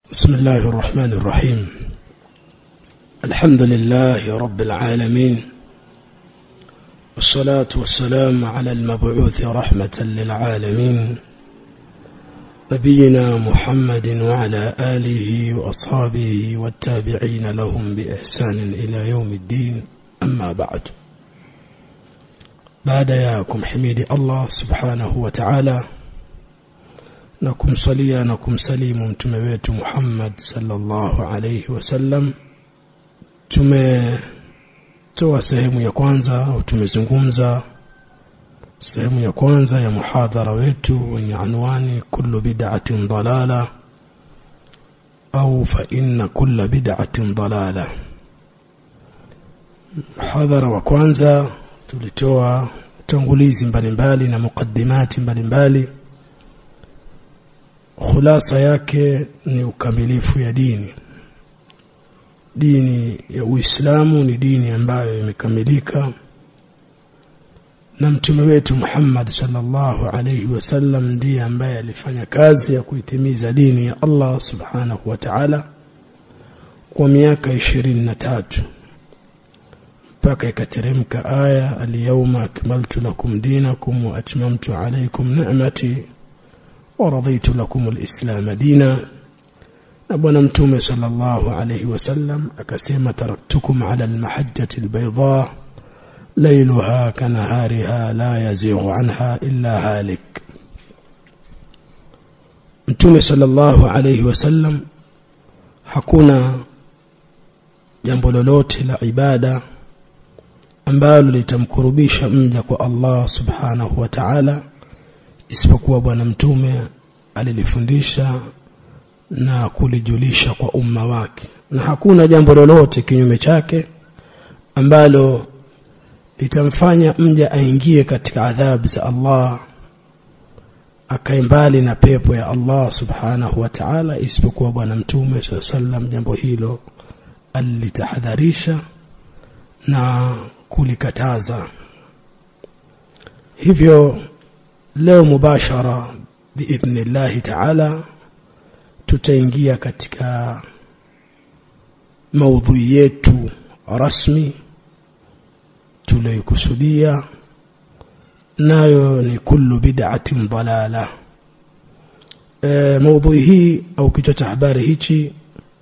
بسم الله الرحمن الرحيم. الحمد لله رب العالمين، والصلاة والسلام على المبعوث رحمة للعالمين نبينا محمد وعلى آله وأصحابه والتابعين لهم بإحسان إلى يوم الدين. أما بعد ياكم حميد الله سبحانه وتعالى na kumsalia na kumsalimu mtume wetu Muhammad sallallahu alayhi wasallam. Tumetoa sehemu ya kwanza au tumezungumza sehemu ya kwanza ya muhadhara wetu wenye anwani kullu bid'atin dalala au fa inna kulla bid'atin dalala. Muhadhara wa kwanza tulitoa utangulizi mbalimbali na mukaddimati mbalimbali. Khulasa yake ni ukamilifu ya dini. Dini ya Uislamu ni dini ambayo imekamilika na mtume wetu Muhammad sallallahu alayhi wasallam ndiye ambaye alifanya kazi ya kuitimiza dini ya Allah subhanahu wa ta'ala kwa miaka 23 mpaka ikateremka aya al-yawma akmaltu lakum dinakum wa atmamtu alaykum ni'mati ورضيت لكم الإسلام دينا. نبونا متومة صلى الله عليه وسلم أكسيما تركتكم على المحجة البيضاء ليلها كنهارها لا يزيغ عنها إلا هالك. متومة صلى الله عليه وسلم hakuna jambo lolote la ibada ambalo litamkurubisha mja kwa Allah subhanahu wa ta'ala isipokuwa bwana mtume alilifundisha na kulijulisha kwa umma wake, na hakuna jambo lolote kinyume chake ambalo litamfanya mja aingie katika adhabu za Allah akae mbali na pepo ya Allah subhanahu wa ta'ala isipokuwa bwana mtume sallam jambo hilo alitahadharisha na kulikataza. Hivyo leo mubashara biidhnillah ta'ala tutaingia katika maudhui yetu rasmi tuliyokusudia, nayo ni kullu bid'atin dalala. Maudhui hii au kichwa cha habari hichi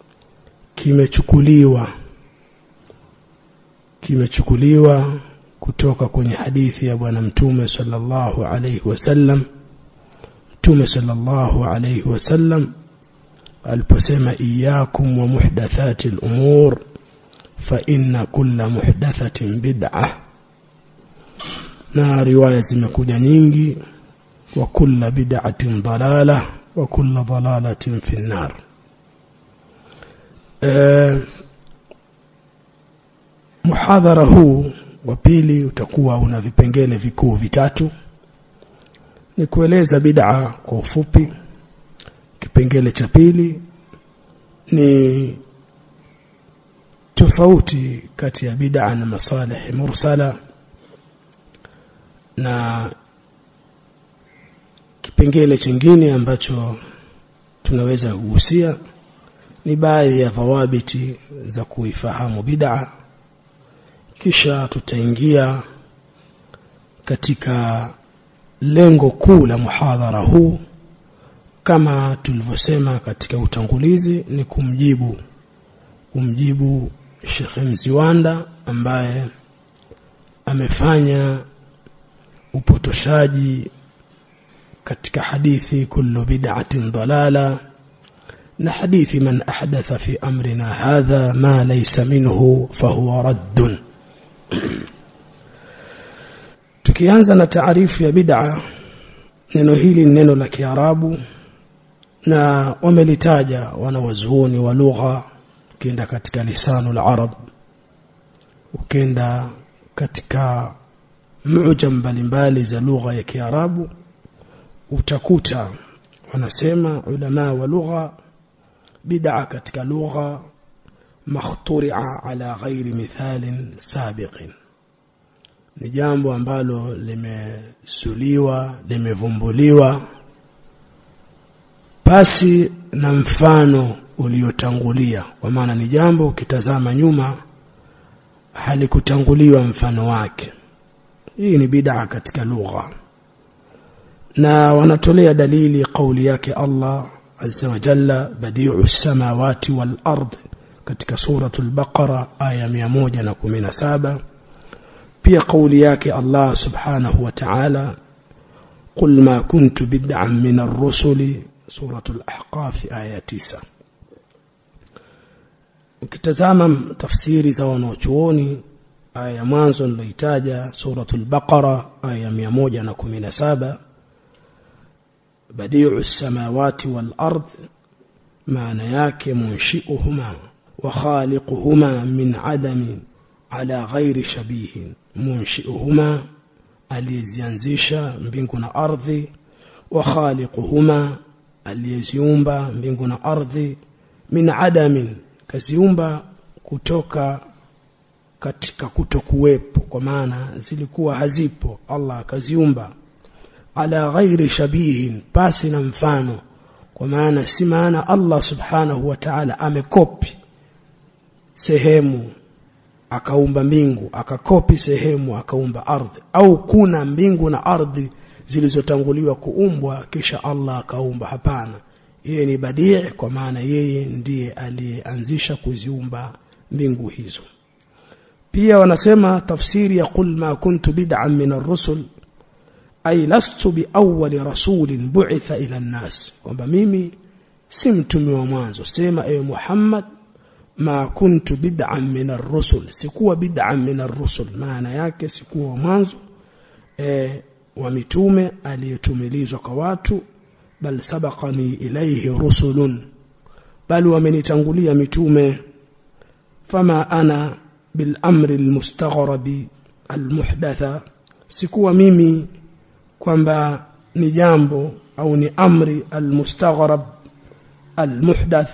kimechukuliwa kutoka kwenye hadithi ya bwana mtume sallallahu alayhi wasallam. Mtume sallallahu alayhi wasallam aliposema iyyakum wa muhdathatil umur fa inna kulla muhdathatin bid'ah, na riwaya zimekuja nyingi, wa kulla bid'atin dalalah wa kulla dalalatin fi an-nar. Muhadhara huu wa pili utakuwa una vipengele vikuu vitatu. Ni kueleza bid'a kwa ufupi. Kipengele cha pili ni tofauti kati ya bid'a na masalih mursala, na kipengele kingine ambacho tunaweza kugusia ni baadhi ya dhawabiti za kuifahamu bid'a. Kisha tutaingia katika lengo kuu la muhadhara huu kama tulivyosema katika utangulizi, ni kumjibu Sheikh Mziwanda ambaye amefanya upotoshaji katika hadithi kullu bid'atin dalala na hadithi man ahdatha fi amrina hadha ma laysa minhu fahuwa raddun. Tukianza na taarifu ya bid'a, neno hili ni neno la Kiarabu na wamelitaja wanawazuoni wa lugha. Ukienda katika lisanul arab, ukienda katika mu'jam mbalimbali za lugha ya Kiarabu, utakuta wanasema ulama wa lugha bid'a katika lugha makhturi'a ala ghairi mithalin sabiqin, ni jambo ambalo limesuliwa, limevumbuliwa pasi na mfano uliotangulia, kwa maana ni jambo ukitazama nyuma halikutanguliwa mfano wake. Hii ni bid'a katika lugha, na wanatolea dalili kauli yake Allah azza wa jalla, badi'us samawati wal ard, katika suratul Baqara aya 117. pia kauli yake Allah subhanahu wa ta'ala, qul ma kuntu bid'an min ar-rusuli, suratul Ahqaf aya 9. Ukitazama tafsiri za wanachuoni, aya ya mwanzo niliyotaja suratul Baqara aya 117, badi'us samawati wal ard, maana yake munshi'uhuma wa khaliquhuma min adami ala ghairi shabihin. Munshi'uhuma, aliyezianzisha mbingu na ardhi, wa khaliquhuma, aliyeziumba mbingu na ardhi, min adamin, kaziumba kutoka katika kutokuwepo, kwa maana zilikuwa hazipo, Allah kaziumba. Ala ghairi shabihin, pasi na mfano, kwa maana si maana Allah subhanahu wa ta'ala amekopi sehemu akaumba mbingu, akakopi sehemu akaumba ardhi, au kuna mbingu na ardhi zilizotanguliwa kuumbwa kisha Allah akaumba. Hapana, yeye ni badii, kwa maana yeye ndiye aliyeanzisha kuziumba mbingu hizo. Pia wanasema tafsiri ya qul ma kuntu bid'an min ar-rusul, ay lastu bi awwali rasulin bu'itha ila an-nas, kwamba mimi si mtume wa mwanzo. Sema ewe Muhammad, ma kuntu bid'an min ar-rusul, sikuwa bid'an min ar-rusul, maana yake sikuwa mwanzo wa mitume aliyetumilizwa kwa watu, bal sabaqani ilayhi rusulun, bal wamenitangulia mitume. Fama ana bil amri al-mustaghrabi al-muhdatha, sikuwa mimi kwamba ni jambo au ni amri al-mustaghrab al-muhdath,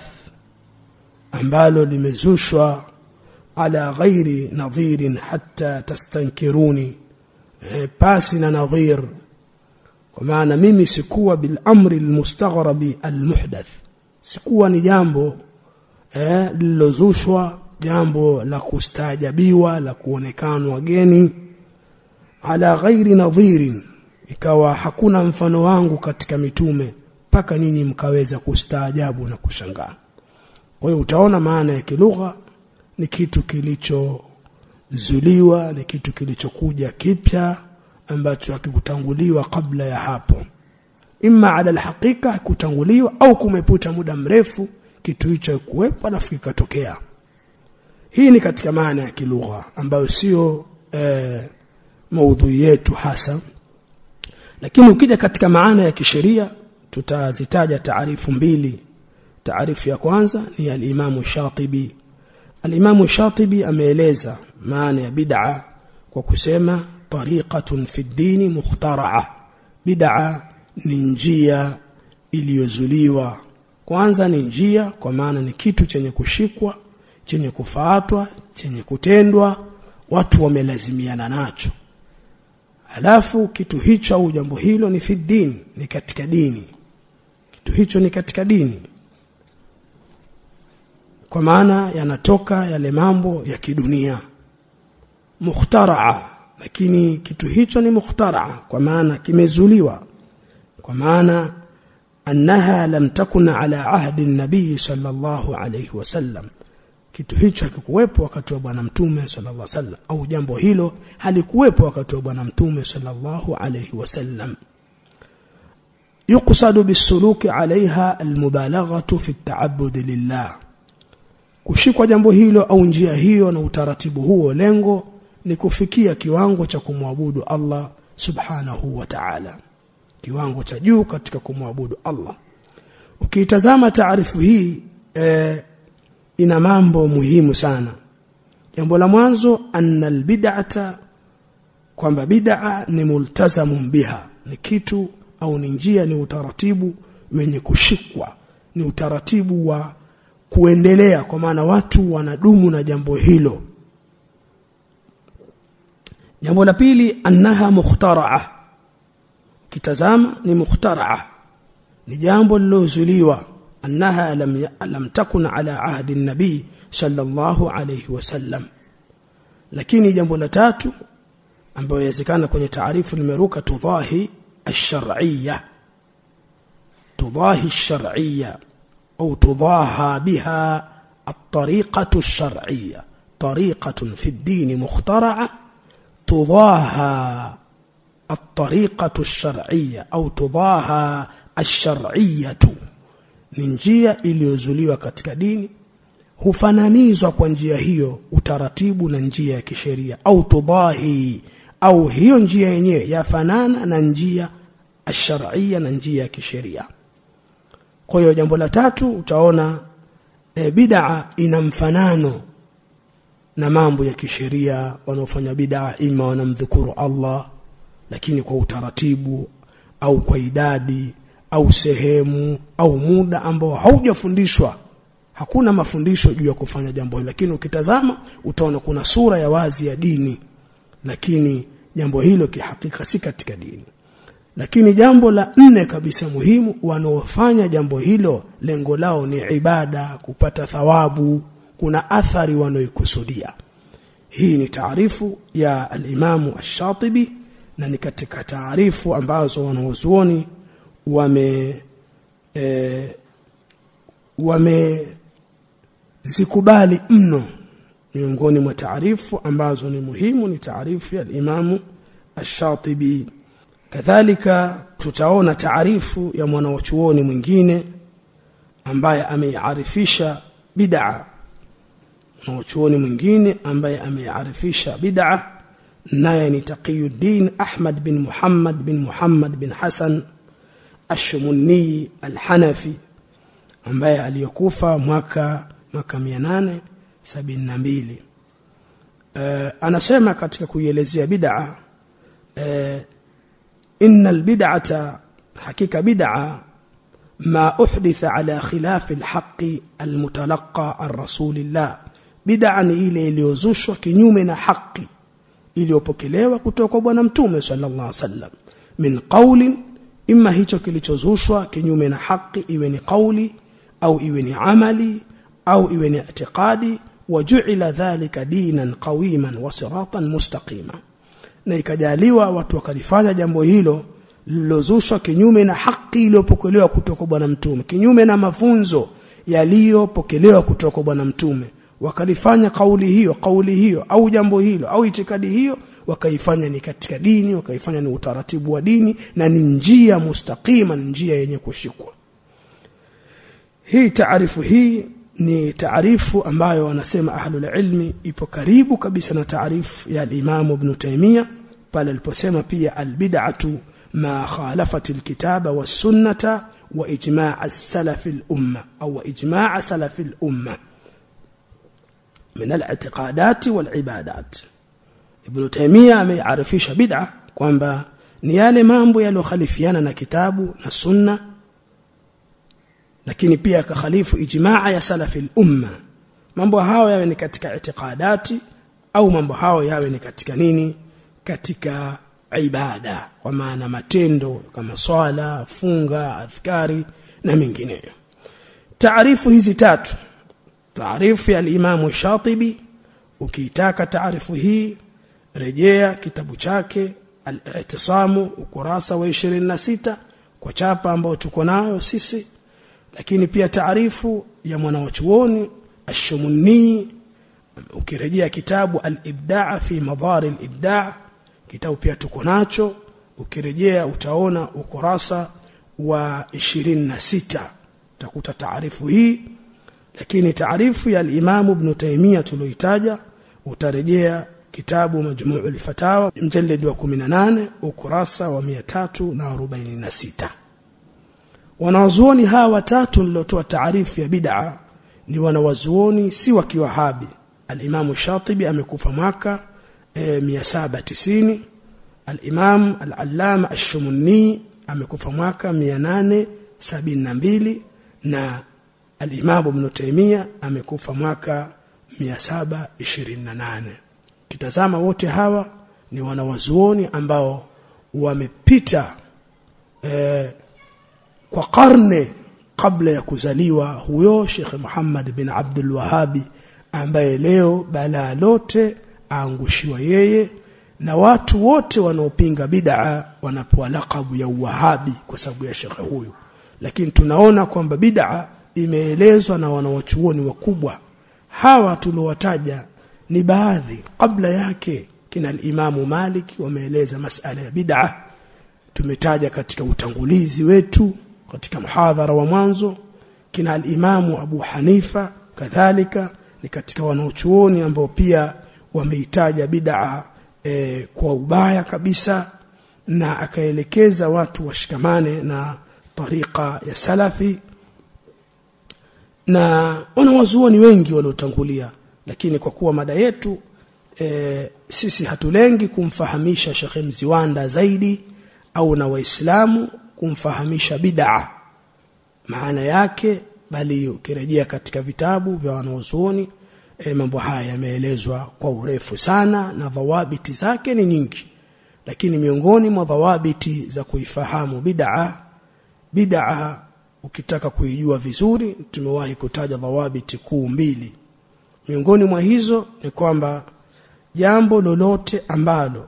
ambalo limezushwa, ala ghairi nadhirin hatta tastankiruni, pasi na nadhir, kwa maana mimi sikuwa bil amri al-mustaghrabi al-muhdath, sikuwa ni jambo lilozushwa, jambo la kustaajabiwa, la kuonekana wageni. Ala ghairi nadhirin, ikawa hakuna mfano wangu katika mitume, paka nyinyi mkaweza kustaajabu na kushangaa. Kwa hiyo utaona maana ya kilugha ni kitu kilichozuliwa, ni kitu kilichokuja kipya ambacho hakikutanguliwa kabla ya hapo. Imma ala alhaqiqa kutanguliwa, au kumepita muda mrefu kitu hicho kuwepo na kikatokea. Hii ni katika maana ya kilugha ambayo sio maudhui yetu hasa. Lakini ukija katika maana ya kisheria tutazitaja taarifu mbili. Taarifu ya kwanza ni al-Imam Shatibi. Al-Imam Shatibi ameeleza maana ya bid'a kwa kusema tariqatun fi ad-din mukhtara'a. Bid'a ni njia iliyozuliwa. Kwanza ni njia, kwa maana ni kitu chenye kushikwa, chenye kufuatwa, chenye kutendwa, watu wamelazimiana nacho. Alafu kitu hicho au jambo hilo ni fi din, ni katika dini. Kitu hicho ni katika dini, kwa maana yanatoka yale mambo ya kidunia. Mukhtara'a, lakini kitu hicho ni mukhtara'a kwa maana kimezuliwa, kwa maana annaha lam takun ala ahdi an-nabii sallallahu alayhi wasallam. Kitu hicho hakikuwepo wakati wa bwana mtume sallallahu alayhi wasallam, au jambo hilo halikuwepo wakati wa bwana mtume sallallahu alayhi wasallam. yuqsadu bisuluki alaiha almubalaghatu fi at-ta'abbud lillah. Kushikwa jambo hilo au njia hiyo na utaratibu huo, lengo ni kufikia kiwango cha kumwabudu Allah subhanahu wa ta'ala, kiwango cha juu katika kumwabudu Allah. Ukitazama taarifu hii ina mambo muhimu sana. Jambo la mwanzo, anna albid'ata, kwamba bid'a ni multazamun biha, ni kitu au ni njia, ni utaratibu wenye kushikwa, ni utaratibu wa kuendelea, kwa maana watu wanadumu na jambo hilo. Jambo la pili, annaha mukhtara'a. Ukitazama ni mukhtara'a, ni jambo lilozuliwa أنها لم تكن على عهد النبي صلى الله عليه وسلم. lakini jambo la tatu ambayo yawezekana kwenye taarifu limeruka tudahi ash-shar'iyya au tudaha biha at-tariqatu ash-shar'iyya tariqatun fi ad-din mukhtara'a tudaha at-tariqatu ash-shar'iyya au tudaha ash-shar'iyyatu ni njia iliyozuliwa katika dini hufananizwa kwa njia hiyo utaratibu na njia ya kisheria au tudahi au hiyo njia yenyewe yafanana na njia ash-shar'iyya na njia ya kisheria. Kwa hiyo jambo la tatu utaona bid'a ina mfanano na mambo ya kisheria. Wanaofanya bid'a ima wanamdhukuru Allah lakini kwa utaratibu au kwa idadi au sehemu au muda ambao haujafundishwa. Hakuna mafundisho juu ya kufanya jambo hilo, lakini ukitazama utaona kuna sura ya wazi ya dini, lakini jambo hilo kihakika si katika dini. Lakini jambo la nne kabisa muhimu, wanaofanya jambo hilo lengo lao ni ibada, kupata thawabu, kuna athari wanayokusudia. Hii ni taarifu ya al-Imam ash-Shatibi na ni katika taarifu ambazo wanawazuoni zikubali mno. Miongoni mwa taarifu ambazo ni muhimu ni taarifu ya al-Imam ash-Shatibi. Kadhalika tutaona taarifu ya mwanachuoni mwingine ambaye ameiarifisha bid'a. Mwanachuoni mwingine ambaye ameiarifisha bid'a naye ni Taqiyuddin Ahmad bin Muhammad bin Hasan Ash-Shumuni Al-Hanafi ambaye aliyokufa mwaka 872. Anasema katika kuielezea bid'a, inna al-bid'ata hakika bid'a ma uhditha ala khilaf al-haqq al-mutalaqqa ar-rasulillah. Bid'a ni ile iliyozushwa kinyume na haki iliyopokelewa kutoka kwa bwana mtume sallallahu alaihi wasallam, min qawlin, imma hicho kilichozushwa kinyume na haki iwe ni kauli au iwe ni amali au iwe ni i'tiqadi, waju'ila dhalika dinan qawiman wa siratan mustaqima, na ikajaliwa watu wakalifanya jambo hilo lilozushwa kinyume na haki iliyopokelewa kutoka kwa bwana mtume, kinyume na mafunzo yaliyopokelewa kutoka kwa bwana mtume, wakalifanya kauli hiyo au jambo hilo au itikadi hiyo wakaifanya ni katika dini, wakaifanya ni utaratibu wa dini na ni njia mustaqima, njia yenye kushikwa. Hii taarifu hii ni taarifu ambayo wanasema ahlul ilmi ipo karibu kabisa na taarifu ya Imam Ibn Taymiyyah pale aliposema pia albid'atu ma khalafat alkitaba was-sunnata wa ijma' as-salaf al-umma au ijma' salaf al-umma min al-i'tiqadat wal-ibadat. Ibn Taymiyyah amearifisha bid'a kwamba ni yale mambo yaliyokhalifiana na kitabu na sunna, lakini pia akakhalifu ijmaa ya salafi al-umma. Mambo hayo yawe ni katika i'tiqadati au mambo hayo yawe ni katika nini, katika ibada, kwa maana matendo kama swala, funga, adhkari na mengineyo. Taarifu hizi tatu, taarifu ya al-Imam Shatibi, ukiitaka taarifu hii rejea kitabu chake Al-I'tisamu ukurasa wa 26 kwa chapa ambayo tuko nayo sisi. Lakini pia taarifu ya mwanachuoni Ash-Shumuni, ukirejea kitabu Al-Ibda' fi Madhar al-Ibda', kitabu pia tuko nacho, ukirejea utaona ukurasa wa 26 utakuta taarifu hii. Lakini taarifu ya al-Imam Ibn Taymiyyah tuloitaja utarejea kitabu Majmu' al-Fatawa mjallad wa 18 ukurasa wa 346. Wanawazuoni hawa watatu nilotoa taarifu ya bid'a ni wanawazuoni si wa Kiwahabi. Al-Imam Shatibi amekufa mwaka 790, al-Imam al-Allama Ash-Shumuni amekufa mwaka 872 na al-Imam Ibn Taymiyyah amekufa mwaka 728. Kitazama wote hawa ni wanawazuoni ambao wamepita kwa karne kabla ya kuzaliwa huyo Sheikh Muhammad bin Abdul Wahhab, ambaye leo balaa lote aangushiwa yeye, na watu wote wanaopinga bid'a wanapewa lakabu ya Wahabi kwa sababu ya Sheikh huyu. Lakini tunaona kwamba bid'a imeelezwa na wanawachuoni wakubwa. Hawa tuliowataja ni baadhi. Kabla yake kina al-Imam Malik wameeleza masala ya bid'a. Tumetaja katika utangulizi wetu katika muhadhara wa mwanzo. Kina al-Imam Abu Hanifa kadhalika ni katika wanaochuoni ambao pia wameitaja bid'a kwa ubaya kabisa, na akaelekeza watu washikamane na tariqa ya salafi, na wanawazuoni wengi waliotangulia. Lakini kwa kuwa mada yetu sisi hatulengi kumfahamisha Sheikh Mziwanda zaidi au na waislamu kumfahamisha bid'a maana yake, bali ukirejea katika vitabu vya wanawazuoni mambo haya yameelezwa kwa urefu sana, na dhawabiti zake ni nyingi. Lakini miongoni mwa dhawabiti za kuifahamu bid'a ukitaka kuijua vizuri, tumewahi kutaja dhawabiti kuu mbili. Miongoni mwa hizo ni kwamba jambo lolote ambalo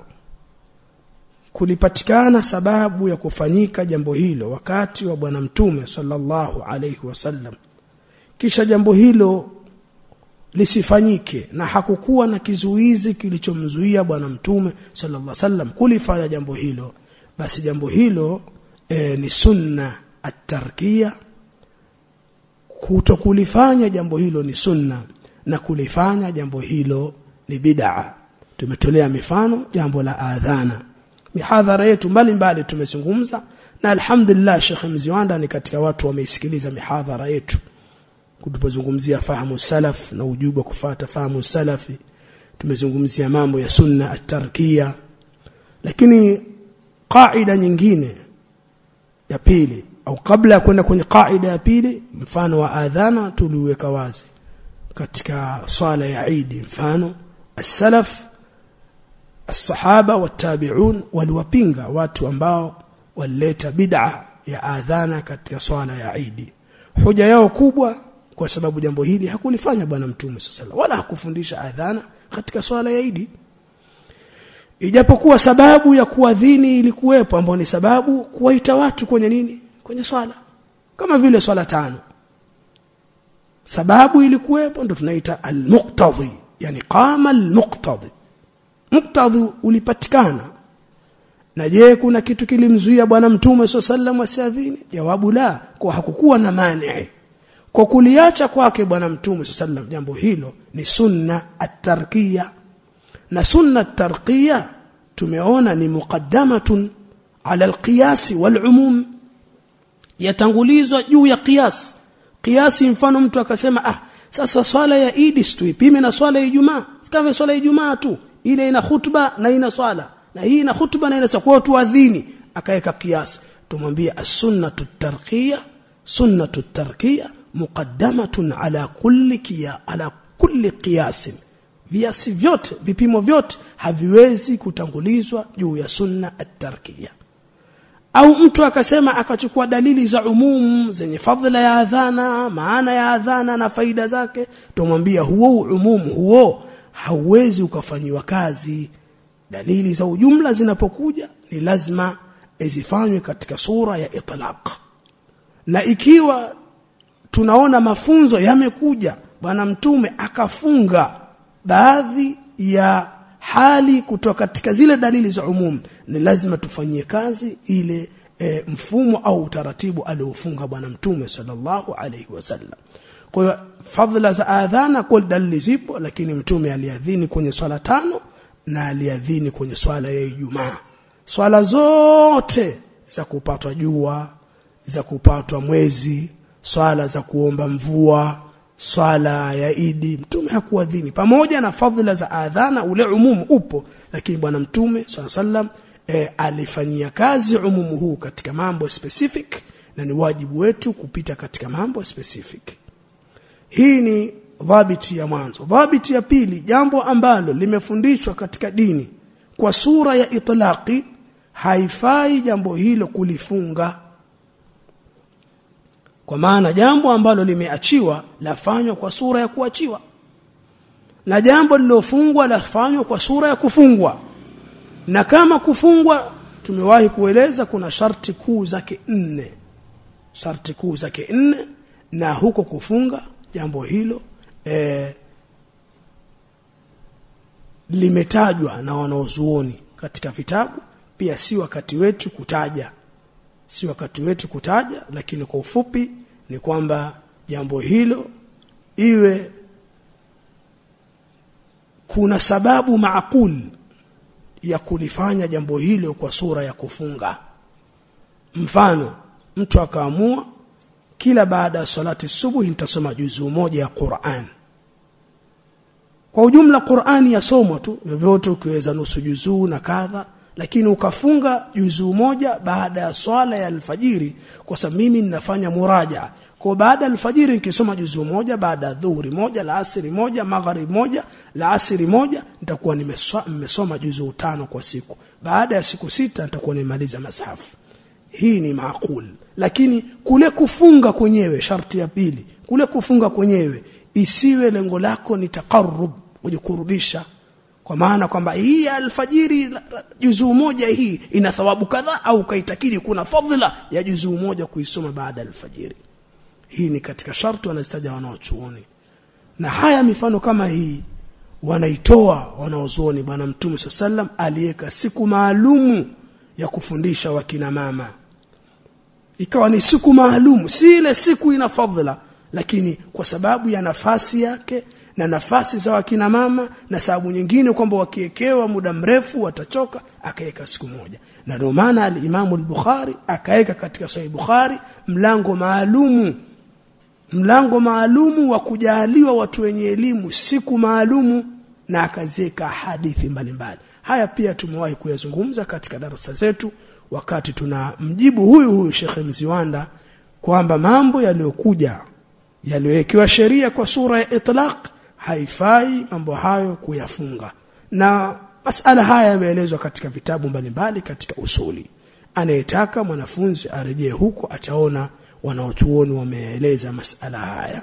kulipatikana sababu ya kufanyika jambo hilo wakati wa bwana mtume sallallahu alayhi wasallam, kisha jambo hilo lisifanyike na hakukuwa na kizuizi kilichomzuia bwana mtume sallallahu alayhi wasallam kulifanya jambo hilo, basi jambo hilo ni sunna at-tarkiya. Kutokulifanya jambo hilo ni sunna, na kulifanya jambo hilo ni bid'a. Tumetolea mifano jambo la adhana. Mihadhara yetu mbalimbali tumezungumza, na alhamdulillah Sheikh Mziwanda ni katika watu wameisikiliza mihadhara yetu. Kutupozungumzia fahamu salaf na ujubu kufuata fahamu salafi, tumezungumzia mambo ya sunna at-tarkiya. Lakini kaida nyingine ya pili, au kabla ya kwenda kwenye kaida ya pili, mfano wa adhana tuliweka wazi katika swala ya Eid. Mfano as-salaf as-sahaba wat-tabi'un waliwapinga watu ambao walileta bid'a ya adhana katika swala ya Eid. Hoja yao kubwa, kwa sababu jambo hili hakulifanya bwana mtume sallallahu wala hakufundisha adhana katika swala ya Eid, ijapokuwa sababu ya kuadhini ilikuwepo, ambayo ni sababu kuwaita watu kwenye nini, kwenye swala, kama vile swala 5. Sababu ilikuwepo, ndio tunaita al-muqtadhi, yani qama al-muqtadhi. Muqtadhi ulipatikana. Na je, kuna kitu kilimzuia bwana mtume sallallahu asiadhini? Jawabu la, kwa hakukuwa na mani. Kwa kuliacha kwake bwana mtume sallallahu, jambo hilo ni sunna at-tarkiya. Na sunna at-tarkiya tumeona ni muqaddamatun ala al-qiyas wal-umum, yatangulizwa juu ya qiyas. Qiyasi, mfano mtu akasema sasa swala ya Eid situipime na swala ya Ijumaa, kama swala ya Ijumaa tu, ile ina khutba na ina swala, na hii ina khutba na ina swala, kwa tuadhini akaweka qiyas. Tumwambia as-sunnatu at-tarkiya, sunnatu at-tarkiya muqaddamatun ala kulli qiyas. Viasi vyote, vipimo vyote haviwezi kutangulizwa juu ya sunna at-tarkiya. Au mtu akasema akachukua dalili za umum zenye fadhila ya adhana, maana ya adhana na faida zake, tumwambia huo umum huo hauwezi ukafanywa kazi. Dalili za ujumla zinapokuja ni lazima zifanywe katika sura ya itlaq. Na ikiwa tunaona mafunzo yamekuja, bwana mtume akafunga baadhi ya hali kutoka katika zile dalili za umum, ni lazima tufanyie kazi ile mfumo au utaratibu aliofunga bwana mtume sallallahu alayhi wasallam. Kwa hiyo fadhila za adhana kwa dalili zipo, lakini mtume aliadhini kwenye swala 5 na aliadhini kwenye swala ya Ijumaa. Swala zote za kupatwa jua, za kupatwa mwezi, swala za kuomba mvua, swala ya Eid, mtume hakuadhini. Pamoja na fadhila za adhana, ule umumu upo, lakini bwana mtume sallallahu alifanyia kazi umumu huu katika mambo specific, na ni wajibu wetu kupita katika mambo specific. Hii ni dhabiti ya mwanzo. Dhabiti ya pili, jambo ambalo limefundishwa katika dini kwa sura ya itlaqi, haifai jambo hilo kulifunga. kwa maana jambo ambalo limeachiwa lafanywa kwa sura ya kuachiwa, na jambo lilofungwa lafanywa kwa sura ya kufungwa. Na kama kufungwa tumewahi kueleza kuna sharti kuu zake 4, sharti kuu zake 4, na huko kufunga jambo hilo limetajwa na wanaozuoni katika vitabu. Pia si wakati wetu kutaja, lakini kwa ufupi ni kwamba jambo hilo iwe kuna sababu maakul ya kulifanya jambo hilo kwa sura ya kufunga. Mfano, mtu akaamua kila baada ya salati subuhi nitasoma juzuu moja ya Qur'an. Kwa ujumla Qur'ani yasomwa tu, vyovyote ukiweza nusu juzuu na kadha, lakini ukafunga juzuu moja baada ya swala ya alfajiri, kwa sababu mimi ninafanya muraja. Kwa baada ya alfajiri nikisoma juzuu moja, baada ya dhuhuri moja, la asri moja, maghrib moja, la asri moja, nitakuwa nimesoma juzuu 5 kwa siku. Baada ya siku 6 nitakuwa nimemaliza mashafu. Hii ni maakul. Lakini kule kufunga kwenyewe, sharti ya pili, kule kufunga kwenyewe isiwe lengo lako ni taqarrub, kujikurubisha, kwa maana kwamba hii alfajiri juzuu moja hii ina thawabu kadha, au kaitakidi kuna fadhila ya juzuu moja kuisoma baada ya alfajiri. Hii ni katika sharti wanastaja wanaochuoni. Na haya mifano kama hii wanaitoa wanaozuoni. Bwana Mtume sallam aliweka siku maalumu ya kufundisha wakina mama, ikawa ni siku maalumu, si ile siku ina fadhila, lakini kwa sababu ya nafasi yake na nafasi za wakina mama, na sababu nyingine kwamba wakiekewa muda mrefu watachoka, akaweka siku moja. Na ndio maana al-Imam al-Bukhari akaweka katika Sahih Bukhari mlango maalumu wa kujaliwa watu wenye elimu siku maalumu, na akaziweka hadithi mbalimbali. Haya pia tumewahi kuyazungumza katika darasa zetu wakati tunamjibu huyu Sheikh Mziwanda kwamba mambo yaliyokuja yaliyowekewa sheria kwa sura ya itlaq haifai mambo hayo kuyafunga. Na masala haya yameelezwa katika vitabu mbalimbali katika usuli. Anayetaka mwanafunzi arejee huko ataona wanaochuoni wameeleza masala haya.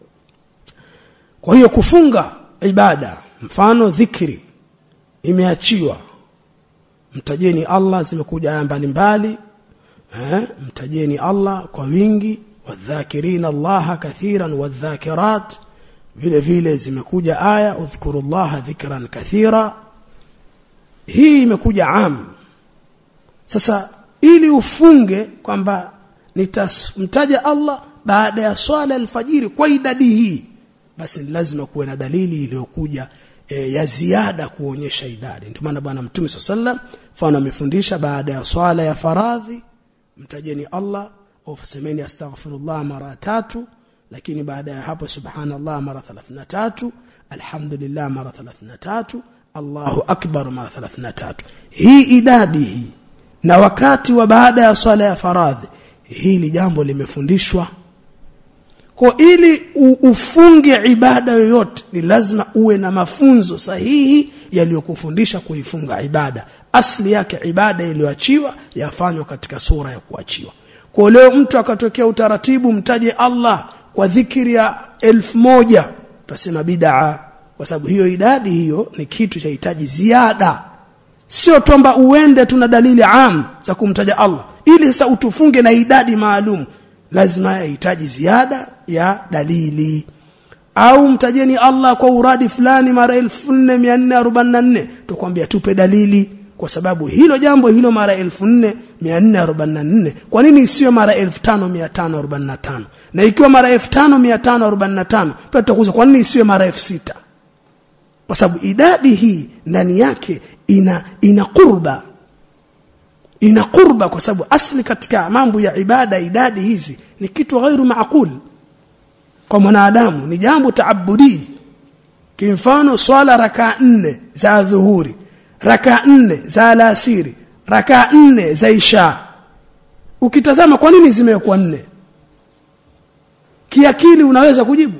Kwa hiyo kufunga ibada, mfano dhikri imeachiwa, mtajeni Allah, zimekuja aya mbalimbali, mtajeni Allah kwa wingi, wadhakirina Allaha kathiran wadhakirat, vile vile zimekuja aya udhkurullaha dhikran kathira. Hii imekuja am. Sasa ili ufunge kwamba nitamtaja Allah baada ya swala alfajiri kwa idadi hii, basi lazima kuwe na dalili iliyokuja ya ziada kuonyesha idadi. Ndio maana Bwana Mtume sallam fana amefundisha baada ya swala ya faradhi mtajeni Allah au fasemeni astaghfirullah mara 3, lakini baada ya hapo subhanallah mara 33, alhamdulillah mara 33, Allahu akbar mara 33. Hii idadi hii, na wakati wa baada ya swala ya faradhi, hili jambo limefundishwa. Kwa ili ufunge ibada yoyote ni lazima uwe na mafunzo sahihi yaliyokufundisha kuifunga ibada. Asli yake ibada iliyoachiwa yafanywa katika sura ya kuachiwa. Kwa leo mtu akatokea utaratibu mtaje Allah kwa dhikri ya 1000, tutasema bid'a, kwa sababu hiyo idadi hiyo ni kitu cha hitaji ziada. Sio kwamba uende tuna dalili am za kumtaja Allah ili sasa utufunge na idadi maalum, lazima yahitaji ziada ya dalili. Au mtajeni Allah kwa uradi fulani mara 1444, tukwambia tupe dalili, kwa sababu hilo jambo hilo mara 1444, kwa nini isiwe mara 1545? Na ikiwa mara 1545 pia tutakuza kwa nini isiwe mara 6000? Kwa sababu idadi hii ndani yake ina qurba, kwa sababu asli katika mambo ya ibada idadi hizi ni kitu ghairu maaqul kwa mwanadamu, ni jambo taabudi. Kwa mfano swala raka 4 za dhuhuri, raka 4 za alasiri, raka 4 za isha, ukitazama kwa nini zimekuwa 4? Kiakili unaweza kujibu,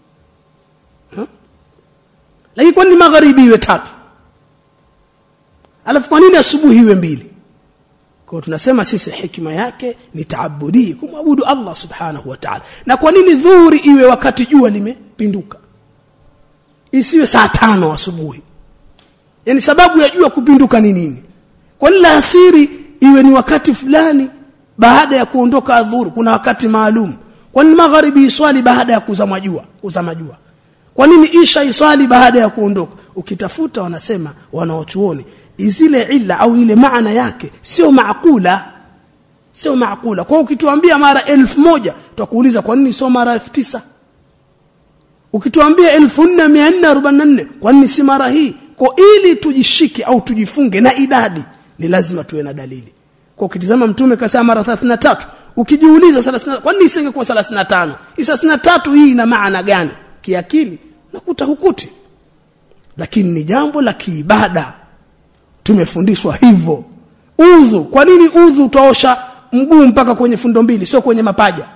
lakini kwa nini magharibi iwe 3? Alafu kwa nini asubuhi iwe 2? Kwa tunasema sisi hikima yake ni taabudi, kumwabudu Allah subhanahu wa ta'ala. Na kwa nini dhuhuri iwe wakati jua limepinduka, isiwe saa 5 asubuhi? Yani sababu ya jua kupinduka ni nini? Kwa nini alasiri iwe ni wakati fulani baada ya kuondoka adhuhuri? Kuna wakati maalum. Kwa nini magharibi iswali baada ya kuzama jua? Kwa nini isha iswali baada ya kuondoka? Ukitafuta wanasema wanaochuoni zile illa au ile maana yake sio maakula. Kwa ukituambia mara 1000 tutakuuliza kwa nini sio mara 9000? Ukituambia 1444 kwa nini si mara hii? Kwa ili tujishike au tujifunge na idadi ni lazima tuwe na dalili. Kwa ukitizama mtume kasema mara 33, ukijiuliza 30 kwa nini isingekuwa 35? 33 hii ina maana gani? Kiakili nakuta hukuti. Lakini ni jambo la kiibada, tumefundishwa hivyo. Udhu, kwa nini udhu utaosha mguu mpaka kwenye fundo mbili sio kwenye mapaja?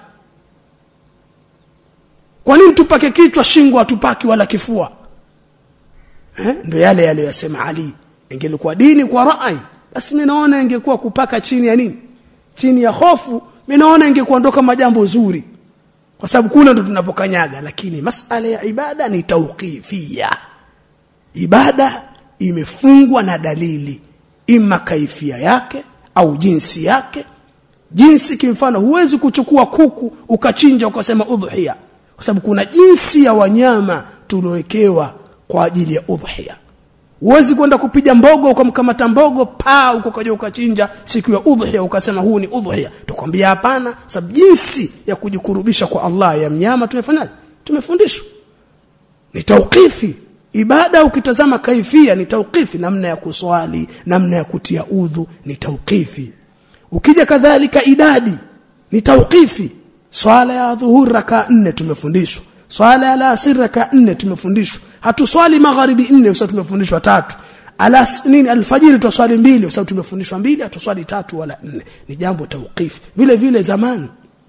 Kwa nini tupake kichwa, shingo atupaki wala kifua? Ndio yale aliyosema Ali, ingelikuwa dini kwa rai basi mimi naona ingekuwa kupaka chini ya nini? Chini ya hofu. Mimi naona ingekuwa ndoka majambo zuri, kwa sababu kule ndo tunapokanyaga. Lakini masala ya ibada ni tawqifia. Ibada imefungwa na dalili, ima kaifia yake au jinsi yake. Jinsi kimfano, huwezi kuchukua kuku ukachinja ukasema udhuhia, kwa sababu kuna jinsi ya wanyama tuliowekewa kwa ajili ya udhuhia. Huwezi kwenda kupiga mbogo ukamkamata mbogo ukaja ukachinja siku ya udhuhia ukasema huu ni udhuhia. Tukwambia hapana, sababu jinsi ya kujikurubisha kwa Allah ya mnyama tumefanyaje? Tumefundishwa. Ni tawqifi. Ibada ukitazama kaifia ni tawqifi, namna ya kuswali, namna ya kutia udhu ni tawqifi. Ukija kadhalika idadi ni tawqifi. Swala ya dhuhur raka 4 tumefundishwa. Swala ya alasir raka 4 tumefundishwa. Hatuswali magharibi 4 kwa sababu tumefundishwa 3. Alfajiri tuswali 2 kwa sababu tumefundishwa 2, hatuswali 3 wala 4. Ni jambo tawqifi. Vile vile zamani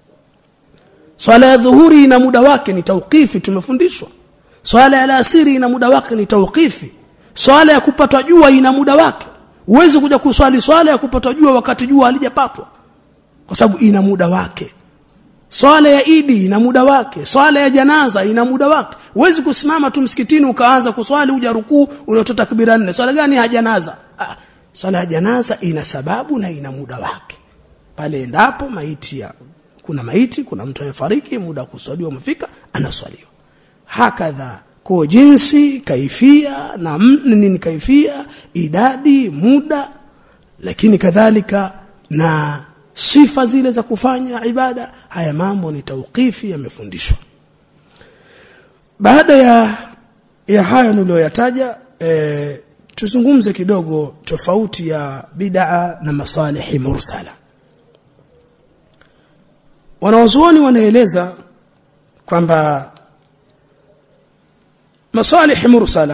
swala ya dhuhuri ina muda wake, ni tawqifi, tumefundishwa. Swala ya alasiri ina muda wake, ni tawqifi. Swala ya kupatwa jua ina muda wake. Uweze kuja kuswali swala ya kupatwa jua wakati jua halijapatwa, kwa sababu ina muda wake. Swala ya Idi ina muda wake, swala ya janaza ina muda wake. Uweze kusimama tu msikitini ukaanza kuswali uja rukuu unatoa takbira 4. Swala gani ya janaza? Swala ya janaza ina sababu na ina muda wake. Pale endapo kuna maiti, kuna mtu amefariki, muda kuswaliwa umefika, anaswaliwa. Hakadha kwa jinsi, kaifia na nini, kaifia, idadi, muda, lakini kadhalika na sifa zile za kufanya ibada. Haya mambo ni tawqifi, yamefundishwa. Baada ya haya niliyoyataja, tuzungumze kidogo tofauti ya bid'a na masalih mursala. Wanawazuoni wanaeleza kwamba masalih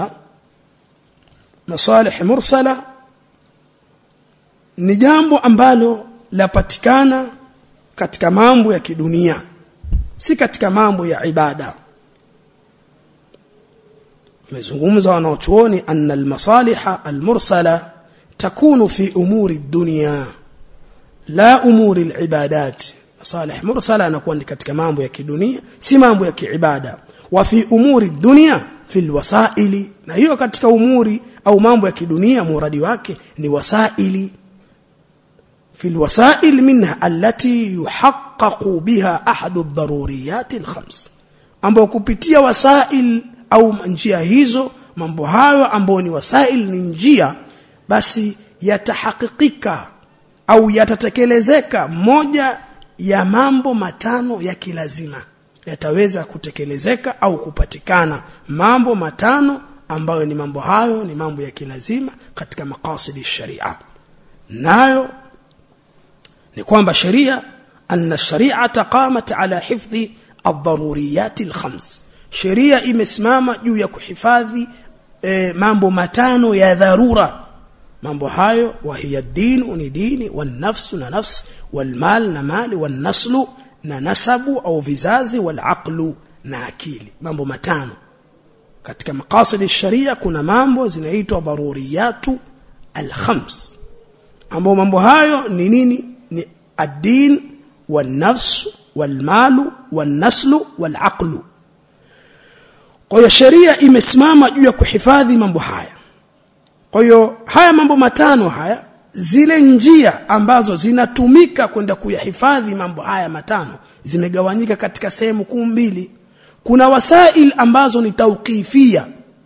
mursala ni jambo ambalo lapatikana katika mambo ya kidunia, si katika mambo ya ibada. Mezungumza wanaochuoni anna almasaliha almursala takunu fi umuri ad-dunya la umuri al-ibadat. Masalih mursala inakuwa ni katika mambo ya kidunia, si mambo ya kiibada. Wa fi umuri ad-dunya fi alwasaili, na hiyo katika umuri au mambo ya kidunia muradi wake ni wasaili. في الوسائل منها التي يحقق بها أحد الضروريات الخمس, ambao kupitia wasail au njia hizo, mambo hayo ambao ni wasail ni njia, basi yatahakikika au yatatekelezeka moja ya mambo 5 ya kilazima. Yataweza kutekelezeka au kupatikana mambo 5 ambayo ni mambo hayo ni mambo ya kilazima katika maqasidi sharia. Nayo ni kwamba sharia, anna shari'ata qamat ala hifdhi ad-daruriyat al-khams. Sharia imesimama juu ya kuhifadhi mambo 5 ya dharura. Mambo hayo wa hiya ad-din ni dini, wan nafsu na nafs, wal mal na mali, wan naslu na nasabu au vizazi, wal aqlu na akili. Mambo 5 katika maqasid sharia. Kuna mambo zinaitwa daruriyatu al-khams. ambao mambo hayo ni nini? Ni ad-din wan-nafs wal-malu wan-naslu wal-aqlu. Kwa hiyo sheria imesimama juu ya kuhifadhi mambo haya. Kwa hiyo haya mambo matano haya, zile njia ambazo zinatumika kwenda kuyahifadhi mambo haya matano zimegawanyika katika sehemu kuu mbili. Kuna wasail ambazo ni tawqifia,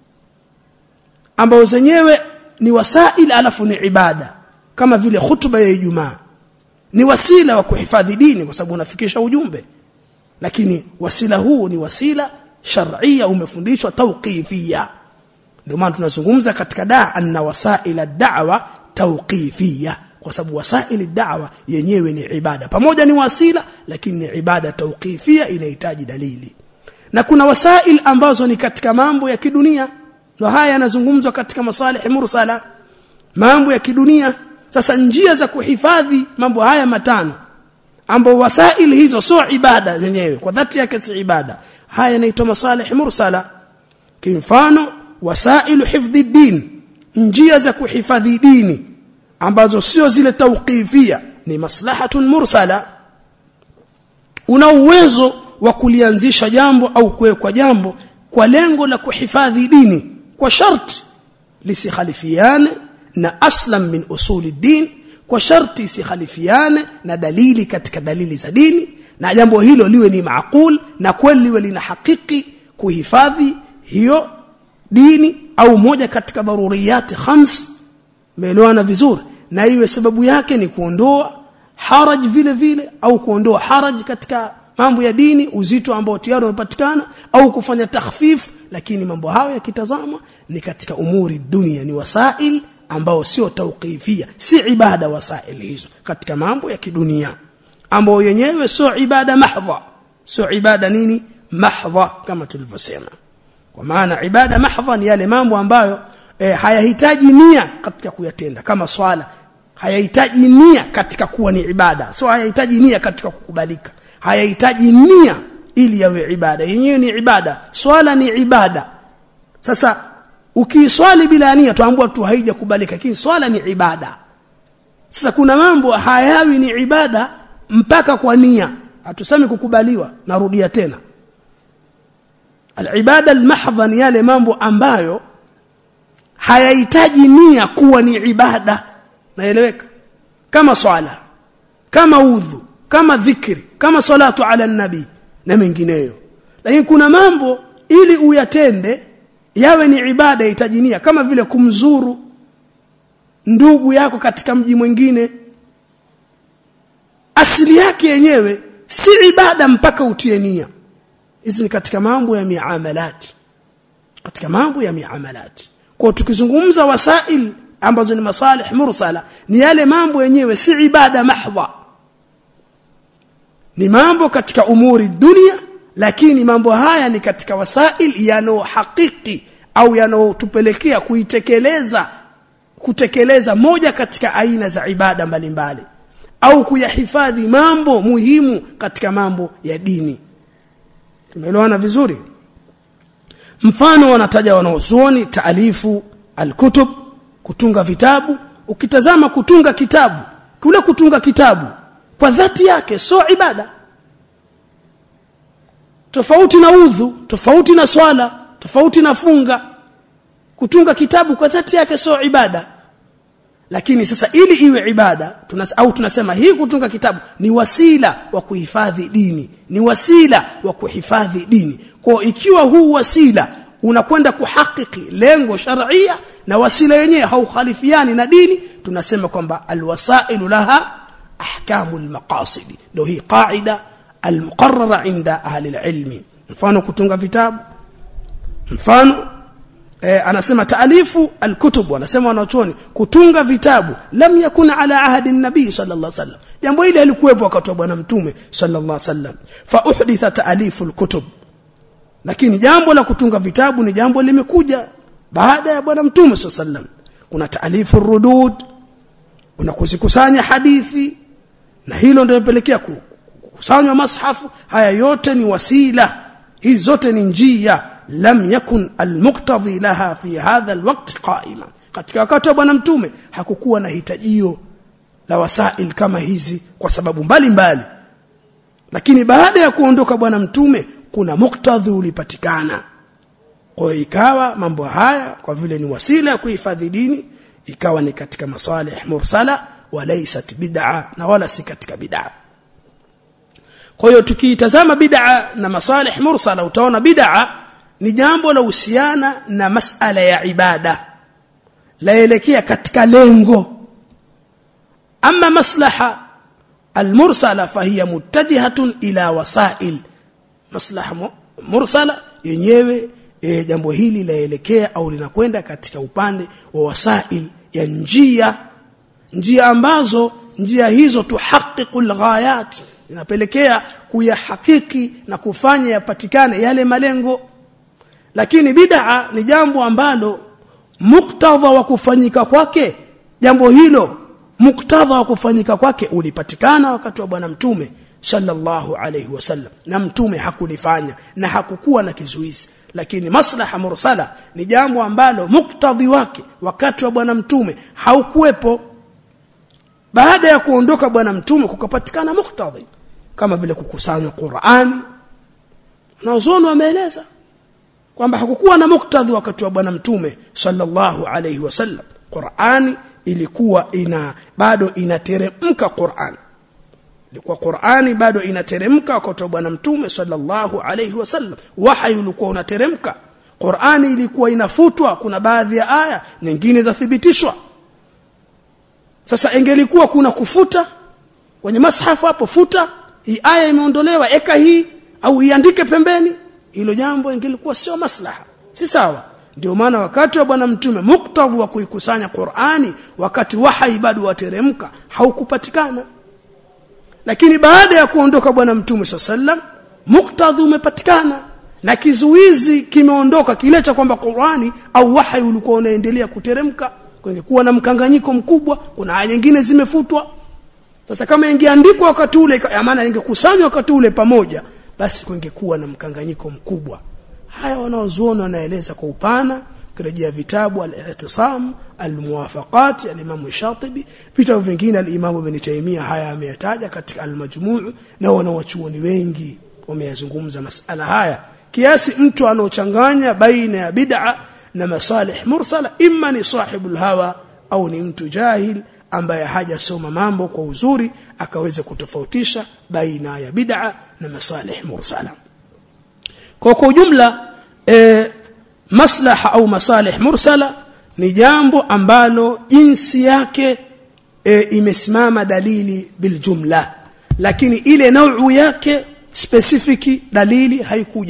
ambazo zenyewe ni wasail alafu ni ibada, kama vile khutba ya Ijumaa ni wasila wa kuhifadhi dini kwa sababu unafikisha ujumbe, lakini wasila huu ni wasila shar'ia, umefundishwa tawqifia. Ndio maana tunazungumza katika anna wasail ad-da'wa tawqifia, kwa sababu wasail ad-da'wa yenyewe ni ibada, pamoja ni wasila lakini ni ibada tawqifia, inahitaji dalili. Na kuna wasail ambazo ni katika mambo ya kidunia, ndio haya yanazungumzwa katika masalih mursala, mambo ya kidunia. Sasa njia za kuhifadhi mambo haya matano, ambao wasail hizo sio ibada zenyewe kwa dhati yake, si ibada, haya yanaitwa masalih mursala. Kimfano wasailu hifdhi din, njia za kuhifadhi dini ambazo sio zile tawqifia, ni maslahatun mursala. Una uwezo wa kulianzisha jambo au kuwekwa jambo kwa lengo la kuhifadhi dini, kwa sharti lisikhalifiane na aslam min usuli din, kwa sharti isikhalifiane na dalili katika dalili za dini, na jambo hilo liwe ni maaqul na kweli liwe lina hakiki kuhifadhi hiyo dini, au moja katika daruriyati khams, meelewana vizuri, na iwe sababu yake ni kuondoa haraj vile vile, au kuondoa haraj katika mambo ya dini, uzito ambao tayari umepatikana, au kufanya takhfif. Lakini mambo hayo yakitazama ni katika umuri dunia, ni wasail ambao sio tawqifia, si ibada. Wasail hizo katika mambo ya kidunia ambao yenyewe sio ibada mahdha, sio ibada nini mahdha kama tulivyosema. Kwa maana ibada mahdha ni yale mambo ambayo hayahitaji nia katika kuyatenda, kama swala hayahitaji nia katika kuwa ni ibada, sio hayahitaji nia katika kukubalika, hayahitaji nia ili yawe ibada. Yenyewe ni ibada, swala ni ibada. Sasa ukiswali bila nia tuambua tu haijakubalika, lakini swala ni ibada. Sasa kuna mambo hayawi ni ibada mpaka kwa nia, hatusemi kukubaliwa. Narudia tena, al-ibada al-mahdha ni yale mambo ambayo hayahitaji nia kuwa ni ibada. Naeleweka? Kama swala, kama udhu, kama dhikri, kama salatu ala nabi na mengineyo. Lakini kuna mambo ili uyatende yawe ni ibada yahitaji nia, kama vile kumzuru ndugu yako katika mji mwingine. Asili yake yenyewe si ibada mpaka utie nia. Hizi ni katika mambo ya miamalat, katika mambo ya miamalat. Kwa tukizungumza wasail ambazo ni masalih mursala, ni yale mambo yenyewe si ibada mahdha, ni mambo katika umuri dunia, lakini mambo haya ni katika wasail yanao hakiki au yanayotupelekea kutekeleza moja katika aina za ibada mbalimbali, au kuyahifadhi mambo muhimu katika mambo ya dini. Tumeelewana vizuri? Mfano wanataja wanaozuoni taalifu al-kutub, kutunga vitabu. Ukitazama kutunga kitabu, kule kutunga kitabu kwa dhati yake sio ibada, tofauti na udhu, tofauti na swala, tofauti na funga. Kutunga kitabu kwa dhati yake sio ibada. Lakini sasa ili iwe ibada, tunasema hii kutunga kitabu ni wasila wa kuhifadhi dini, ni wasila wa kuhifadhi dini. Kwa ikiwa huu wasila unakwenda kuhakiki lengo sharia na wasila yenyewe haukhalifiani na dini, tunasema kwamba alwasailu laha ahkamul maqasid. Ndio hii qaida almuqarrara inda ahli alilmi. Mfano kutunga vitabu, mfano anasema taalifu alkutub, anasema wanachuoni kutunga vitabu lam yakun ala ahadi an-nabii sallallahu alaihi wasallam, jambo hili halikuwepo wakati wa bwana mtume sallallahu alaihi wasallam, fa uhditha taalifu alkutub. Lakini jambo la kutunga vitabu ni jambo limekuja baada ya bwana mtume sallallahu alaihi wasallam. Kuna taalifu ar-rudud, unakuzikusanya hadithi, na hilo ndio limepelekea kukusanywa mashafu. Haya yote ni wasila, hizi zote ni njia. Lam yakun al-muqtadhi laha fi hadha al-waqt qa'ima. Katika wakati wa bwana mtume hakukuwa na hitajio la wasail kama hizi kwa sababu mbalimbali. Lakini baada ya kuondoka bwana mtume kuna muktadhi ulipatikana. Kwa ikawa mambo haya kwa vile ni wasila ya kuhifadhi dini ikawa ni katika masalih mursala walaysat bid'a na wala si katika bid'a. Kwa hiyo tukiitazama bid'a na masalih mursala utaona bid'a ni jambo la uhusiana na masala ya ibada laelekea katika lengo. Ama maslaha almursala fahiya muttajihatun ila wasail. Maslaha mursala yenyewe jambo hili laelekea au linakwenda katika upande wa wasail ya njia ambazo njia hizo tuhaqiqul ghayat, inapelekea kuyahakiki na kufanya yapatikane yale malengo. Lakini bid'a ni jambo ambalo muktadha wa kufanyika kwake, jambo hilo muktadha wa kufanyika kwake ulipatikana wakati wa bwana mtume sallallahu alayhi wasallam, na mtume hakulifanya na hakukuwa na kizuizi. Lakini maslaha mursala ni jambo ambalo muktadhi wake wakati wa bwana mtume haukuwepo. Baada ya kuondoka bwana mtume kukapatikana muktadhi kama vile kukusanya Qur'ani, na uzoni wameeleza kwamba hakukuwa na muktadhi wakati wa bwana mtume sallallahu alayhi wasallam. Qur'ani ilikuwa bado inateremka. Qur'ani bado inateremka wakati wa bwana mtume sallallahu alayhi wasallam. Wahyi ulikuwa unateremka. Qur'ani ilikuwa inafutwa, kuna baadhi ya aya nyingine zathibitishwa. Sasa ingelikuwa kuna kufuta kwenye mashafu, hapo futa hii aya imeondolewa, eka hii au iandike pembeni, hilo jambo ingelikuwa sio maslaha, si sawa. Ndio maana wakati wa bwana mtume muktadhi wa kuikusanya Qur'ani wakati wahyi bado wateremka haukupatikana. Lakini baada ya kuondoka bwana mtume sallam muktadhi umepatikana na kizuizi kimeondoka, kile cha kwamba Qur'ani au wahyi ulikuwa unaendelea kuteremka. Kungekuwa na mkanganyiko mkubwa, kuna aya nyingine zimefutwa. Sasa kama ingeandikwa wakati ule, maana ingekusanywa wakati ule pamoja, basi kungekuwa na mkanganyiko mkubwa. Haya wanaozuoni wanaeleza kwa upana, kurejea vitabu al-i'tisam, al-muwafaqat al-imam Shatibi, vitabu vingine al-imam Ibn Taymiyyah haya ameyataja katika al-majmu', na wanawachuoni wengi wameyazungumza masala haya. Kiasi mtu anochanganya baina ya bid'a na masalih mursala, imma ni sahibul hawa au ni mtu jahil ambaye hajasoma mambo kwa uzuri akaweza kutofautisha baina ya bid'a na masalih mursala. Kwa ujumla maslaha au masalih mursala ni jambo ambalo jinsi yake imesimama dalili bil jumla, lakini ile nau'u yake specific dalili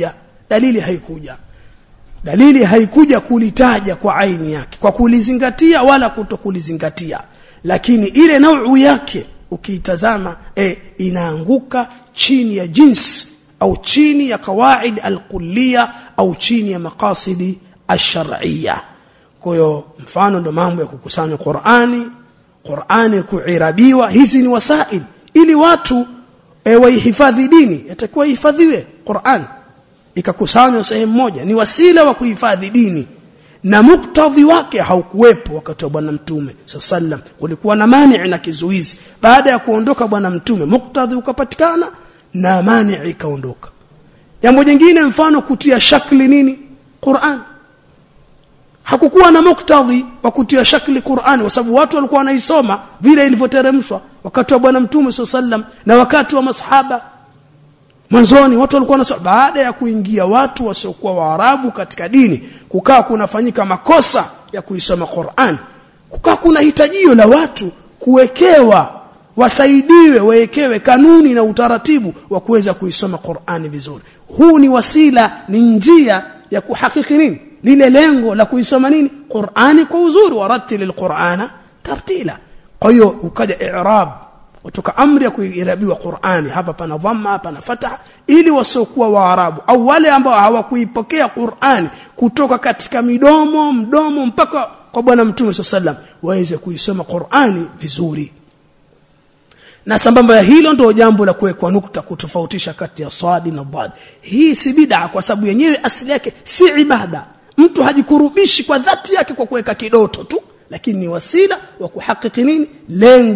haikuja kulitaja kwa aini yake, kwa kulizingatia wala kutokulizingatia. Lakini ile nau'u yake ukiitazama inaanguka chini ya jinsi au chini ya kawaid al-kulliyya au chini ya maqasidi ash-shar'iyya. Kwa hiyo mfano ndo mambo ya kukusanya Qur'ani kuirabiwa, hizi ni wasail ili watu waihifadhi dini. Yatakuwa ihifadhiwe Qur'an ikakusanywa sehemu moja, ni wasila wa kuhifadhi dini, na muktadhi wake haukuwepo wakati wa bwana mtume sallam. Kulikuwa na mani na kizuizi. Baada ya kuondoka bwana mtume muktadhi ukapatikana na mani ikaondoka. Jambo jingine mfano kutia shakli Qur'an. Hakukuwa na muktadhi wa kutia shakli Qur'an kwa sababu watu walikuwa wanaisoma vile ilivyoteremshwa wakati wa bwana mtume sallam na wakati wa masahaba. Mwanzoni watu walikuwa wanasoma. Baada ya kuingia watu wasiokuwa Waarabu katika dini, kukaa kunafanyika makosa ya kuisoma Qur'an. Kukaa kuna hitajio la watu kuwekewa, wasaidiwe, wawekewe kanuni na utaratibu wa kuweza kuisoma Qur'ani vizuri. Huu ni wasila, ni njia ya kuhakiki lile lengo la kuisoma Qur'ani kwa uzuri. Warattilil Qur'ana tartila. Kwa hiyo ukaja i'rab, kutoka amri ya kuirabiwa Qur'ani, hapa pana dhamma, hapa na fatha, ili wasiokuwa Waarabu au wale ambao hawakuipokea Qur'ani kutoka katika mdomo mpaka kwa bwana mtume sallam waweze kuisoma Qur'ani vizuri. Na sambamba ya hilo ndio jambo la kuwekwa nukta kutofautisha kati ya swadi na dhad. Hii si bid'a kwa sababu yenyewe asili yake si ibada. Mtu hajikurubishi kwa dhati yake kwa kuweka kidoto tu, lakini ni wasila wa kuhakiki lengo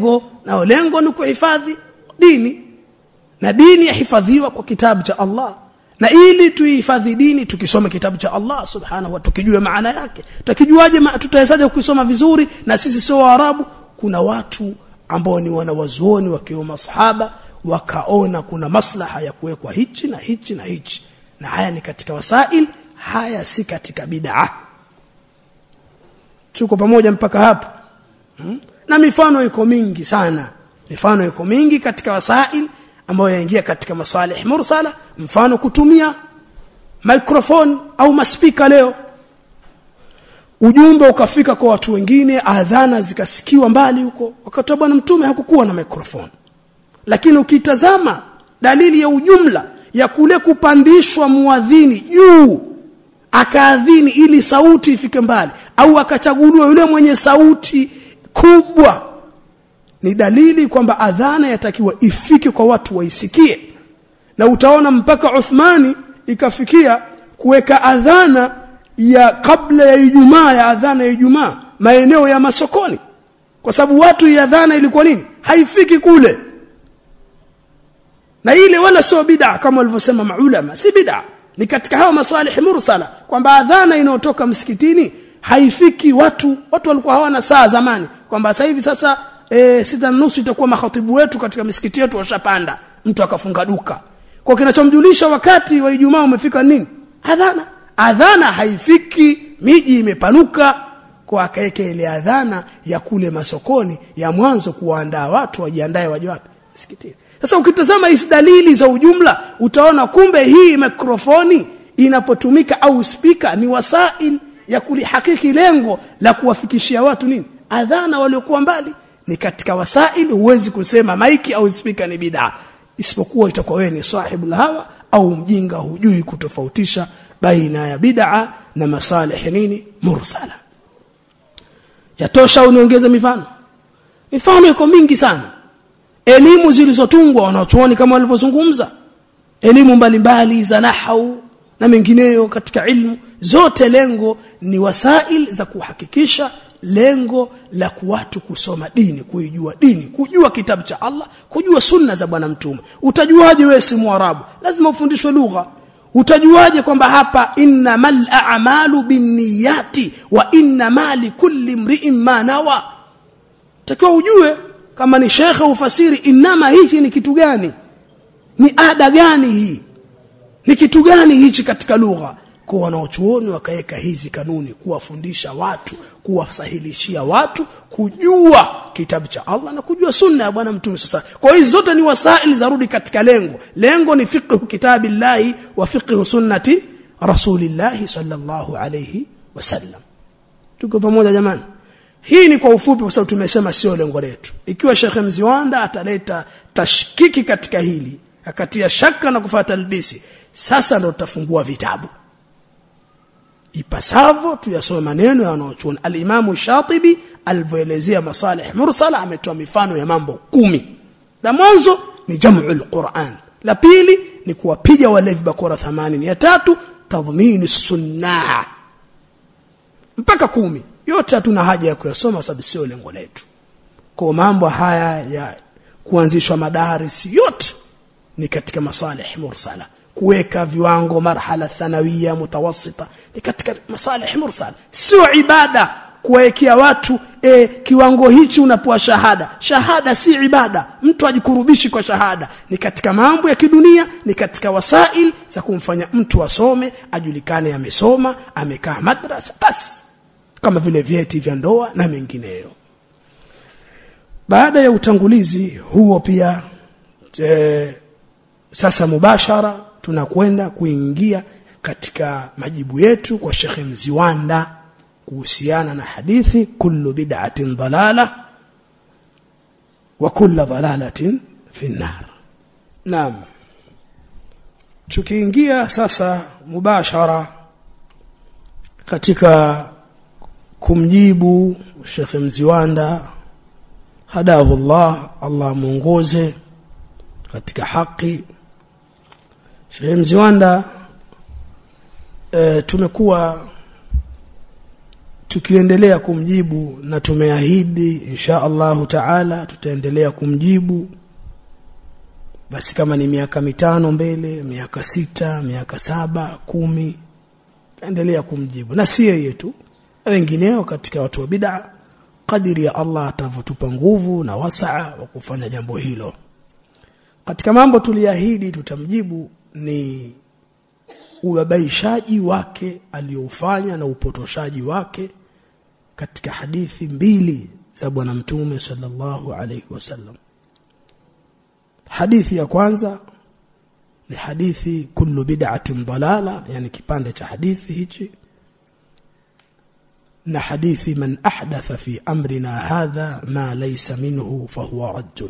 na lengo ni kuhifadhi dini, na dini yahifadhiwa kwa kitabu cha Allah. Na ili tuihifadhi dini tukisoma kitabu cha Allah subhanahu wa tukijua maana yake. Tutakijuaje? Tutawezaje kusoma vizuri na sisi sio Waarabu? Kuna watu ambao ni wanawazuoni wakiwa masahaba wakaona kuna maslaha ya kuwekwa hichi na hichi na hichi, na haya ni katika wasail, haya si katika bid'ah. Tuko pamoja mpaka hapo? Na mifano iko mingi sana, mifano iko mingi katika wasail ambayo yaingia katika masalih mursala. Mfano kutumia microphone au maspika leo, ujumbe ukafika kwa watu wengine, adhana zikasikiwa mbali huko, wakati bwana mtume hakukuwa na microphone. Lakini ukitazama dalili ya ujumla ya kule kupandishwa muadhini juu akaadhini ili sauti ifike mbali, au akachaguliwa yule mwenye sauti kubwa, ni dalili kwamba adhana yatakiwa ifike kwa watu waisikie. Na utaona mpaka Uthmani ikafikia kuweka adhana ya kabla ya Ijumaa, ya adhana ya Ijumaa maeneo ya masokoni, kwa sababu watu ya adhana ilikuwa nini, haifiki kule. Na ile wala sio bid'a kama walivyosema maulama, si bid'a, ni katika hao masalih mursala, kwamba adhana inayotoka msikitini haifiki watu. Watu walikuwa hawana saa zamani, kwamba sasa hivi sasa 6:30 itakuwa makhatibu wetu katika misikiti yetu washapanda, mtu akafunga duka. Kwa kinachomjulisha wakati wa Ijumaa umefika nini? Adhana. Adhana haifiki, miji imepanuka, kwa akaeke ile adhana ya kule masokoni ya mwanzo kuandaa watu wajiandae waje wapi? Msikitini. Sasa ukitazama hizi dalili za ujumla utaona kumbe hii mikrofoni inapotumika au speaker ni wasail ya kulihakiki lengo la kuwafikishia watu nini? Adhana waliokuwa mbali. Ni katika wasail, huwezi kusema maiki au speaker ni bid'a, isipokuwa itakuwa wewe ni sahibul hawa au mjinga, hujui kutofautisha baina ya bid'a na masalih nini mursala. Yatosha uniongeze mifano? Mifano iko mingi sana. Elimu zilizotungwa wanachuoni kama walivyozungumza, elimu mbalimbali za nahau na mengineyo katika ilmu, zote lengo ni wasail za kuhakikisha lengo la watu kusoma dini, kuijua dini, kujua kitabu cha Allah, kujua sunna za bwana mtume. Utajuaje wewe si Mwarabu? Lazima ufundishwe lugha. Utajuaje kwamba hapa innamal a'malu binniyati wa innama likulli imri'in ma nawa? Takiwa ujue kama ni shekhe ufasiri inama hichi ni kitu gani, ni ada gani hii, ni kitu gani hichi katika lugha. Kwa wanaochuoni wakaweka hizi kanuni kuwafundisha watu, kuwasahilishia watu kujua kitabu cha Allah na kujua sunna ya bwana mtume. Sasa kwa hizo zote ni wasaili zarudi katika lengo. Lengo ni fiqh kitabillahi wa fiqh sunnati rasulillahi sallallahu alayhi wasallam. Tuko pamoja jamani? Hii ni kwa ufupi, kwa sababu tumesema sio lengo letu. Ikiwa Sheikh Mziwanda ataleta tashkiki katika hili, akatia shaka na kufuata albisi, sasa ndio tutafungua vitabu. Ipasavyo tuyasome maneno ya wanaochuoni. Al-Imam Shatibi alivyoelezea masalih mursala ametoa mifano ya mambo 10. La mwanzo ni jam'ul Qur'an, la pili ni kuwapiga walevi bakora 80, ya tatu tadhmini sunnah, mpaka 10. Yote hatuna haja ya kuyasoma sababu sio lengo letu. Kwa mambo haya ya kuanzishwa madaris yote ni katika masalih mursala. Kuweka viwango marhala thanawia mutawassita ni katika masalih mursala. Sio ibada kuwekea watu kiwango hichi unapoa shahada. Shahada si ibada, mtu ajikurubishi kwa shahada. Ni katika mambo ya kidunia, ni katika wasail za kumfanya mtu asome, ajulikane amesoma, amekaa madrasa, basi kama vile vyeti vya ndoa na mengineyo. Baada ya utangulizi huo pia sasa mubashara tunakwenda kuingia katika majibu yetu kwa Sheikh Mziwanda kuhusiana na hadithi kullu bid'atin dalala wa kullu dalalatin fi an-nar. Naam, tukiingia sasa mubashara katika kumjibu Sheikh Mziwanda hadahu Allah muongoze katika haki. Sheikh Mziwanda tumekuwa tukiendelea kumjibu, na tumeahidi insha Allah taala tutaendelea kumjibu. Basi kama ni miaka 5 mbele, miaka 6, miaka 7, 10, tutaendelea kumjibu, na si yeye tu, wengineo katika watu wa bid'a, kadiri ya Allah atavotupa nguvu na wasaa wa kufanya jambo hilo. Katika mambo tuliahidi tutamjibu ni ubabaishaji wake aliofanya na upotoshaji wake katika hadithi 2 za bwana mtume sallallahu alayhi wasallam. Hadithi ya kwanza ni hadithi kullu bid'atin dalala, yani kipande cha hadithi hichi, na hadithi man ahdatha fi amrina hadha ma laysa minhu fahuwa raddun.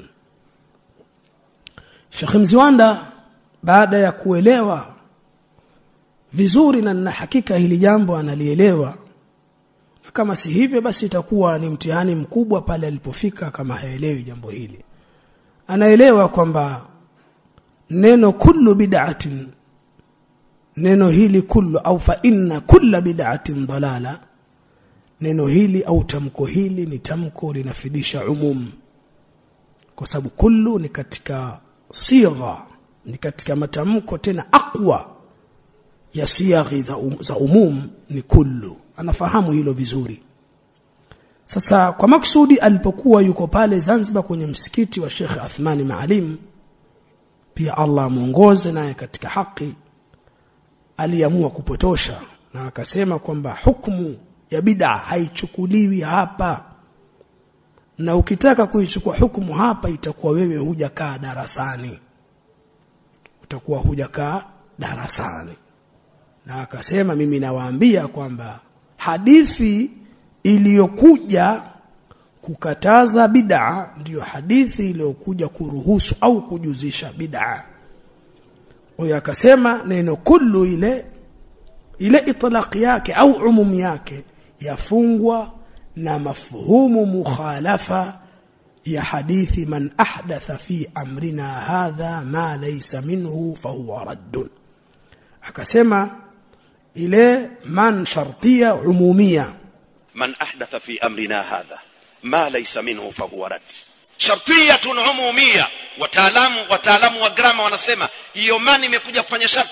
Sheikh Mziwanda baada ya kuelewa vizuri na hakika hili jambo analielewa, kama si hivyo basi itakuwa ni mtihani mkubwa pale alipofika kama haelewi jambo hili. Anaelewa kwamba neno kullu bid'atin, neno hili kullu au fa inna kulla bid'atin dalala, neno hili au tamko hili ni tamko linafidisha umum, kwa sababu kullu ni katika sigha, ni katika matamko tena aqwa ya siyaghi za umum ni kullu. Anafahamu hilo vizuri. Sasa kwa maksudi alipokuwa yuko pale Zanzibar kwenye msikiti wa Sheikh Athmani Maalim, pia Allah muongoze naye katika haki, aliamua kupotosha na akasema kwamba hukumu ya bid'a haichukuliwi hapa, na ukitaka kuichukua hukumu hapa itakuwa wewe hujakaa darasani, utakuwa hujakaa darasani. Na akasema mimi nawaambia kwamba hadithi iliyokuja kukataza bid'a ndiyo hadithi iliyokuja kuruhusu au kujuzisha bid'a. Huyo akasema neno kullu ile itlaq yake au umum yake yafungwa na mafhumu mukhalafa ya hadithi man ahdatha fi amrina hadha ma laysa minhu fahuwa raddun. Akasema ile man shartiya umumia, man ahdatha fi amrina hadha ma laysa minhu fahuwa radd, shartiyatun umumia. Wataalamu wa grama wanasema hiyo man imekuja kufanya shart.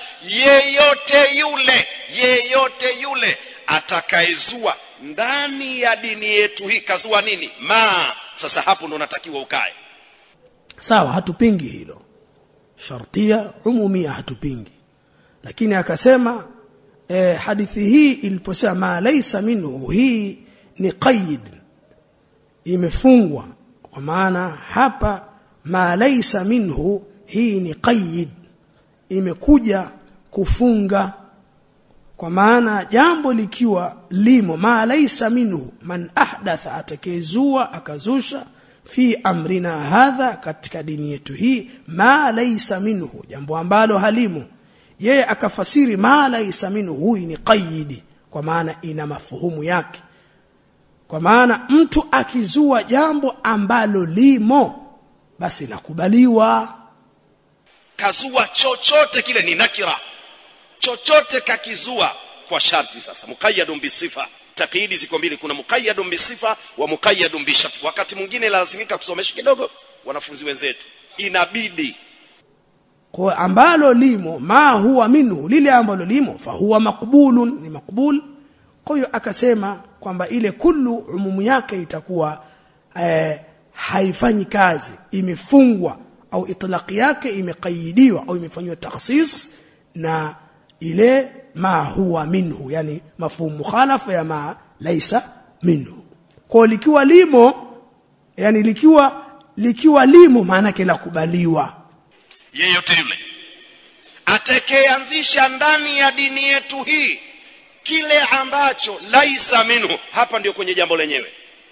Yeyote yule atakayezua ndani ya dini yetu hii, kazua nini? Sasa hapo ndo unatakiwa ukae sawa, hatupingi hilo, shartia umumia hatupingi. Lakini akasema hadithi hii iliposema ma laysa minhu, hii ni qaid, imefungwa. Kwa maana hapa ma laysa minhu hii ni qaid, imekuja kufunga. Kwa maana jambo likiwa limo ma laysa minhu, man ahdatha, atakayezua akazusha, fi amrina hadha, katika dini yetu hii, ma laysa minhu, jambo ambalo halimo, yeye akafasiri ma laysa minhu, huyu ni qaidi, kwa maana ina mafuhumu yake. Kwa maana mtu akizua jambo ambalo limo basi nakubaliwa. Kazua chochote kile ni nakira, chochote kakizua kwa sharti. Sasa muqayyadun bisifa, taqyidi ziko mbili, kuna muqayyadun bisifa wa muqayyadun bishart. Wakati mwingine lazimika kusomesha kidogo wanafunzi wenzetu, inabidi kwa ambalo limo ma huwa minhu, lile ambalo limo fa huwa maqbulun, ni maqbul. Kwa hiyo akasema kwamba ile kullu umumu yake itakuwa haifanyi kazi, imefungwa, au itlaqi yake imekaidiwa au imefanywa takhsis na ile ma huwa minhu, yani mafhumu mukhalafa ya ma laysa minhu. Kwa likiwa limo, yani likiwa limo maana yake la kubaliwa. Yeyote yule atakayeanzisha ndani ya dini yetu hii kile ambacho laisa minhu, hapa ndio kwenye jambo lenyewe,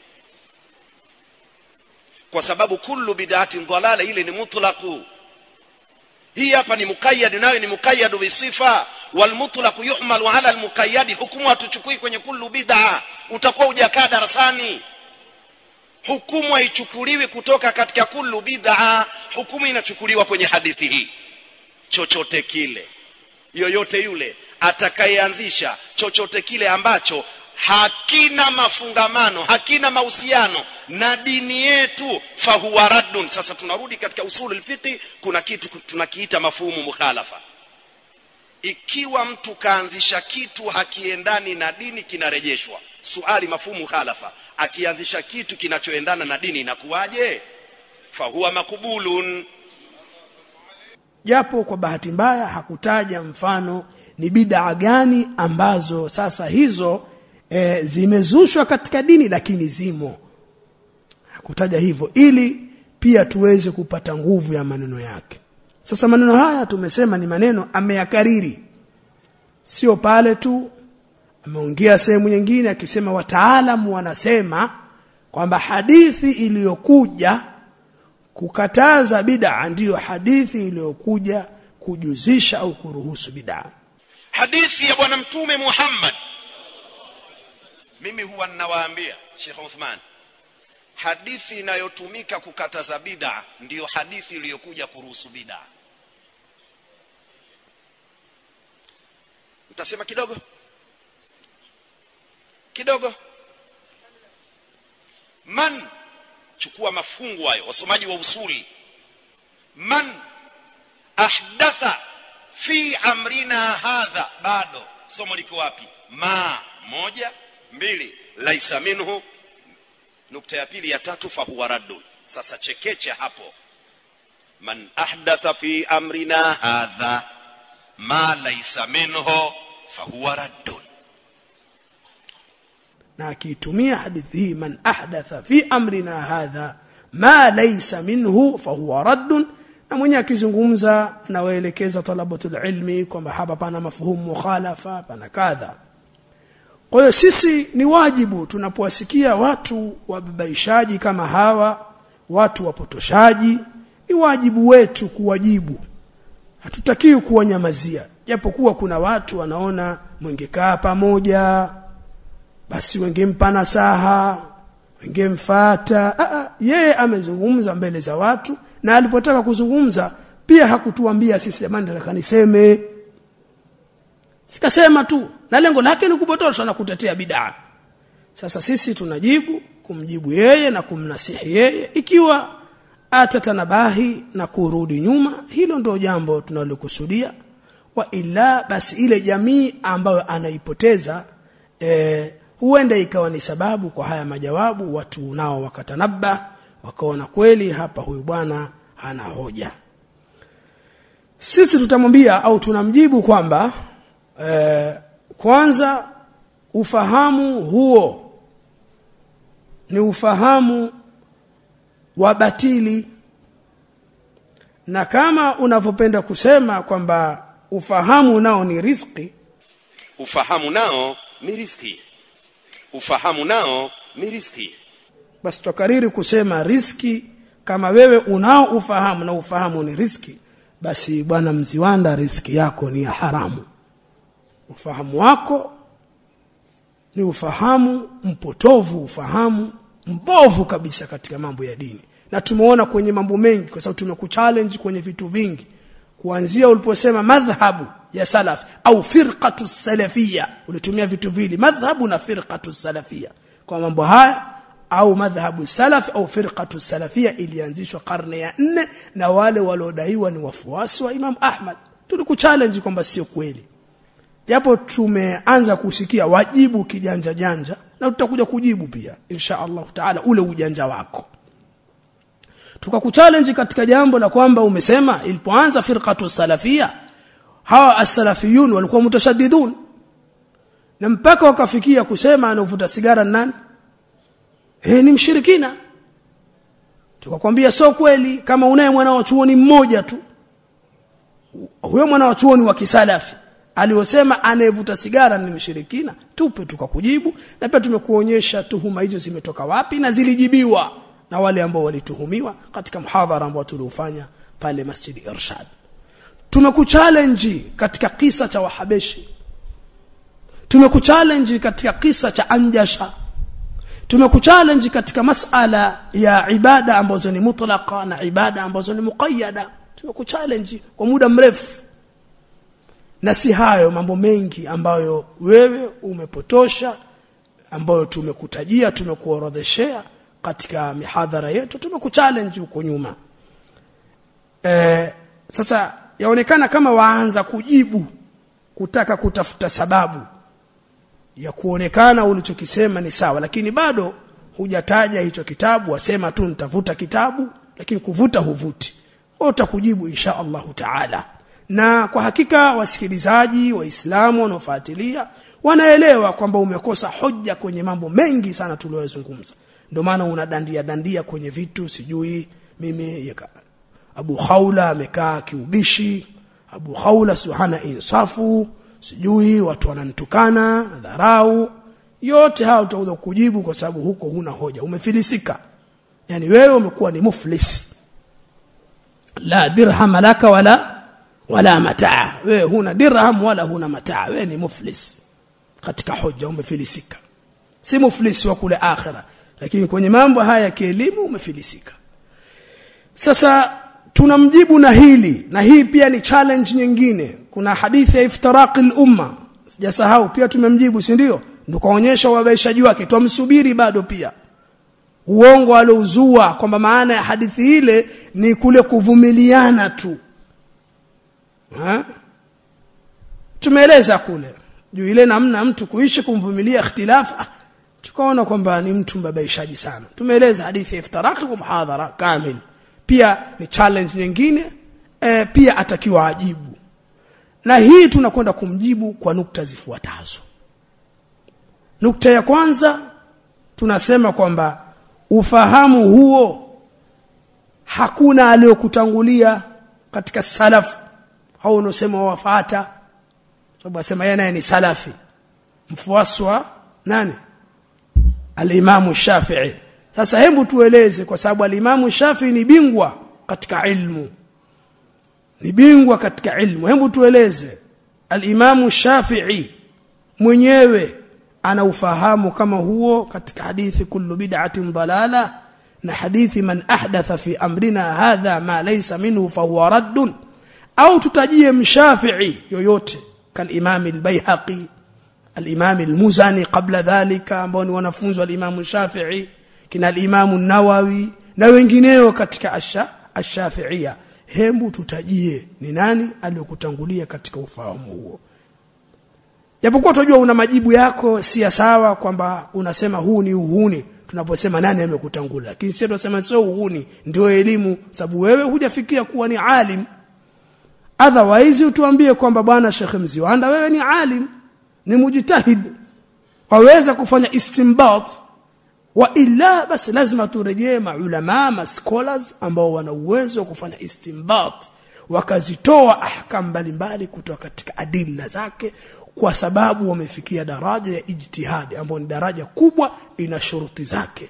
kwa sababu kullu bid'atin dhalala ile ni mutlaqu. Hii hapa ni muqayyad, nayo ni muqayyad bisifa, wal mutlaq yuhmalu ala al muqayyad. Hukumu hatuchukui kwenye kullu bid'a, utakuwa hujakaa darasani. Hukumu haichukuliwi kutoka katika kullu bid'a, hukumu inachukuliwa kwenye hadithi hii. Chochote kile, yoyote yule atakayeanzisha chochote kile ambacho hakina mafungamano, hakina mahusiano na dini yetu, fahuwa raddun. Sasa tunarudi katika usulul fiqh, kuna kitu tunakiita mafhumu mukhalafa. Ikiwa mtu kaanzisha kitu hakiendani na dini, kinarejeshwa. Swali, mafhumu mukhalafa, akianzisha kitu kinachoendana na dini inakuwaje? Fahuwa makubulun. Japo kwa bahati mbaya hakutaja mfano ni bid'a gani ambazo sasa hizo zimezushwa katika dini, lakini zimo. Hakutaja hivyo ili pia tuweze kupata nguvu ya maneno yake. Sasa maneno haya tumesema ni maneno ameyakariri, sio pale tu, ameongea sehemu nyingine akisema wataalamu wanasema kwamba hadithi iliyokuja kukataza bid'a ndiyo hadithi iliyokuja kujuzisha au kuruhusu bid'a. Hadithi ya bwana mtume Muhammad, mimi huwa ninawaambia Sheikh Uthman, hadithi inayotumika kukataza bid'a ndiyo hadithi iliyokuja kuruhusu bid'a. Mtasema kidogo man, chukua mafungu hayo wasomaji wa usuli. Man ahdatha fi amrina hadha, bado somo liko wapi? Ma moja, mbili, laisa minhu, nukta ya pili, ya tatu, fahuwa raddun. Sasa chekecha hapo, man ahdatha fi amrina hadha ma laisa minhu fahuwa raddun. Na akitumia hadithi hii, man ahdatha fi amrina hadha ma laysa minhu fahuwa raddun, na mwenye akizungumza na waelekeza talabatul ilmi kwamba hapa pana mafhumu mukhalafa, pana kadha. Kwa hiyo sisi ni wajibu tunapowasikia watu wababaishaji kama hawa, watu wapotoshaji, ni wajibu wetu kuwajibu. Hatutakiwi kuwanyamazia. Japokuwa kuna watu wanaona mwengekaa pamoja basi wengempa nasaha, wengemfuata. Yeye amezungumza mbele za watu, na alipotaka kuzungumza pia hakutuambia sisi jamani nataka niseme. Sikasema tu, na lengo lake ni kupotosha na kutetea bid'a. Sasa sisi tunajibu kumjibu yeye na kumnasihi yeye. Ikiwa atatanabahi na kurudi nyuma, hilo ndio jambo tunalokusudia. Wa ila basi ile jamii ambayo anaipoteza huenda ikawa ni sababu kwa haya majawabu, watu nao wakatanabba, wakaona kweli hapa huyu bwana hana hoja. Sisi tutamwambia au tunamjibu kwamba kwanza ufahamu huo ni ufahamu wa batili, na kama unavyopenda kusema kwamba ufahamu nao ni riziki, ufahamu nao ni riziki, ufahamu nao ni riziki, basi tukariri kusema riziki. Kama wewe unao ufahamu na ufahamu ni riziki, basi bwana Mziwanda, riziki yako ni ya haramu. Ufahamu wako ni ufahamu mpotovu, ufahamu mbovu kabisa katika mambo ya dini. Na tumeona kwenye mambo mengi, kwa sababu tumekuchallenge kwenye vitu vingi, kuanzia uliposema madhhabu ya salaf au firqatu salafia, ulitumia vitu vili, madhhabu na firqatu salafia. Kwa mambo haya, au madhhabu salaf au firqatu salafia ilianzishwa karne ya 4 na wale waliodaiwa ni wafuasi wa Imam Ahmad. Tulikuchallenge kwamba sio kweli, japo tumeanza kusikia wajibu kijanja janja, na tutakuja kujibu pia insha Allah taala ule ujanja wako. Tukakuchallenge katika jambo la kwamba umesema ilipoanza firqatu salafia, hawa as-salafiyun walikuwa mutashaddidun, na mpaka wakafikia kusema anavuta sigara nani ni mshirikina. Tukakwambia sio kweli. Kama unaye mwana wa chuoni mmoja tu, huyo mwana wa chuoni wa kisalafi aliosema anayevuta sigara ni mshirikina, tupe tukakujibu, na pia tumekuonyesha tuhuma hizo zimetoka wapi na zilijibiwa na wale ambao walituhumiwa katika muhadhara ambao tuliofanya pale Masjid Irshad. Tumekuchallenge katika kisa cha Wahabeshi, tumekuchallenge katika kisa cha Anjasha, tumekuchallenge katika masala ya ibada ambazo ni mutlaqa na ibada ambazo ni muqayyada. Tumekuchallenge kwa muda mrefu, na si hayo mambo mengi ambayo wewe umepotosha ambayo tumekutajia, tumekuorodheshea katika mihadhara yetu, tumekuchallenge huko nyuma. Sasa yaonekana kama waanza kujibu, kutaka kutafuta sababu ya kuonekana ulichokisema ni sawa, lakini bado hujataja hicho kitabu. Wasema tu nitavuta kitabu, lakini kuvuta huvuti. Utakujibu insha Allah taala. Na kwa hakika wasikilizaji waislamu wanaofuatilia wanaelewa kwamba umekosa hoja kwenye mambo mengi sana tuliyozungumza. Ndio maana unadandia kwenye vitu, sijui mimi Abu Khawla amekaa kiubishi, Abu Khawla suhana insafu, sijui watu wananitukana, dharau. Yote hao utakuja kujibu kwa sababu huko huna hoja, umefilisika. Yani wewe umekuwa ni muflis, la dirham laka wala mataa. Wewe huna dirham wala huna mataa, wewe ni muflis katika hoja, umefilisika. Si muflis wa kule akhira, lakini kwenye mambo haya ya kielimu umefilisika. Sasa tunamjibu na hili, na hii pia ni challenge nyingine. Kuna hadithi ya iftiraqil umma, sijasahau, pia tumemjibu, si ndio? Ndio kaonyesha wabaishaji wake, tumsubiri bado pia uongo aliozua kwamba maana ya hadithi ile ni kule kuvumiliana tu. Tumeeleza kule juu ile namna mtu kuishi kumvumilia ikhtilafu, tukaona kwamba ni mtu mbabaishaji sana. Tumeeleza hadithi ya iftiraqi kwa muhadhara kamili. Pia ni challenge nyingine, pia atakiwa ajibu. Na hii tunakwenda kumjibu kwa nukta zifuatazo. Nukta ya kwanza, tunasema kwamba ufahamu huo hakuna aliyokutangulia katika salaf au unosema wafuata, sababu asema yeye naye ni salafi, mfuasi wa nani? Al-Imam Shafi'i. Sasa hebu tueleze, kwa sababu al-Imam Shafi'i ni bingwa katika ilmu, ni bingwa katika ilmu. Hebu tueleze al-Imam Shafi'i mwenyewe ana ufahamu kama huo katika hadithi kullu bid'atin dalala na hadithi man ahdatha fi amrina hadha ma laysa minhu fa huwa raddun? Au tutajie mshafi'i yoyote kal Imam al-Baihaqi, al-Imam al-Muzani qabla dhalika, ambao ni wanafunzi wa al-Imam Shafi'i, kina al-Imam an-Nawawi na wengineo katika ash-Shafi'iyya. Hebu tutajie ni nani aliyokutangulia katika ufahamu huo. Japokuwa tunajua una majibu yako si sawa, kwamba unasema huu ni uhuni tunaposema nani amekutangulia, lakini sisi tunasema sio uhuni, ndio elimu, sababu wewe hujafikia kuwa ni alim. Otherwise utuambie kwamba bwana Sheikh Mziwanda wewe ni alim, ni mujtahid, waweza kufanya istinbat, wa illa basi lazima turejee maulama, scholars ambao wana uwezo wa kufanya istinbat, wakazitoa ahkam mbalimbali kutoka katika adilla zake, kwa sababu wamefikia daraja ya ijtihadi ambayo ni daraja kubwa, ina shuruti zake.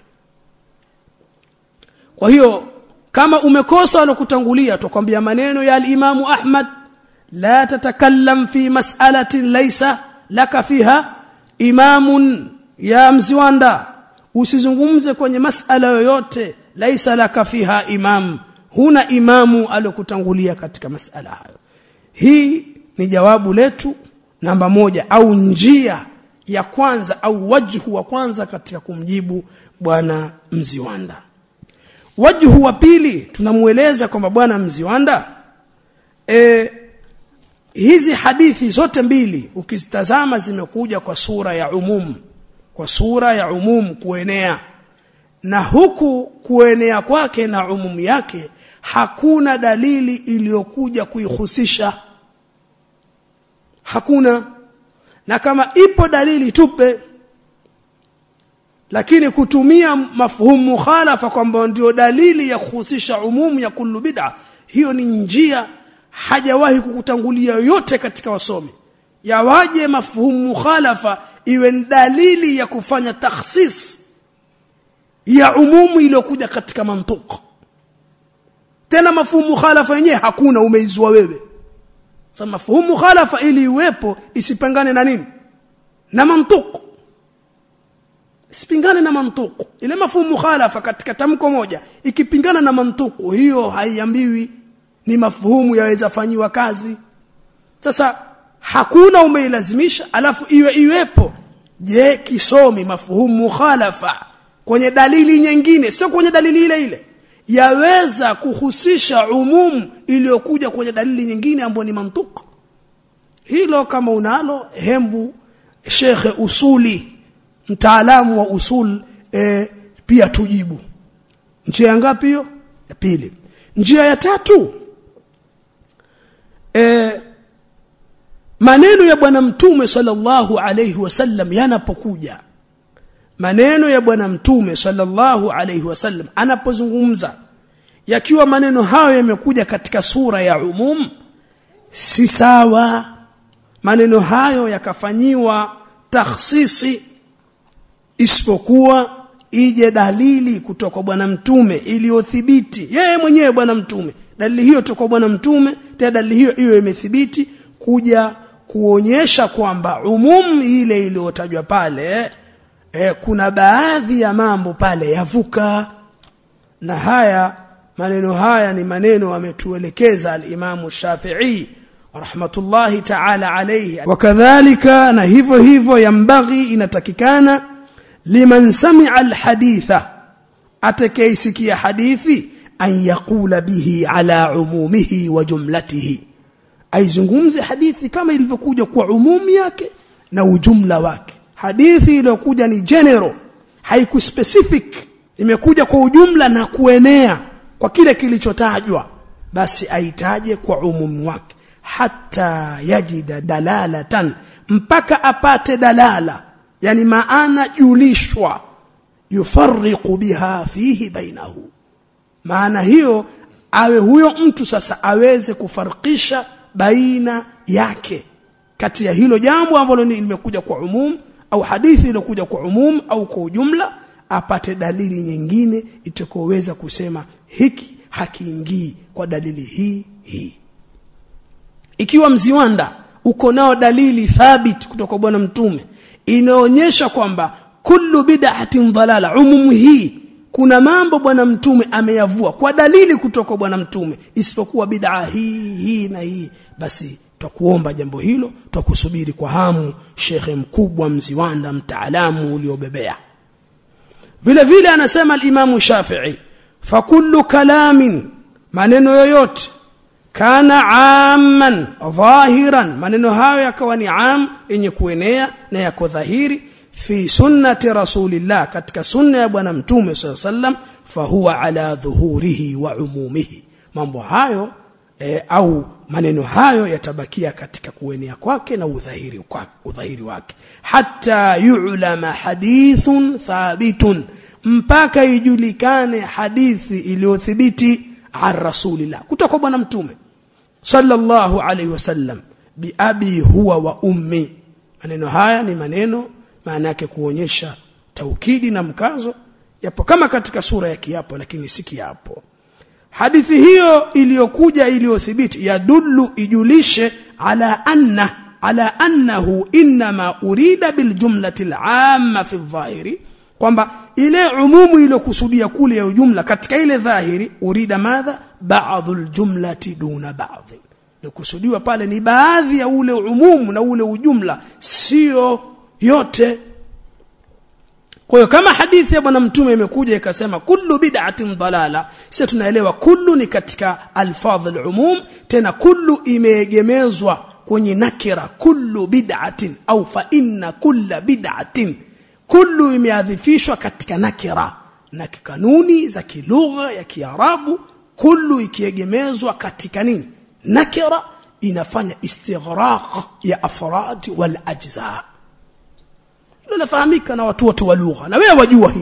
Kwa hiyo kama umekosa alokutangulia, tukwambia maneno ya al-Imam Ahmad, la tatakallam fi mas'alatin laysa laka fiha imamun. Ya Mziwanda, usizungumze kwenye mas'ala yoyote laysa laka fiha imam, huna imamu alokutangulia katika mas'ala hayo. Hii ni jawabu letu namba moja, au njia ya kwanza, au wajhu wa kwanza katika kumjibu bwana Mziwanda. Wajhu wa pili, tunamueleza kwamba bwana Mziwanda, hizi hadithi zote mbili ukizitazama zimekuja kwa sura ya umum, kwa sura ya umum, kuenea. Na huku kuenea kwake na umum yake hakuna dalili iliyokuja kuihusisha, hakuna. Na kama ipo dalili tupe, lakini kutumia mafhumu mukhalafa kwamba ndio dalili ya kuhusisha umumu ya kullu bid'a, hiyo ni njia hajawahi kukutangulia yote katika wasomi. Yawaje mafhumu mukhalafa iwe dalili ya kufanya takhsis ya umumu iliyokuja katika mantuq? Tena mafhumu mukhalafa yenyewe hakuna, umeizua wewe. Sasa mafhumu mukhalafa ili iwepo isipingane na nini? Na mantuq. Isipingane na mantuq. Ile mafhumu mukhalafa katika tamko moja ikipingana na mantuq, hiyo haiambiwi ni mafhumu yaweza fanywa kazi. Sasa hakuna umeilazimisha alafu iwepo je kisomi mafhumu mukhalafa kwenye dalili nyingine sio kwenye dalili ile ile yaweza kuhusisha umum iliyokuja kwenye dalili nyingine ambayo ni mantuq? Hilo kama unalo hembu Sheikh Usuli mtaalamu wa usul pia tujibu. Njia ngapi hiyo? Ya pili. Njia ya tatu, maneno ya bwana mtume sallallahu alayhi wasallam yanapokuja, maneno ya bwana mtume sallallahu alayhi wasallam anapozungumza, yakiwa maneno hayo yamekuja katika sura ya umum, si sawa maneno hayo yakafanyiwa takhsisi, isipokuwa ije dalili kutoka kwa bwana mtume iliyothibiti yeye mwenyewe bwana mtume, dalili hiyo kutoka kwa bwana mtume, tena dalili hiyo imethibiti kuja kuonyesha kwamba umum ile iliyotajwa pale kuna baadhi ya mambo pale yavuka. Na haya maneno haya ni maneno ametuelekeza al-Imam Shafi'i rahmatullahi ta'ala alayhi. Wakadhalika na hivyo yambaghi inatakikana liman sami'a alhaditha, atakayesikia hadithi, an yaqula bihi ala umumihi wa jumlatihi, aizungumze hadithi kama ilivyokuja kwa umumi yake na ujumla wake. Hadithi iliyokuja ni general, haiku specific, imekuja kwa ujumla na kuenea kwa kile kilichotajwa, basi aitaje kwa umumi wake, hatta yajida dalalatan, mpaka apate dalala, yani maana julishwa, yufarriqu biha fihi bainahu, maana hiyo awe huyo mtu sasa aweze kufarikisha baina yake kati ya hilo jambo ambalo limekuja kwa umum au hadithi iliyokuja kwa umum au kwa ujumla, apate dalili nyingine itakayoweza kusema hiki hakiingii kwa dalili hii. Ikiwa mziwanda uko nao dalili thabit kutoka kwa bwana mtume inaonyesha kwamba kullu bid'atin dhalala, umumu hii kuna mambo bwana mtume ameyavua kwa dalili kutoka kwa bwana mtume, isipokuwa bid'a hii na hii, basi tutakuomba jambo hilo, tutakusubiri kwa hamu shekhe mkubwa mziwanda mtaalamu uliobebea. Vile vile anasema al-Imam Shafi'i, fa kullu kalamin, maneno yoyote, kana amman dhahiran, maneno hayo yakawa ni am yenye kuenea na yako dhahiri, fi sunnati rasulillah, katika sunna ya bwana mtume sallallahu alayhi wasallam, fa huwa ala dhuhurihi wa umumihi, mambo hayo au maneno hayo yatabakia katika kuenea kwake na udhahiri wake, hatta yu'lama hadithun thabitun, mpaka ijulikane hadithi iliyothibiti an rasulillah, kutoka bwana mtume sallallahu alayhi wasallam, bi abi huwa wa ummi. Maneno haya ni maneno maana yake kuonyesha taukidi na mkazo, yapo kama katika sura ya kiapo, lakini si kiapo. Hadithi hiyo iliyokuja iliyothibiti yadullu, ijulishe, ala annahu inma urida bil jumlati al amma fi dhahiri, kwamba ile umumu iliyokusudia kule ya ujumla katika ile dhahiri, urida madha ba'dhul jumlati duna ba'd, kusudiwa pale ni baadhi ya ule umumu na ule ujumla, sio yote. Kwa hiyo kama hadithi ya bwana mtume imekuja ikasema kullu bid'atin dalala, sisi tunaelewa kullu ni katika alfadh al-umum, tena kullu imeegemezwa kwenye nakira, kullu bid'atin au fa inna kulla bid'atin, kullu imeadhifishwa katika nakira, na kanuni za kilugha ya Kiarabu kullu ikiegemezwa katika nini? Nakira, inafanya istighraq ya afrad wal ajza. Hilo lafahamika na watu wote wa lugha, na wewe wajua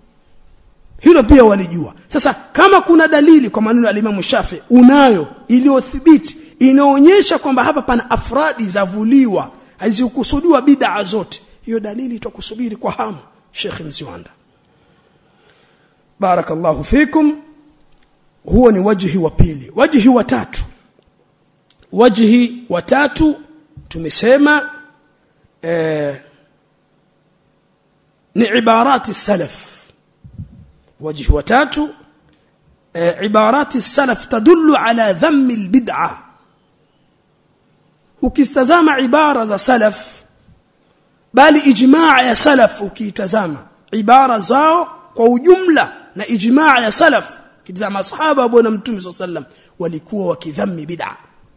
hilo pia walijua. Sasa kama kuna dalili kwa maneno ya Imam Shafi unayo iliyothibiti inaonyesha kwamba hapa pana afradi zavuliwa, hazikusudiwa bid'a zote, hiyo dalili tutakusubiri kwa hamu Sheikh Mziwanda. Barakallahu fikum. Huo ni wajhi wa pili. Wajhi wa tatu tumesema ni ibarati salaf. Wajhi wa tatu, ibarati salaf tadullu ala dhammi albid'a. Ukistazama ibara za salaf bali ijmaa ya salaf ukitazama ibara zao kwa ujumla na ijmaa ya salaf kitazama masahaba wa bwana mtume sallam walikuwa wakidhammi bid'a,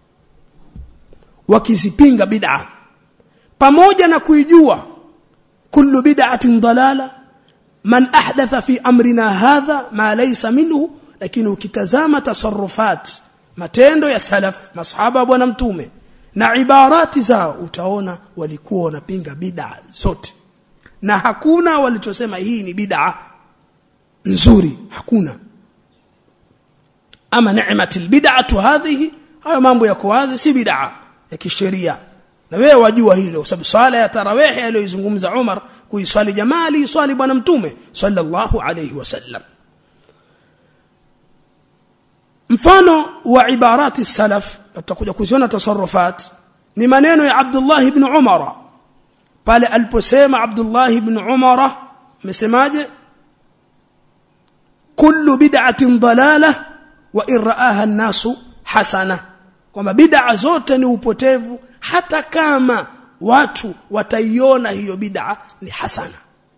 wakizipinga bid'a, pamoja na kuijua kullu bid'atin dalala man ahdatha fi amrina hadha ma laysa minhu. Lakini ukitazama tasarrufat, matendo ya salaf masahaba wa bwana mtume na ibarati zao, utaona walikuwa wanapinga bid'a zote, na hakuna walichosema hii ni bid'a nzuri, hakuna. Ama ni'matul bid'atu hadhihi, hayo mambo yako wazi, si bid'a ya kisheria, na wewe wajua hilo, kwa sababu swala ya tarawih aliyozungumza Umar kuiswali jamaa aliswali bwana mtume sallallahu alayhi wasallam. Mfano wa ibarati salaf tutakuja kuziona tasarrufat ni maneno ya Abdullah ibn Umar pale aliposema Abdullah ibn Umar amesemaje, kullu bid'atin dalalah wa in ra'aha an-nasu hasana, kwamba bid'a zote ni upotevu hata kama watu wataiona hiyo bid'a ni hasana.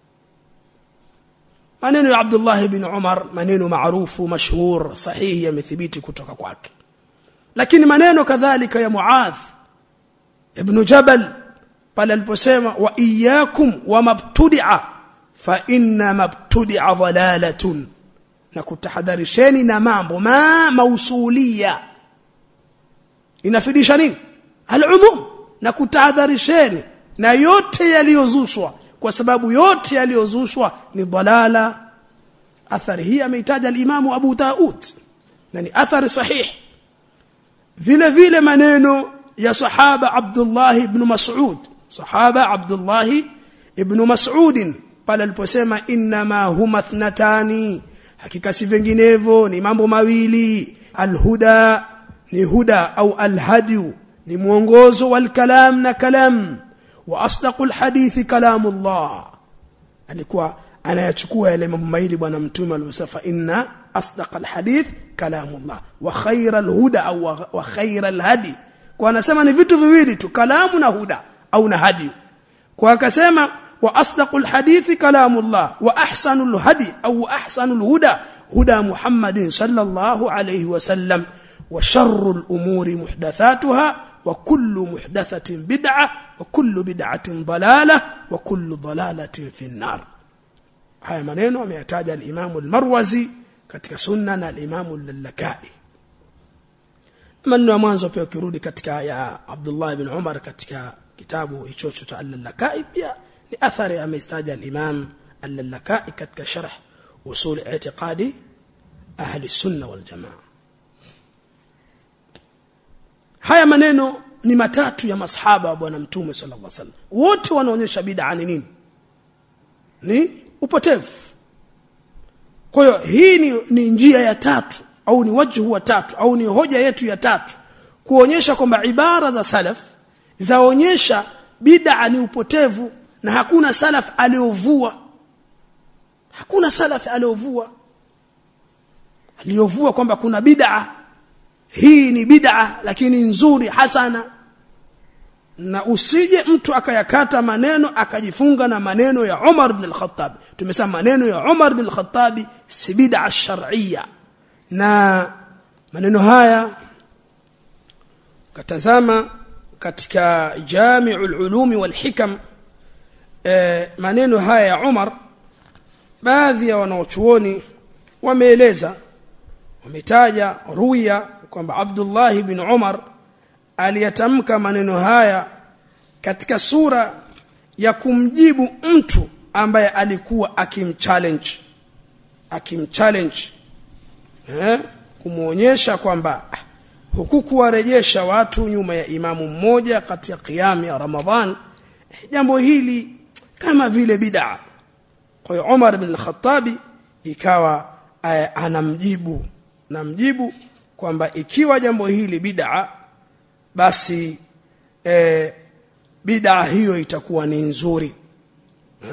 maneno ya Abdullah ibn Umar maneno maarufu mashhur sahihi yamethibiti kutoka kwake. Lakini maneno kadhalika ya Muadh ibn Jabal pale aliposema wa iyyakum wa mabtudi'a fa inna mabtudi'a dhalalatun, na kutahadharisheni na mambo mausulia, inafidisha nini? Al-umum, na kutahadharisheni na yote yaliyozushwa, kwa sababu yote yaliyozushwa ni dalala. Athari hii ameitaja al-Imam Abu Daud na ni athari sahih. Vile vile maneno ya sahaba Abdullah ibn Mas'ud, sahaba Abdullah ibn Mas'ud pale aliposema inma huma ithnatani, hakika si vinginevyo ni mambo mawili, al-huda ni huda au al-hadi ni mwongozo, wal kalam na kalam, wa asdaqul hadithi kalamullah. Alikuwa anayachukua yale mambo mawili bwana mtume aliyosema inna asdaqal hadith kalamullah wa khairal huda au wa khairal hadi, kwa anasema ni vitu viwili tu, kalamu na huda au na hadi. Kwa akasema wa asdaqul hadithi kalamullah wa ahsanul hadi au ahsanul huda huda Muhammadin sallallahu alayhi wasallam wa sharrul umuri muhdathatuha wa kullu muhdathatin bid'ah wa kullu bid'atin dalalah wa kullu dalalatin fi an-nar. Haya maneno ameyataja al-Imam al-Marwazi katika sunna na al-Imam al-Lakai. Maneno ya mwanzo pia ukirudi katika ya Abdullah ibn Umar katika kitabu hicho cha al-Lakai pia ni athari amestaja al-Imam al-Lakai katika sharh usul i'tiqadi ahli sunna wal jamaa. Haya maneno ni matatu ya masahaba wa bwana mtume sallallahu alaihi wasallam, wote wanaonyesha bid'a ni nini? Ni upotevu. Kwa hiyo hii ni njia ya tatu au ni wajhu wa tatu au ni hoja yetu ya tatu kuonyesha kwamba ibara za salaf zaonyesha bid'a ni upotevu, na hakuna salaf aliovua, hakuna salaf aliovua kwamba kuna bid'a hii ni bid'a lakini nzuri hasana. Na usije mtu akayakata maneno akajifunga na maneno ya Umar ibn al-Khattab. Tumesema maneno ya Umar ibn al-Khattab si bid'a shar'iyya, na maneno haya katazama katika Jami'ul Ulumi wal Hikam. Maneno haya ya Umar, baadhi ya wanaochuoni wameeleza, wametaja ruya kwamba Abdullah ibn Umar aliyatamka maneno haya katika sura ya kumjibu mtu ambaye alikuwa akimchallenge kumuonyesha kwamba hukukuwarejesha watu nyuma ya imamu mmoja katika qiyam ya Ramadhan, jambo hili kama vile bid'a. Kwa hiyo Umar ibn al-Khattab ikawa anamjibu kwamba ikiwa jambo hili bid'a, basi bid'a hiyo itakuwa ni nzuri,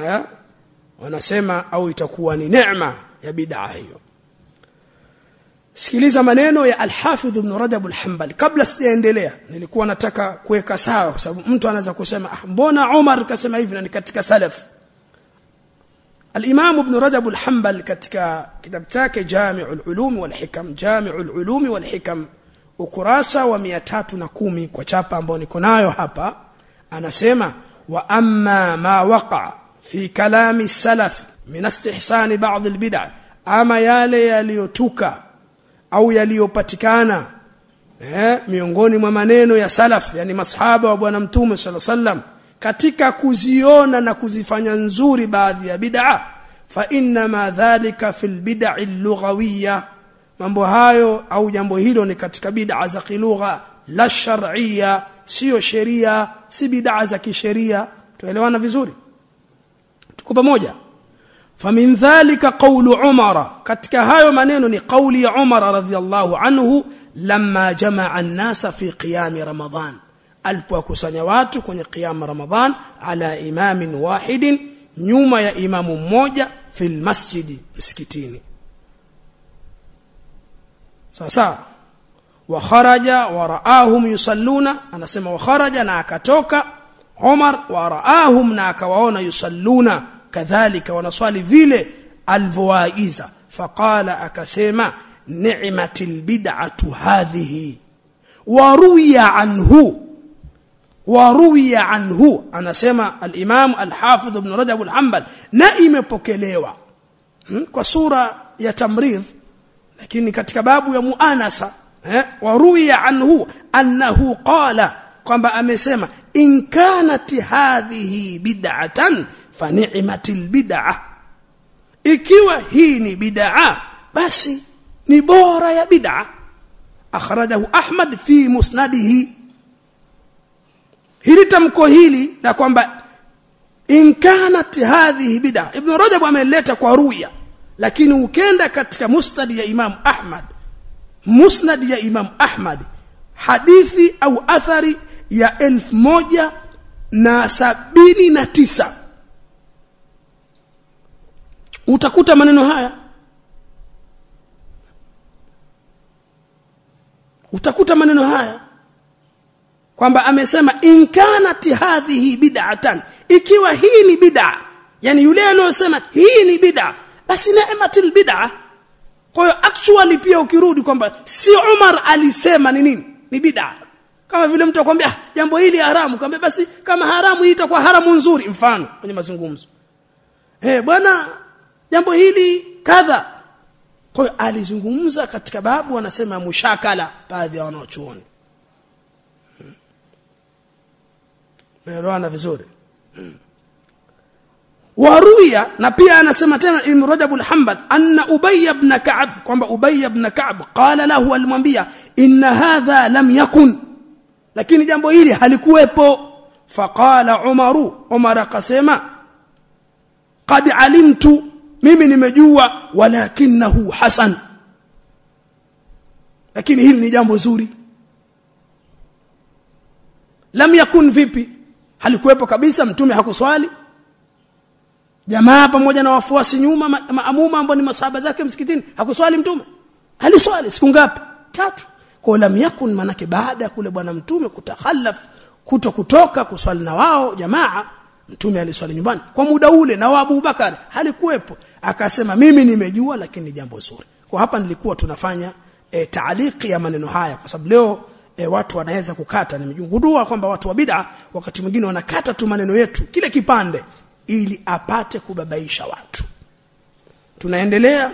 wanasema, au itakuwa ni neema ya bid'a hiyo. sikiliza maneno ya al-Hafidh ibn Rajab al-Hanbali. Kabla sijaendelea nilikuwa nataka kuweka sawa kwa sababu mtu anaweza kusema mbona Umar kasema hivi na ni katika salaf. Al-Imam ibn Rajab al-Hanbali katika kitabu chake Jami'ul Ulum wal Hikam ukurasa wa 310 kwa chapa ambayo niko nayo hapa, anasema wa amma ma waqa fi kalami salaf min istihsan ba'd al-bid'ah, ama yale yaliyotuka au yaliyopatikana miongoni mwa maneno ya salaf, yani masahaba wa bwana mtume sallallahu alaihi wasallam, katika kuziona na kuzifanya nzuri baadhi ya bid'a, fa inna ma dhalika fil bid'a al-lughawiyya, mambo hayo au jambo hilo ni katika bid'a za kilugha, la shar'iyya, sio sheria, si bid'a za kisheria. Tuelewana vizuri, tuko pamoja? فمن ذلك قول عمر, katika hayo maneno ni kauli ya Umar radhiyallahu anhu, lamma jamaa an-nas fi qiyam Ramadhan, alipokusanya watu kwenye qiyam Ramadhan, ala imamin wahidin, nyuma ya imamu mmoja, fil masjid, msikitini. Sasa wa kharaja wa raahum yusalluna, anasema wa kharaja, na akatoka Umar, wa raahum, na akawaona yusalluna kadhalika, wanaswali vile alivyoagiza. Faqala, akasema ni'matil bid'atu hadhihi wa ruwiya anhu, anasema al-Imam al-Hafidh ibn Rajab al-Hanbali, na imepokelewa kwa sura ya tamridh, lakini katika babu ya muanasa, wa ruwiya anhu annahu qala, kwamba amesema in kanat hadhihi bid'atan fa ni'matil bid'ah, ikiwa hii ni bid'a basi ni bora ya bid'a. Akhrajahu Ahmad fi musnadihi. Hili tamko hili na kwamba in kanat hadhihi bid'a, Ibn Rajab ameleta kwa ruya, lakini ukenda katika musnad ya Imam Ahmad, hadithi au athari ya 1079 utakuta maneno haya, kwamba amesema in kanat hadhihi bid'atan, ikiwa hii ni bid'a, yani yule anayosema hii ni bid'a basi ni'matul bid'a. Kwa hiyo actually pia ukirudi kwamba si Umar alisema ni nini, ni bid'a. Kama vile mtu akwambia jambo hili haramu, kwamba basi kama haramu hii itakuwa haramu nzuri, mfano kwenye mazungumzo, bwana jambo hili kadha. Kwa hiyo alizungumza katika babu wanasema mushakala, baadhi ya wanaochuoni. Meelewana vizuri? Waruya, na pia anasema tena Ibn Rajab al-Hanbali, anna Ubay ibn Ka'b, kwamba Ubay ibn Ka'b qala lahu, alimwambia inna hadha lam yakun, lakini jambo hili halikuwepo. Faqala Umar akasema qad alimtu, mimi nimejua, walakinahu hasan, lakini hili ni jambo zuri. Lam yakun vipi? Halikuwepo kabisa, mtume hakuswali, jamaa pamoja na wafuasi nyuma, maamuma ambao ni masahaba zake msikitini, hakuswali mtume. Aliswali siku ngapi? 3. Kwa lam yakun, manake baada ya kule bwana mtume kutakhallaf, kutoka kuswali na wao jamaa, mtume aliswali nyumbani kwa muda ule, na Abu Bakar halikuwepo. Akasema mimi nimejua, lakini jambo zuri. Kwa hapa nilikuwa tunafanya taaliki ya maneno haya, kwa sababu leo watu wanaweza kukata. Nimejungudua kwamba watu wa bid'a wakati mwingine wanakata tu maneno yetu kile kipande ili apate kubabaisha watu. Tunaendelea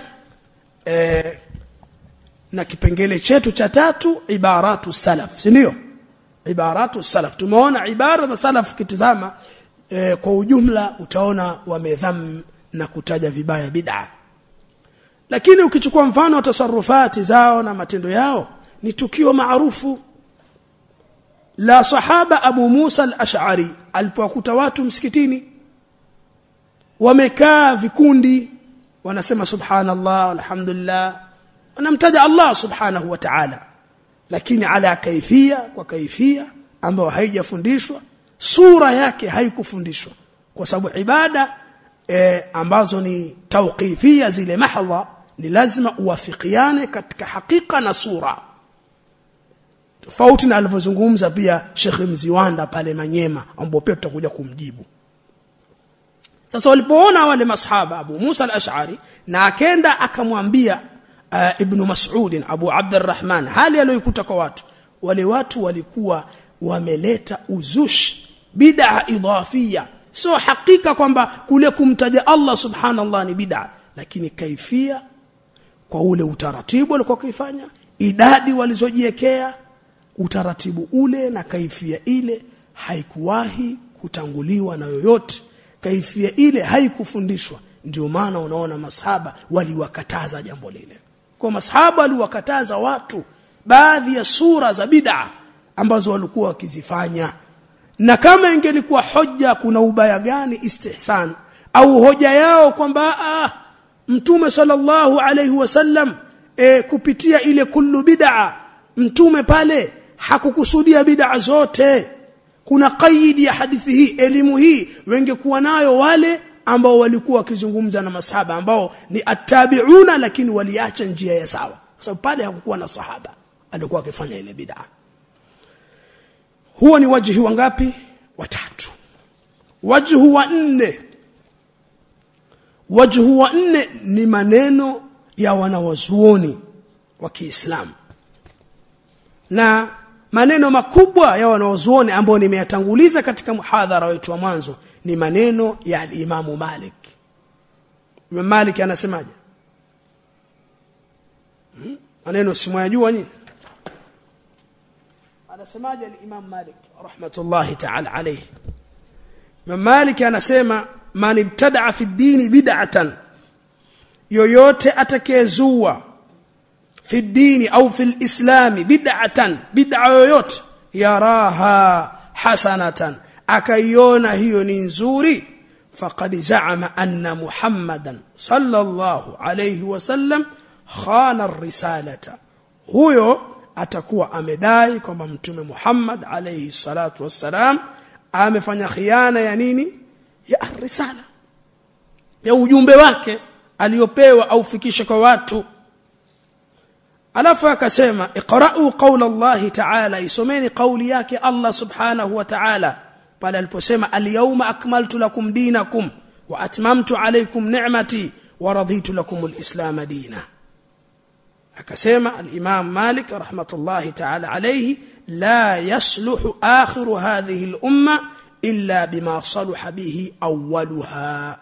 na kipengele chetu cha 3, ibaratu salaf, si ndio? Ibaratu salaf, tumeona ibara za salaf. Kitazama kwa ujumla utaona wamedham na kutaja vibaya bid'a, lakini ukichukua mfano wa tasarrufati zao na matendo yao, ni tukio maarufu la sahaba Abu Musa al-Ash'ari alipokuta watu msikitini wamekaa vikundi, wanasema subhanallah walhamdulillah, wanamtaja Allah subhanahu wa ta'ala, lakini ala kaifia, kwa kaifia ambayo haijafundishwa, sura yake haikufundishwa, kwa sababu ibada ambazo ni tawqifia, zile mahdha ni lazima uwafikiane katika hakika na sura. Tofauti na alivyozungumza pia Sheikh Mziwanda pale Manyema, ambao pia tutakuja kumjibu. Sasa walipoona wale masahaba Abu Musa al-Ash'ari, na akenda akamwambia Ibn Mas'ud Abu Abdurrahman hali aliyokuta kwa watu, wale watu walikuwa wameleta uzushi, bid'a idhafia. Sio hakika kwamba kule kumtaja Allah subhanallah ni bid'a, lakini kaifia kwa ule utaratibu walikuwa kifanya, idadi walizojiwekea, utaratibu ule na kaifia ile haikuwahi kutanguliwa na yoyote. Kaifia ile haikufundishwa. Ndio maana unaona masahaba waliwakataza jambo lile. Kwa masahaba waliwakataza watu baadhi ya sura za bid'a ambazo walikuwa wakizifanya. Na kama ingelikuwa hoja kuna ubaya gani istihsan, au hoja yao kwamba Mtume sallallahu alayhi wasallam kupitia ile kullu bid'a, Mtume pale hakukusudia bid'a zote, kuna qaidi ya hadithi hii, elimu hii wengekuwa nayo wale ambao walikuwa wakizungumza na masahaba ambao ni attabi'una, lakini waliacha njia ya sawa, kwa sababu pale hakukuwa na sahaba alikuwa akifanya ile bid'a. Huo ni wajhi wangapi? Watatu. Wajhi wa nne, wajhi wa nne ni maneno ya wanawazuoni wa Kiislamu, na maneno makubwa ya wanawazuoni ambao nimeyatanguliza katika muhadhara wetu wa mwanzo ni maneno ya al-Imam Malik. Imam Malik anasemaje? Maneno simwajua nyinyi. Anasemaje al-Imam Malik rahmatullahi ta'ala alayhi? Imam Malik anasema man ibtada'a fi ad-din bid'atan, yoyote atakayezua fi dini au fi al-islam bid'atan, bid'a yoyote, yaraha hasanatan, akaiona hiyo ni nzuri, faqad za'ama anna Muhammadan sallallahu alayhi wasallam khana ar-risalata, huyo atakuwa amedai kwamba Mtume Muhammad alayhi salatu wassalam amefanya khiana ya nini? Ya ar-risala, ya ujumbe wake aliopewa au fikisha kwa watu. Alafu akasema iqra'u qawla Allah ta'ala, isomeni kauli yake Allah subhanahu wa ta'ala pale aliposema al-yawma akmaltu lakum dinakum wa atmamtu alaykum ni'mati wa raditu lakum al-islam dina. Akasema al-Imam Malik rahmatullahi ta'ala alayhi la yasluhu akhiru hadhihi al-umma illa bima salaha bihi awwaluha,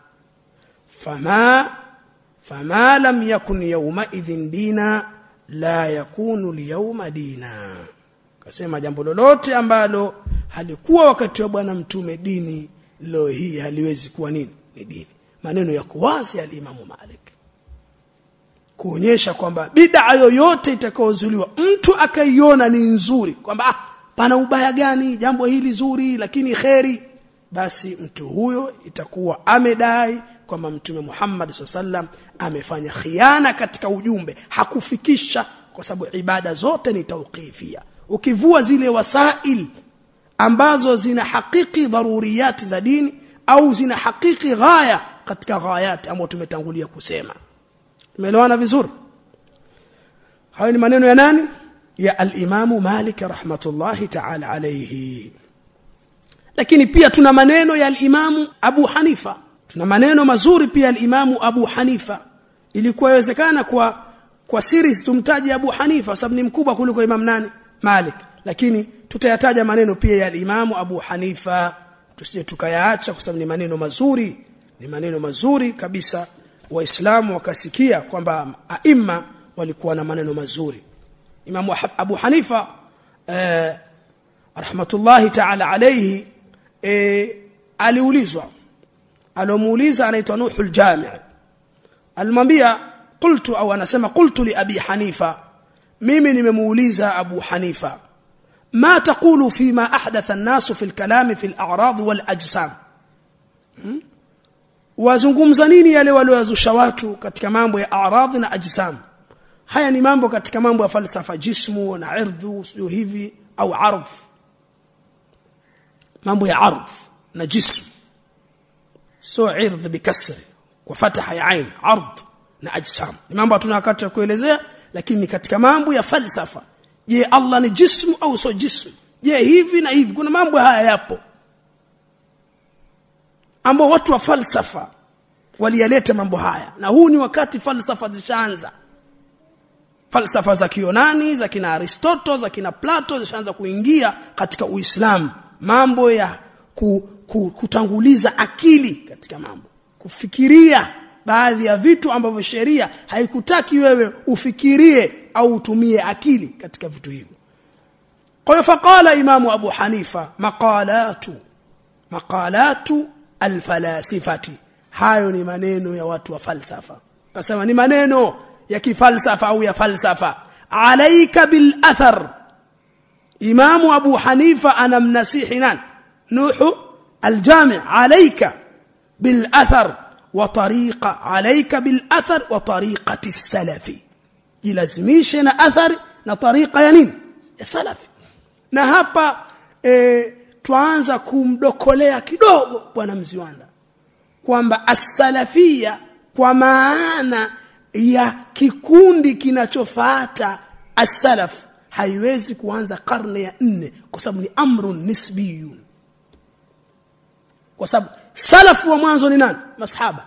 fama lam yakun yawma idhin dina la yakunu liyawma dina. Kasema jambo lolote ambalo halikuwa wakati wa bwana mtume dini, leo hii haliwezi kuwa nini? Ni dini. Maneno ya kuwazi al-Imam Malik kuonyesha kwamba bid'a yoyote itakayozuliwa mtu akaiona ni nzuri, kwamba pana ubaya gani jambo hili zuri lakini khairi, basi mtu huyo itakuwa amedai kwamba Mtume Muhammad sallam amefanya khiana katika ujumbe, hakufikisha, kwa sababu ibada zote ni tawqifia. Ukivua zile wasail ambazo zina hakiki dharuriyati za dini au zina hakiki ghaya katika ghayati ambazo tumetangulia kusema. Tumeelewana vizuri? Hayo ni maneno ya nani? Ya al-Imam Malik rahmatullahi ta'ala alayhi. Lakini pia tuna maneno ya al-Imam Abu Hanifa. Tuna maneno mazuri pia al-Imam Abu Hanifa. Ilikuwa inawezekana kwa series tumtaje Abu Hanifa kwa sababu ni mkubwa kuliko Imam nani? Malik. Lakini tutayataja maneno pia ya al-Imam Abu Hanifa, tusije tukayaacha kwa sababu ni maneno mazuri, ni maneno mazuri kabisa. Waislamu wakasikia kwamba aima walikuwa na maneno mazuri. Imam Abu Hanifa rahmatullahi ta'ala alayhi aliulizwa, alomuuliza anaitwa Nuhul Jami', alimwambia qultu, au anasema qultu li Abi Hanifa, mimi nimemuuliza Abu Hanifa, ma taqulu fima ahdatha an-nas fi al-kalam fi al-a'rad wal-ajsam, wazungumza nini yale waliozusha watu katika mambo ya a'rad na ajsam? Haya ni mambo katika mambo ya falsafa, jismu na irdhu, sio hivi, au ardh, mambo ya ardh na jism, sio irdh bikasri kwa fataha ya ain, ardh na ajsam. Ni mambo tunakata kuelezea, lakini katika mambo ya falsafa. Je, Allah ni jismu au sio jismu? Je, hivi na hivi? Kuna mambo haya yapo ambao watu wa falsafa waliyaleta mambo haya, na huu ni wakati falsafa zishaanza. Falsafa za Kiyunani, za kina Aristotle, za kina Plato zishaanza kuingia katika Uislamu. Mambo ya kutanguliza akili katika mambo, kufikiria baadhi ya vitu ambavyo sheria haikutaki wewe ufikirie au utumie akili katika vitu hivyo. Kwa hiyo faqala Imamu Abu Hanifa maqalatu alfalasifati, hayo ni maneno ya watu wa falsafa. Kasema ni maneno ya kifalsafa au ya falsafa. Alaika bil athar. Imamu Abu Hanifa anamnasihi nani? Nuhu al-Jami' alaika bil athar wa tariqa, alaika bil athar wa tariqati salafi. Jilazimishe na athari na tariqa ya nini? Ya salafi. Na hapa tuanza kumdokolea kidogo bwana Mziwanda kwamba as-salafia kwa maana ya kikundi kinachofuata as-salaf haiwezi kuanza karne ya 4 kwa sababu ni amrun nisbiyun. Kwa sababu salafu wa mwanzo ni nani? Masahaba.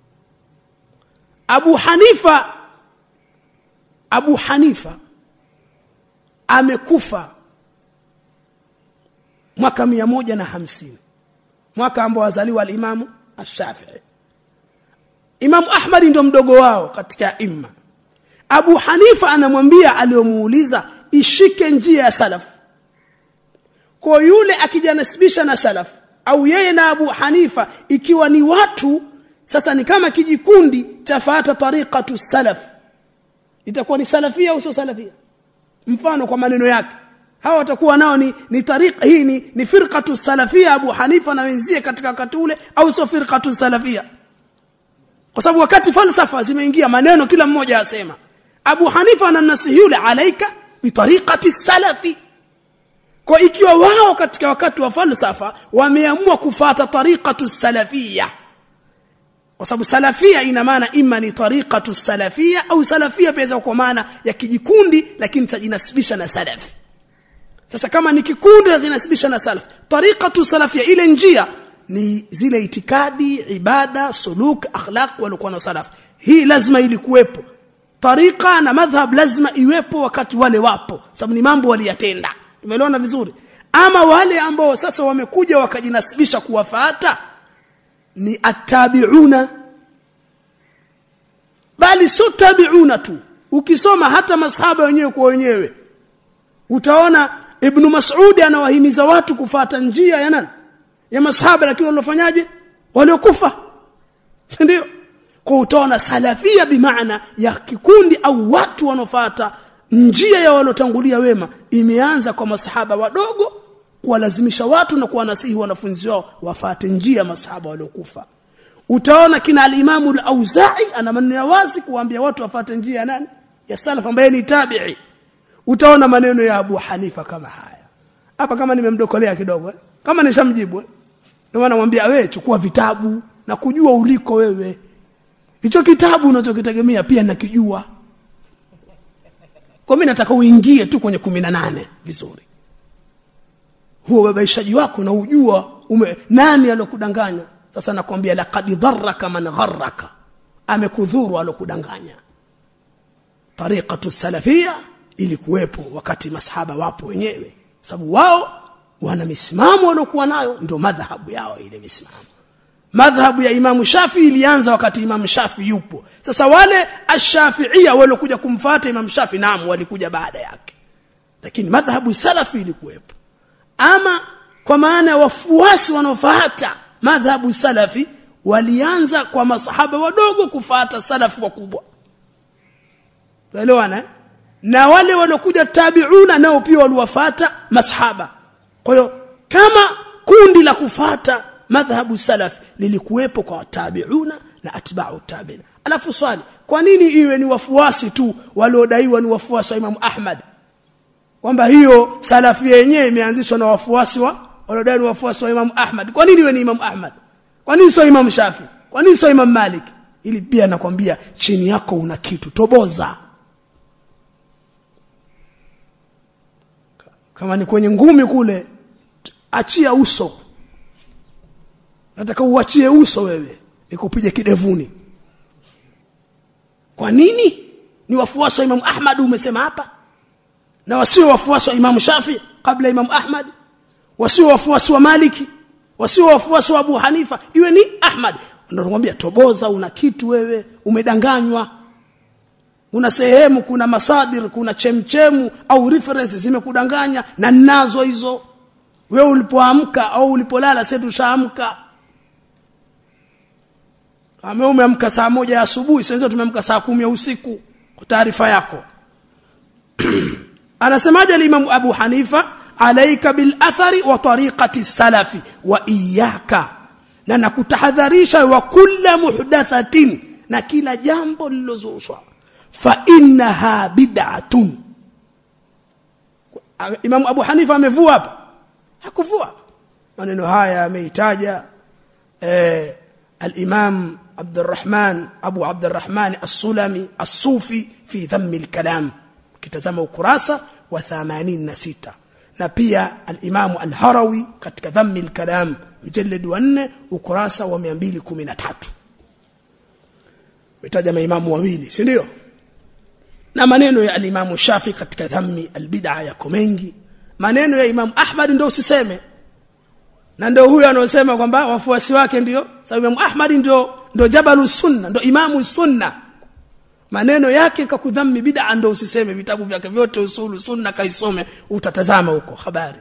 Abu Hanifa amekufa mwaka 150, mwaka ambao azaliwa al-Imam Ash-Shafi'i. Imam Ahmad ndio mdogo wao katika imma. Abu Hanifa anamwambia aliyomuuliza ishike njia ya salaf. Kwa yule akijanasibisha na salaf au yeye na Abu Hanifa ikiwa ni watu sasa ni kama kijikundi tafuata tariqatu salaf, itakuwa ni salafia au sio salafia? Mfano kwa maneno yake hawa watakuwa nao ni tariqa hii ni firqatu salafia Abu Hanifa na wenzie katika wakati ule, au sio firqatu salafia? Kwa sababu wakati falsafa zimeingia maneno kila mmoja asema. Abu Hanifa anamnasihi yule alaika bi tariqati salafi. Kwa ikiwa wao katika wakati wa falsafa wameamua kufuata tariqatu salafia, kwa sababu salafia ina maana imma ni tariqatu salafia au salafia pia kwa maana ya kijikundi lakini tajinasibisha na salafi. Sasa kama ni kikundi kinasibisha na salaf, tariqatu salafia ile njia ni zile itikadi, ibada, suluk, akhlaq walikuwa na salaf. Hii lazima ilikuwepo. Tariqa na madhhab lazima iwepo wakati wale wapo, sababu ni mambo waliyatenda. Umeelewana vizuri? Ama wale ambao sasa wamekuja wakajinasibisha kuwafuata ni attabi'una. Bali sio tabi'una tu. Ukisoma hata masahaba wenyewe kwa wenyewe utaona Ibn Mas'ud anawahimiza watu kufuata njia ya nani? Ya masahaba, lakini walofanyaje? Waliokufa. Ndio. Kwa utaona salafia bimaana ya kikundi au watu wanofuata njia ya walotangulia wema imeanza kwa masahaba wadogo kuwalazimisha watu na kuwanasihi wanafunzi wao wafuate njia ya masahaba waliokufa. Utaona kina al-Imam al-Auza'i ana maneno wazi kuambia watu wafuate njia ya nani? Ya salaf ambaye ni tabi'i. Utaona maneno ya Abu Hanifa kama haya. Hapa kama nimemdokolea kidogo, kama nishamjibu, ndio maana namwambia wewe chukua vitabu na kujua uliko wewe. Hicho kitabu unachokitegemea pia nakijua. Kwa mimi nataka uingie tu kwenye 18 vizuri. Huo babaishaji wako na ujua nani alokudanganya. Sasa nakwambia laqad dharraka man gharraka. Amekudhuru alokudanganya. Tariqatu salafia ilikuwepo wakati masahaba wapo wenyewe. Sababu wao wana misimamo waliokuwa nayo, ndio madhhabu yao ile misimamo. Madhhabu ya Imam Shafi'i ilianza wakati Imam Shafi'i yupo. Sasa wale ash-Shafi'iyya waliokuja kumfuata Imam Shafi'i naam walikuja baada yake. Lakini madhhabu salafi ilikuwepo. Ama kwa maana wafuasi wanaofuata madhhabu salafi walianza kwa masahaba wadogo kufuata salafu wakubwa. Tuelewana? Na wale waliokuja tabi'una nao pia waliwafuata masahaba. Kwa hiyo kama kundi la kufuata madhhabu salaf lilikuwepo kwa tabi'una na atba'u tabi'in. Alafu swali, kwa nini iwe ni wafuasi tu waliodaiwa ni wafuasi wa Imam Ahmad? Kwamba hiyo salafi yenyewe imeanzishwa na wafuasi waliodai ni wafuasi wa Imam Ahmad. Kwa nini iwe ni Imam Ahmad? Kwa nini sio Imam Shafi? Kwa nini sio Imam Malik? ili pia nakwambia chini yako una kitu, toboza. Kama ni kwenye ngumi kule, achia uso. Nataka uachie uso wewe, nikupige kidevuni. Kwa nini? Ni wafuasi wa Imam Ahmad umesema hapa, na wasio wafuasi wa Imam Shafi kabla Imam Ahmad, wasio wafuasi wa Maliki, wasio wafuasi wa Abu Hanifa, iwe ni Ahmad. Ndio nakwambia toboza, una kitu wewe, umedanganywa. Una sehemu, kuna masadir, kuna chemchemu au references zimekudanganya, na ninazo hizo. Wewe ulipoamka au ulipolala, sasa tushaamka. Kama umeamka saa 1 ya asubuhi, sasa tumeamka saa 10 ya usiku, kwa taarifa yako. Anasemaje Imam Abu Hanifa? Alaika bil athari wa tariqati salafi wa iyyaka, na nakutahadharisha wa kullu muhdathatin, na kila jambo lililozushwa, fa innaha bid'atun. Imam Abu Hanifa amevua hapa? Hakuvua. Maneno haya ameitaja al-Imam Abu Abdurrahman as-Sulami as-Sufi fi dhamm al-kalam, kitazama ukurasa wa 86, na pia al-Imam al-Harawi katika dhamm al-kalam mujallad wa 4 ukurasa wa 213. Metaja maimamu wawili, si ndio? Na maneno ya al-Imam Shafi katika dhammi al-bid'a yako mengi. Maneno ya Imam Ahmad ndio usiseme, na ndio huyo anasema kwamba wafuasi wake ndio sababu Imam Ahmad ndio jabalus sunna, ndio imamu sunna. Maneno yake kakudhammi bid'a ndio usiseme. Vitabu vyake vyote usulu sunna kaisome, utatazama huko habari.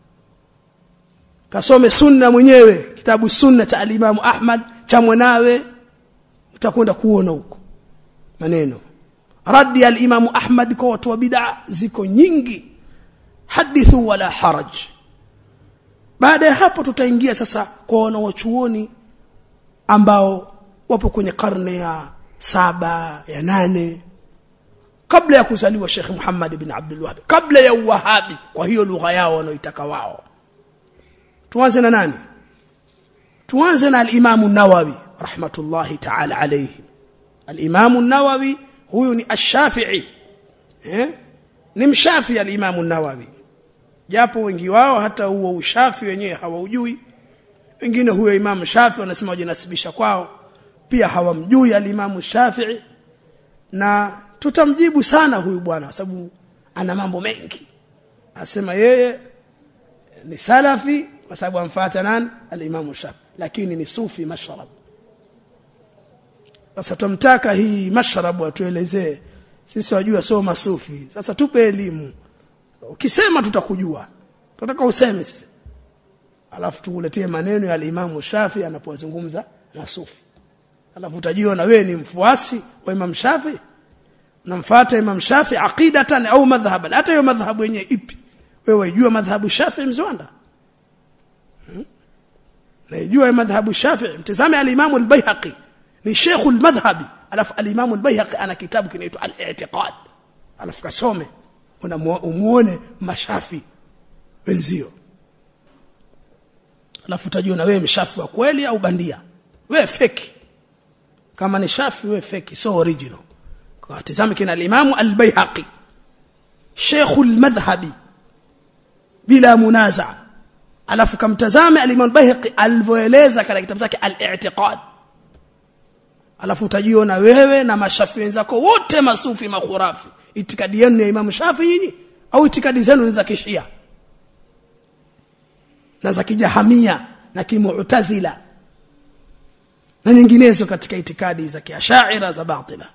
Kasome sunna mwenyewe, kitabu sunna cha al-Imam Ahmad cha mwanawe, utakwenda kuona huko maneno. Raddi al-Imam Ahmad kwa watu wa bid'a ziko nyingi, hadithu wala haraj. Baada ya hapo tutaingia sasa kwa wanawachuoni ambao wapo kwenye karne ya 7 ya 8 kabla ya kuzaliwa Sheikh Muhammad ibn Abdul Wahhab, kabla ya Wahabi, kwa hiyo lugha yao wanaoitaka wao. Tuanze na nani? Tuanze na al-Imam an-Nawawi rahmatullahi ta'ala alayhi. Al-Imam an-Nawawi huyu ni ash-Shafi'i, ni mshafi al-Imam an-Nawawi, japo wengi wao hata huo ushafi wenyewe hawaujui. Wengine huyo Imam Shafi wanasema wajinasibisha kwao, pia hawamjui al-Imam Shafi'i, na tutamjibu sana huyu bwana sababu ana mambo mengi. Asema yeye ni salafi kwa sababu amfuata nani? Al-Imam Shafi, lakini ni sufi mashrab. Sasa tumtaka hii mashrab atuelezee. Sisi wajua sio masufi. Sasa tupe elimu. Ukisema tutakujua. Tunataka useme sisi. Alafu tukuletee maneno ya al-Imam Shafi anapozungumza na sufi. Alafu utajua na wewe ni mfuasi wa Imam Shafi, unamfuata Imam Shafi aqidatan au madhhaban. Hata hiyo madhhabu yenyewe ipi? Wewe wajua madhhabu Shafi mzwanda? Na yajua madhhabu Shafi, mtazame al-Imam al-Baihaqi ni Sheikh al-Madhhabi. Alafu al-Imam al-Baihaqi ana kitabu kinaitwa al-I'tiqad. Alafu kasome umuone mashafi wenzio. Alafu utajua na wewe mshafi wa kweli au bandia. Wewe fake. Kama ni shafi wewe fake, so original. Kwa tazame kina al-Imam al-Baihaqi Sheikh al-Madhhabi bila munaza. Alafu kamtazame al-Imam al-Baihaqi alivyoeleza katika kitabu chake al-I'tiqad. Alafu utajiona wewe na mashafi wenzako wote masufi makhurafi. Itikadi yenu ya Imam Shafi nyinyi au itikadi zenu ni za Kishia na za Kijahamia na Kimu'tazila na nyinginezo katika itikadi za Kiashaira za batila.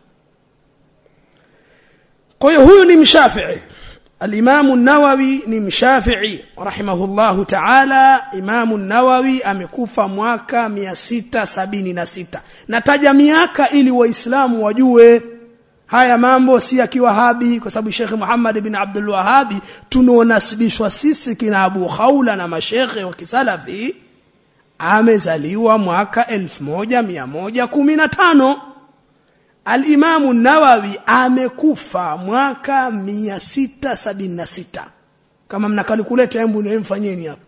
Kwa hiyo huyu ni mshafi'i. Al-Imam an-Nawawi ni mshafi'i rahimahullahu ta'ala. Imam an-Nawawi amekufa mwaka 676. Nataja miaka ili waislamu wajue haya mambo si ya kiwahabi, kwa sababu Sheikh Muhammad ibn Abdul Wahhab tunaonasibishwa sisi kina Abu Khawla na mashekhe wa kisalafi amezaliwa mwaka 1115. Al-Imam an-Nawawi amekufa mwaka 676. Kama mnakalkuleta hebu nimfanyeni hapo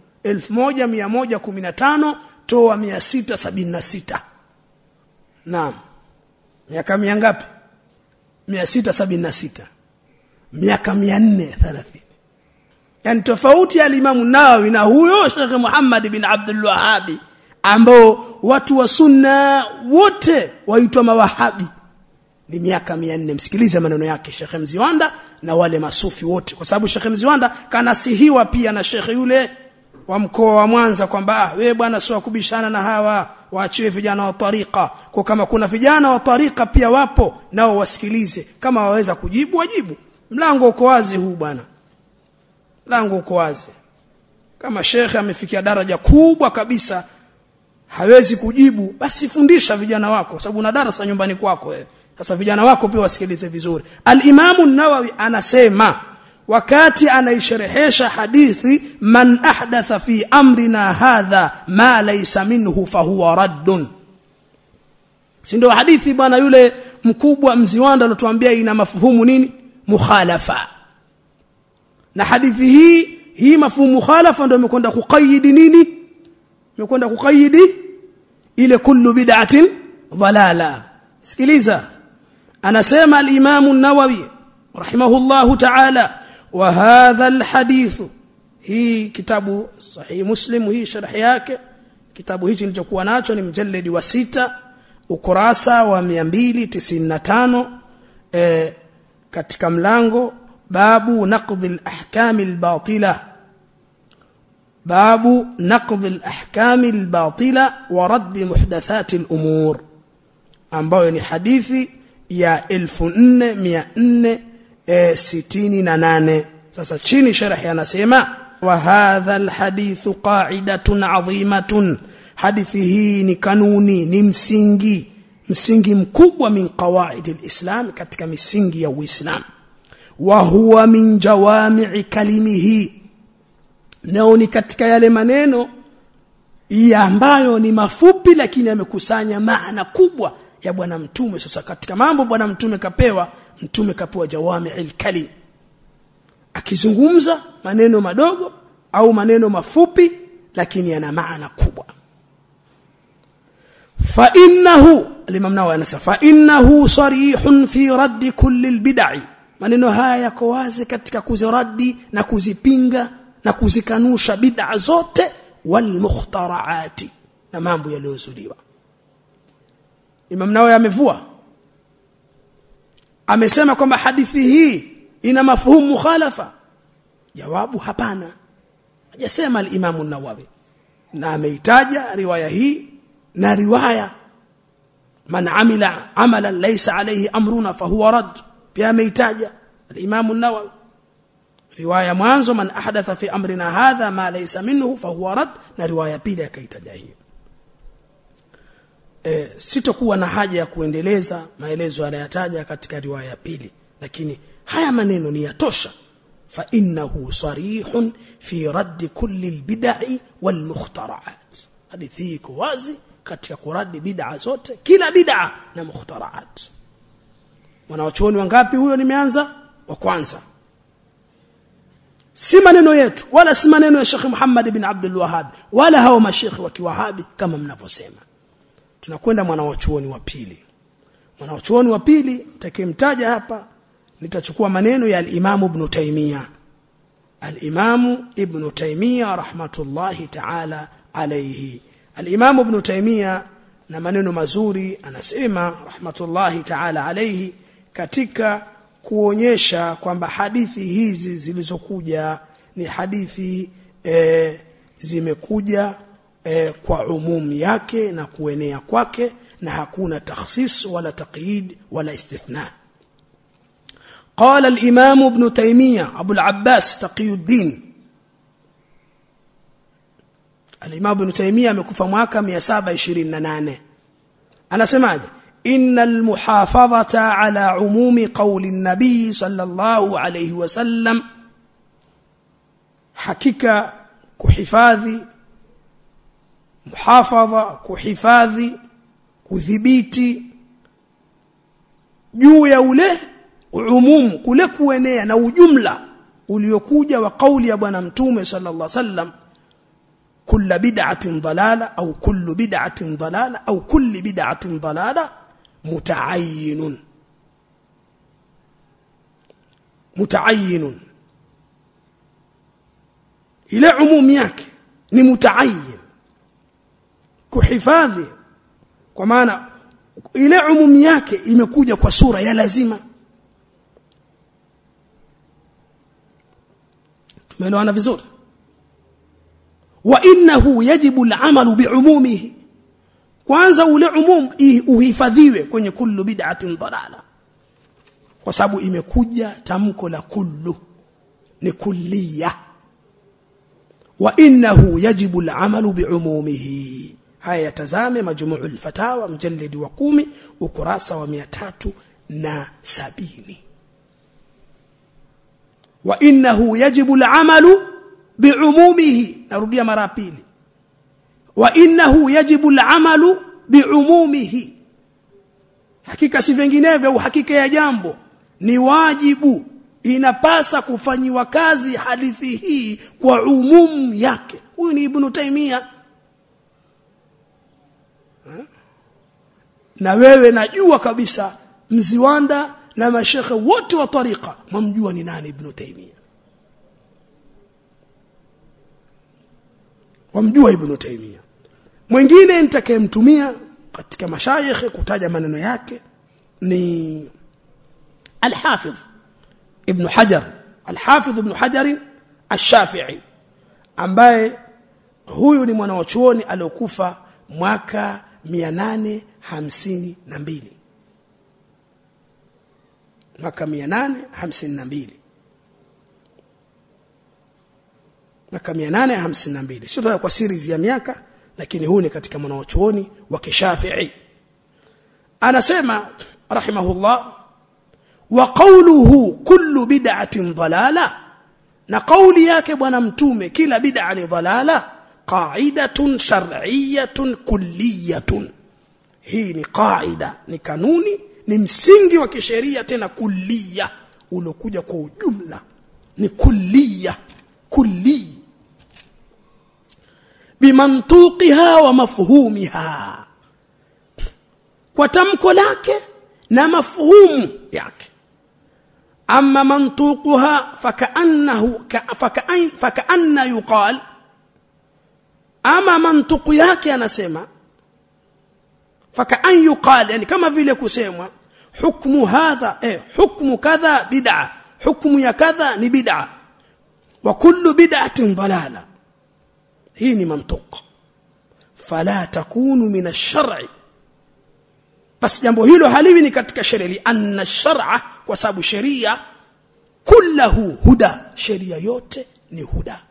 1115 toa 676. Naam. miaka mingapi? 676, miaka 430. Yani tofauti ya Imam Nawawi na huyo Sheikh Muhammad bin Abdul Wahhab, ambao watu wa sunna wote waitwa mawahabi, ni miaka 400. Msikilize maneno yake Sheikh Mziwanda na wale masufi wote, kwa sababu Sheikh Mziwanda kanasihiwa pia na Sheikh yule wa mkoa wa Mwanza kwamba wewe bwana sio kubishana na hawa, waachiwe vijana wa tariqa. Kwa kama kuna vijana wa tariqa pia wapo, nao wasikilize, kama waweza kujibu wajibu. Mlango uko wazi huu bwana, mlango uko wazi. Kama Sheikh amefikia daraja kubwa kabisa hawezi kujibu, basi fundisha vijana wako, sababu una darasa nyumbani kwako wewe. Sasa vijana wako pia wasikilize vizuri. Al-Imam an-Nawawi anasema wakati anaisherehesha hadithi man ahdatha fi amrina hadha ma laysa minhu fahuwa raddun, si ndio hadithi bwana yule mkubwa Mziwanda alotuambia ina mafuhumu nini? Mukhalafa. Na hadithi hii mafuhumu mukhalafa ndio imekwenda kuqayyidi nini? Imekwenda kuqayyidi ile kullu bid'atin dhalala. Sikiliza, anasema al-Imam an-Nawawi rahimahullahu ta'ala, wa hadha al-hadith, hii kitabu sahih Muslim, hii sharh yake kitabu hichi nilichokuwa nacho ni mjalladi wa 6 ukurasa wa 295, katika mlango babu naqd al-ahkam al-batila, babu naqd al-ahkam al-batila wa radd muhdathat al-umur, ambayo ni hadithi ya 4468. Sasa chini sharhi anasema wa hadha alhadithu qa'idatun 'azimatun, hadithi hii ni kanuni, ni msingi mkubwa min qawaid alislam, katika misingi ya Uislamu. Wa huwa min jawami'i kalimihi, nao ni katika yale maneno ambayo ni mafupi lakini yamekusanya maana kubwa ya bwana mtume. Sasa katika mambo bwana mtume kapewa jawami'il kalim, akizungumza maneno madogo au maneno mafupi lakini yana maana kubwa. Fa innahu, al-Imam Nawawi anasema fa innahu sarihun fi radd kulli al-bid'i, maneno haya yako wazi katika kuziradi na kuzipinga na kuzikanusha bid'a zote, wal mukhtara'ati, na mambo yaliyozuliwa. Imam Nawawi amevua, amesema kwamba hadithi hii ina mafuhumu mukhalafa. Jawabu hapana, hajasema al-Imam an-Nawawi, na ameitaja riwaya hii na riwaya man amila amalan laysa alayhi amruna fahuwa rad, pia ameitaja al-Imam an-Nawawi riwaya mwanzo man ahdatha fi amrina hadha ma laysa minhu fahuwa rad, na riwaya pili akaitaja hiyo. Sitokuwa na haja ya kuendeleza maelezo aliyotaja katika riwaya ya pili, lakini haya maneno ni yatosha. Fa innahu sarihun fi radd kulli albid'i wal mukhtara'at, hadithi iko wazi katika kuradi bid'a zote, kila bid'a na mukhtara'at. Wanawachuoni wangapi huyo? Nimeanza wa kwanza. Si maneno yetu wala si maneno ya Sheikh Muhammad ibn Abdul Wahhab wala hao mashekhi wa kiwahabi kama mnavyosema. Tunakwenda mwanawachuoni wa pili. Mwanawachuoni wa pili takimtaja hapa, nitachukua maneno ya al-Imam Ibn Taymiyyah. Al-Imam Ibn Taymiyyah rahmatullahi ta'ala alayhi. Al-Imam Ibn Taymiyyah na maneno mazuri anasema rahmatullahi ta'ala alayhi, katika kuonyesha kwamba hadithi hizi zilizokuja ni hadithi zimekuja kwa umum yake na kuenea kwake, na hakuna takhsis wala taqyid wala istithna. قال الإمام ابن تيمية أبو العباس تقي الدين. الإمام ابن تيمية amekufa mwaka 728. Anasemaje? إن المحافظة على عموم قول النبي صلى الله عليه وسلم, hakika kuhifadhi, muhafadha kuhifadhi, kudhibiti juu ya ule umumu, kule kuenea na ujumla uliokuja wa kauli ya bwana mtume sallallahu alaihi wasallam, kullu bid'atin dalala au kullu bid'atin dalala au kulli bid'atin dalala, mutaayyinun ile umum yake ni mutaayyin kuhifadhi kwa maana ile umum yake imekuja kwa sura ya lazima. tumeelewana vizuri. wa innahu yajibu al-amalu bi'umumihi, kwanza ule umum uhifadhiwe kwenye kullu bid'atin dalala kwa sababu imekuja tamko la kullu ni kulliya. wa innahu yajibu al-amalu bi'umumihi. haya yatazame majmu'ul fatawa mjallidi wa 10 ukurasa wa 370. wa innahu yajibu al-amalu bi'umumihi, narudia mara pili, wa innahu yajibu al-amalu bi'umumihi, hakika si vinginevyo, hakika ya jambo ni wajibu, inapasa kufanyiwa kazi hadithi hii kwa umum yake. Huyu ni Ibn Taymiyyah. Na wewe najua kabisa mziwanda na mashekhe wote wa tariqa mamjua ni nani Ibn Taymiyyah, wamjua Ibn Taymiyyah. Mwingine nitakayemtumia katika mashayikh kutaja maneno yake ni Al-Hafidh Ibn Hajar, Al-Hafidh Ibn Hajar Ash-Shafi'i, ambaye huyu ni mwanachuoni aliyokufa mwaka 852, mwaka 852, mwaka 852. Sio kwa series ya miaka, lakini huyu ni katika mwanachuoni wa Kishafi'i. Anasema rahimahullah, wa qawluhu kullu bid'atin dalala, na kauli yake bwana mtume kila bid'a ni dalala, qa'idatun shar'iyyatun kulliyatun. hii ni qaida, ni kanuni, ni msingi wa kisheria, tena kulliya ulokuja kwa ujumla, ni kulliya, kulli bimantuqiha wa mafhumiha, kwa tamko lake na mafhumu yake. amma mantuquha fakaanna yuqal, ama mantuqu yake anasema fakaan yuqal, yani kama vile kusemwa hukmu hadha hukmu kadha bid'a, hukmu ya kadha ni bid'a, wa kullu bid'atin dalala. hii ni mantuq, fala takunu min ash-shar'i, bas jambo hilo haliwi ni katika sheria, anna ash-shar'a, kwa sababu sheria kullahu huda, sheria yote ni huda.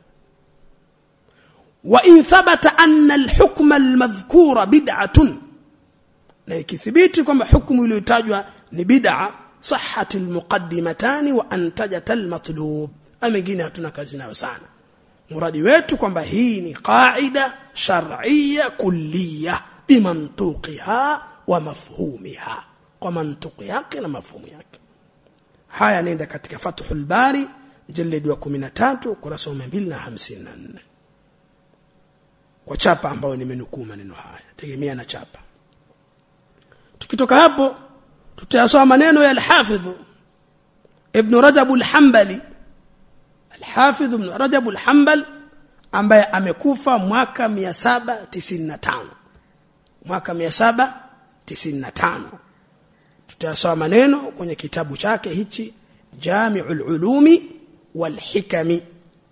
wa in thabata anna al-hukma al-madhkura bid'atun, na ikithibiti kwamba hukumu iliyotajwa ni bid'a, sahhat al-muqaddimatan wa antajat al-matlub. Amengine hatuna kazi nayo sana, muradi wetu kwamba hii ni qaida shar'iyya kulliyya bimantuqiha wa mafhumiha, kwa mantuqi yake na mafhumu yake. haya nenda katika Fathul Bari mjallid wa 13 ukurasa wa 254 kwa chapa ambayo nimenukuu maneno haya, tegemea na chapa. Tukitoka hapo tutayasoma maneno ya Al-Hafidh Ibn Rajab Al-Hanbali, Al-Hafidh Ibn Rajab Al-Hanbali ambaye amekufa mwaka 795, mwaka 795. tutayasoma maneno kwenye kitabu chake hichi Jami'ul Ulumi wal Hikami.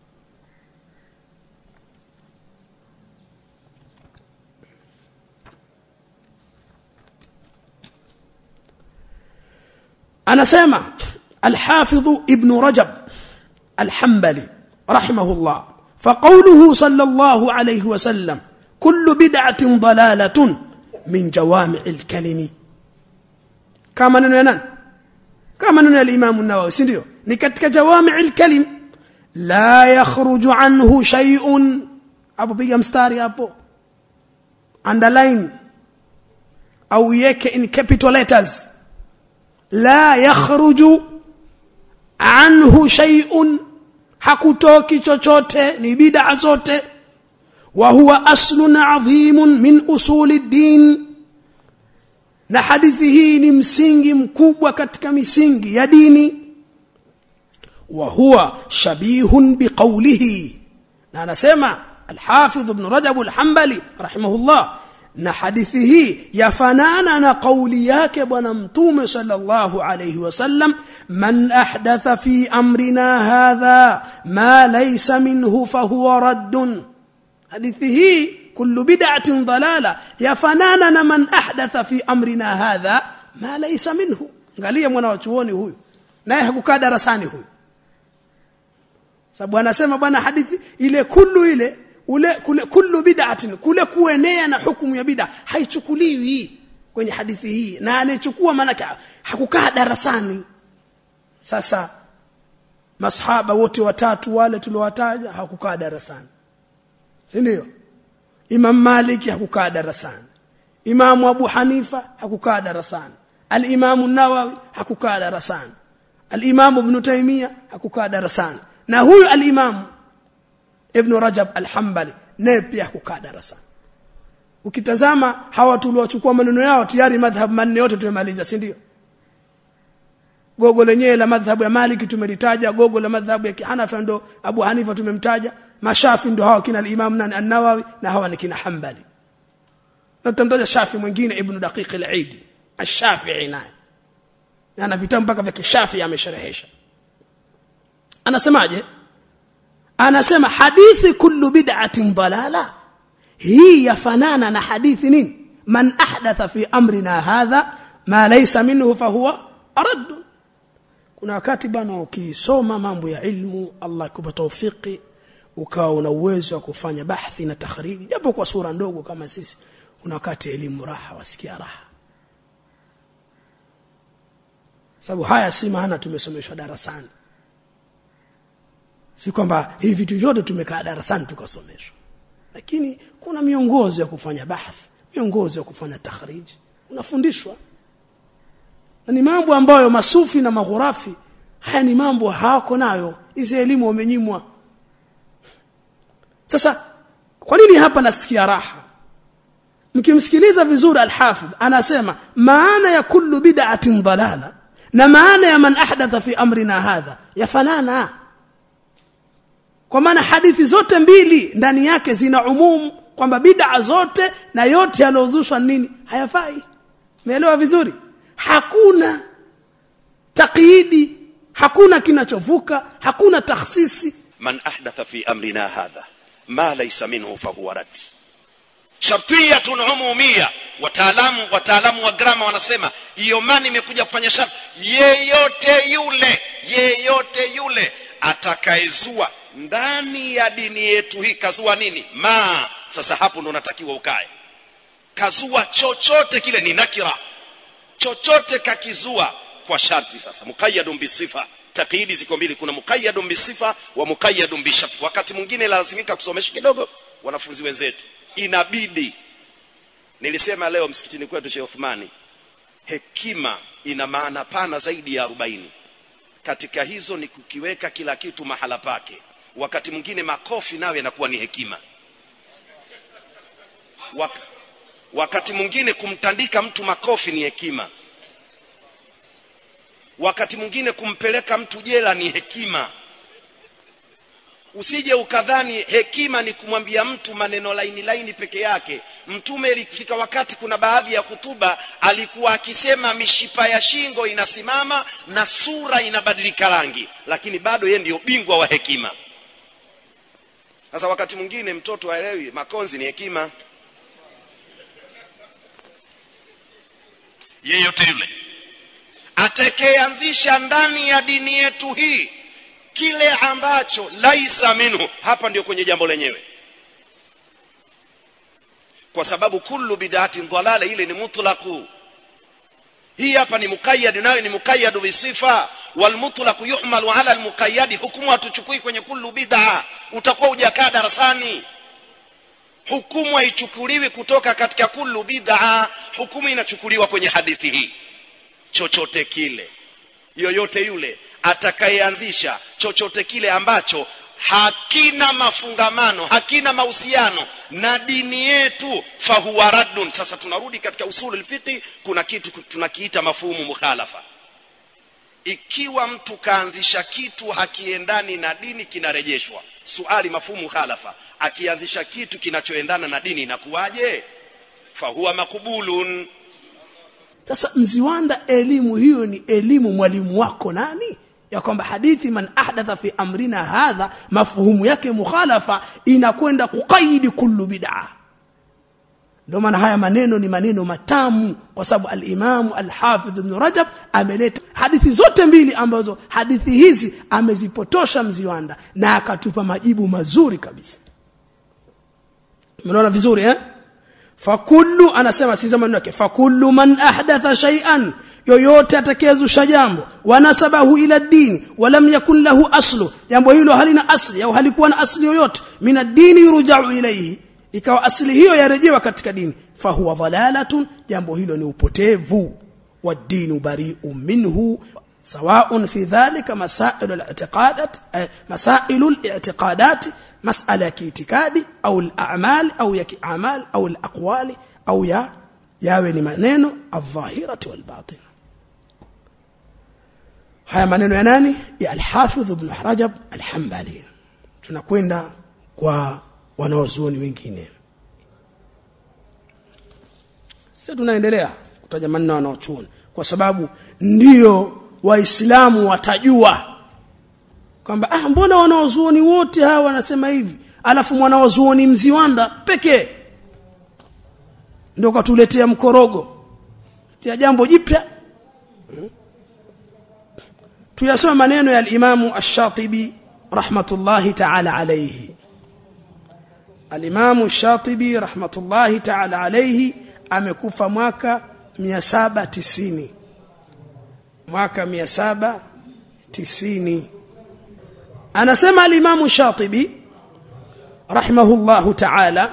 anasema Al-Hafidh Ibn Rajab Al-Hanbali rahimahullah, فقوله صلى الله عليه وسلم كل بدعة ضلالة من جوامع الكلم، kama neno ya nani? Kama neno ya Imam an-Nawawi, si ndio? Ni katika jawami' al-kalim. la yakhruju anhu shay'un, hapo piga mstari hapo, underline au yeke in capital letters, la yakhruju anhu shay'un, hakutoki chochote, ni bid'a zote. wa huwa aslun adhimun min usuli ad-din, na hadithi hii ni msingi mkubwa katika misingi ya dini. Wa huwa shabihun biqawlihi, na anasema al-Hafidh Ibn Rajab al-Hanbali rahimahullah, na hadithi hii yafanana na kauli yake bwana mtume sallallahu alayhi wasallam, man ahdatha fi amrina hadha ma laysa minhu fahuwa raddun. hadithi hii kullu bid'atin dalala yafanana na man ahdatha fi amrina hadha ma laysa minhu. Angalia mwana wa chuoni huyu, naye hakukaa darasani huyu, sababu anasema bwana hadithi ile kullu ile kullu bid'atin, kule kuenea na hukumu ya bid'a haichukuliwi kwenye hadithi hii, na anachukua maana hakukaa darasani. Sasa masahaba wote watatu wale tuliowataja hakukaa darasani, si ndio? Imam Malik hakukaa darasani, Imam Abu Hanifa hakukaa darasani, al-Imam an-Nawawi hakukaa darasani, al-Imam Ibn Taymiyyah hakukaa darasani, na huyu al-Imam Ibn Rajab al-Hanbali naye pia hakukaa darasani. Ukitazama hawa tuliochukua maneno yao tayari madhhab manne yote tumemaliza, si ndio? Gogo lenyewe la madhhabu ya Maliki tumelitaja, gogo la madhhabu ya Hanafi ndo Abu Hanifa tumemtaja, Mashafi ndo hawa kina al-Imam an-Nawawi, na hawa ni kina Hanbali. Na tutamtaja Shafi mwingine Ibn Daqiq al-Eid ash-Shafi'i, naye ana vitabu mpaka vya Kishafi amesharehesha. Anasemaje? Anasema hadithi kullu bid'atin dalala hii yafanana na hadithi nini? Man ahdatha fi amrina hadha ma laysa minhu fahuwa radd. Kuna wakati bana ukisoma mambo ya ilmu, Allah akupa tawfiki, ukawa una uwezo wa kufanya bahthi na takhriji japo kwa sura ndogo kama sisi, kuna wakati elimu raha, wasikia raha. Sababu haya si maana tumesomeshwa darasani, si kwamba hivi vitu vyote tumekaa darasani tukasomeshwa, lakini kuna miongozo ya kufanya bahth, miongozo ya kufanya takhriji unafundishwa. Na ni mambo ambayo masufi na maghurafi haya ni mambo hawako nayo, hizi elimu wamenyimwa. Sasa kwa nini hapa nasikia raha? Mkimsikiliza vizuri al-Hafidh anasema maana ya kullu bid'atin dalala na maana ya man ahdatha fi amrina hadha yafanana, kwa maana hadithi zote mbili ndani yake zina umum kwamba bid'a zote na yote yalozushwa nini hayafai. Umeelewa vizuri? Hakuna taqyidi, hakuna kinachovuka, hakuna takhsisi. man ahdatha fi amrina hadha ma laysa minhu fahuwa rad, shartiyatun umumiyya. Wataalamu wa grama wanasema hiyo mani imekuja kufanya sharti. Yeyote yule atakayezua ndani ya dini yetu hii, kazua nini? Sasa hapo ndo unatakiwa ukae. Kazua chochote kile ni nakira, chochote kakizua kwa sharti. Sasa muqayyadun bisifa, taqyidi ziko mbili, kuna muqayyadun bisifa wa muqayyadun bishart. Wakati mwingine lazimika kusomesha kidogo wanafunzi wenzetu, inabidi. Nilisema leo msikitini kwetu Sheikh Uthmani, hekima ina maana pana zaidi ya 40. Katika hizo ni kukiweka kila kitu mahala pake. Wakati mwingine makofi nayo yanakuwa ni hekima. Wakati mwingine kumtandika mtu makofi ni hekima. Wakati mwingine kumpeleka mtu jela ni hekima. Usije ukadhani hekima ni kumwambia mtu maneno laini peke yake. Mtume ilifika wakati kuna baadhi ya hutuba alikuwa akisema mishipa ya shingo inasimama na sura inabadilika rangi, lakini bado yeye ndio bingwa wa hekima. Sasa wakati mwingine mtoto haelewi makonzi ni hekima. Yeyote yule atakayeanzisha ndani ya dini yetu hii kile ambacho laisa minhu, hapa ndio kwenye jambo lenyewe, kwa sababu kullu bid'atin dalala ile ni mutlaqu. Hii hapa ni muqayyad, nayo ni muqayyad bisifa, wal mutlaqu yuhmalu ala al muqayyad. Hukumu hatuchukui kwenye kullu bid'a, utakuwa hujakaa darasani. Hukumu haichukuliwi kutoka katika kullu bid'a, hukumu inachukuliwa kwenye hadithi hii. Chochote kile, yoyote yule atakayeanzisha chochote kile ambacho hakina mafungamano, hakina mahusiano na dini yetu, fahuwa raddun. Sasa tunarudi katika usulul fiqh, kuna kitu tunakiita mafhumu mukhalafa. Ikiwa mtu kaanzisha kitu hakiendani na dini, kinarejeshwa. Suali mafhumu mukhalafa, akianzisha kitu kinachoendana na dini inakuwaje? Fahuwa makubulun. Sasa Mziwanda, elimu hiyo ni elimu mwalimu wako nani? Ya kwamba hadithi man ahdatha fi amrina hadha, mafhumu yake mukhalafa inakwenda kukaidi kullu bid'ah. Ndio maana haya maneno ni maneno matamu, kwa sababu al-Imam al-Hafidh Ibn Rajab ameleta hadithi zote mbili ambazo hadithi hizi amezipotosha Mziwanda na akatupa majibu mazuri kabisa. Umeona vizuri Fakullu, anasema si zamani yake, fakullu man ahdatha shay'an, yoyote atakayezusha jambo, wanasabahu ila dini walam yakun lahu aslu, jambo hilo halina asli au halikuwa na asli yoyote, min ad-dini yurja'u ilayhi, ikawa asli hiyo yarejewa katika dini, fahuwa dhalalatun, jambo hilo ni upotevu, wad-dinu bari'un minhu, sawa'un fi dhalika masailu al-i'tiqadat, mas'ala ya kiitikadi au al-a'mal au ya kiamal au al-aqwali au yawe ni maneno adh-dhahirati wal-batin. Haya maneno ya nani? Ya al-Hafidh Ibn Rajab al-Hanbali. Tunakwenda kwa wanaozuoni wengine. Sasa tunaendelea kutaja maneno wanaochuoni, kwa sababu ndio waislamu watajua kwamba mbona wanaozuoni wote hawa wanasema hivi, alafu mwanaozuoni Mziwanda pekee ndio katuletea mkorogo, tia jambo jipya. Tuyasoma maneno ya al-Imam ash-Shatibi rahmatullahi ta'ala alayhi. Al-Imam ash-Shatibi rahmatullahi ta'ala alayhi amekufa mwaka 790. Mwaka 790. Anasema al-Imam ash-Shatibi rahimahullahu ta'ala,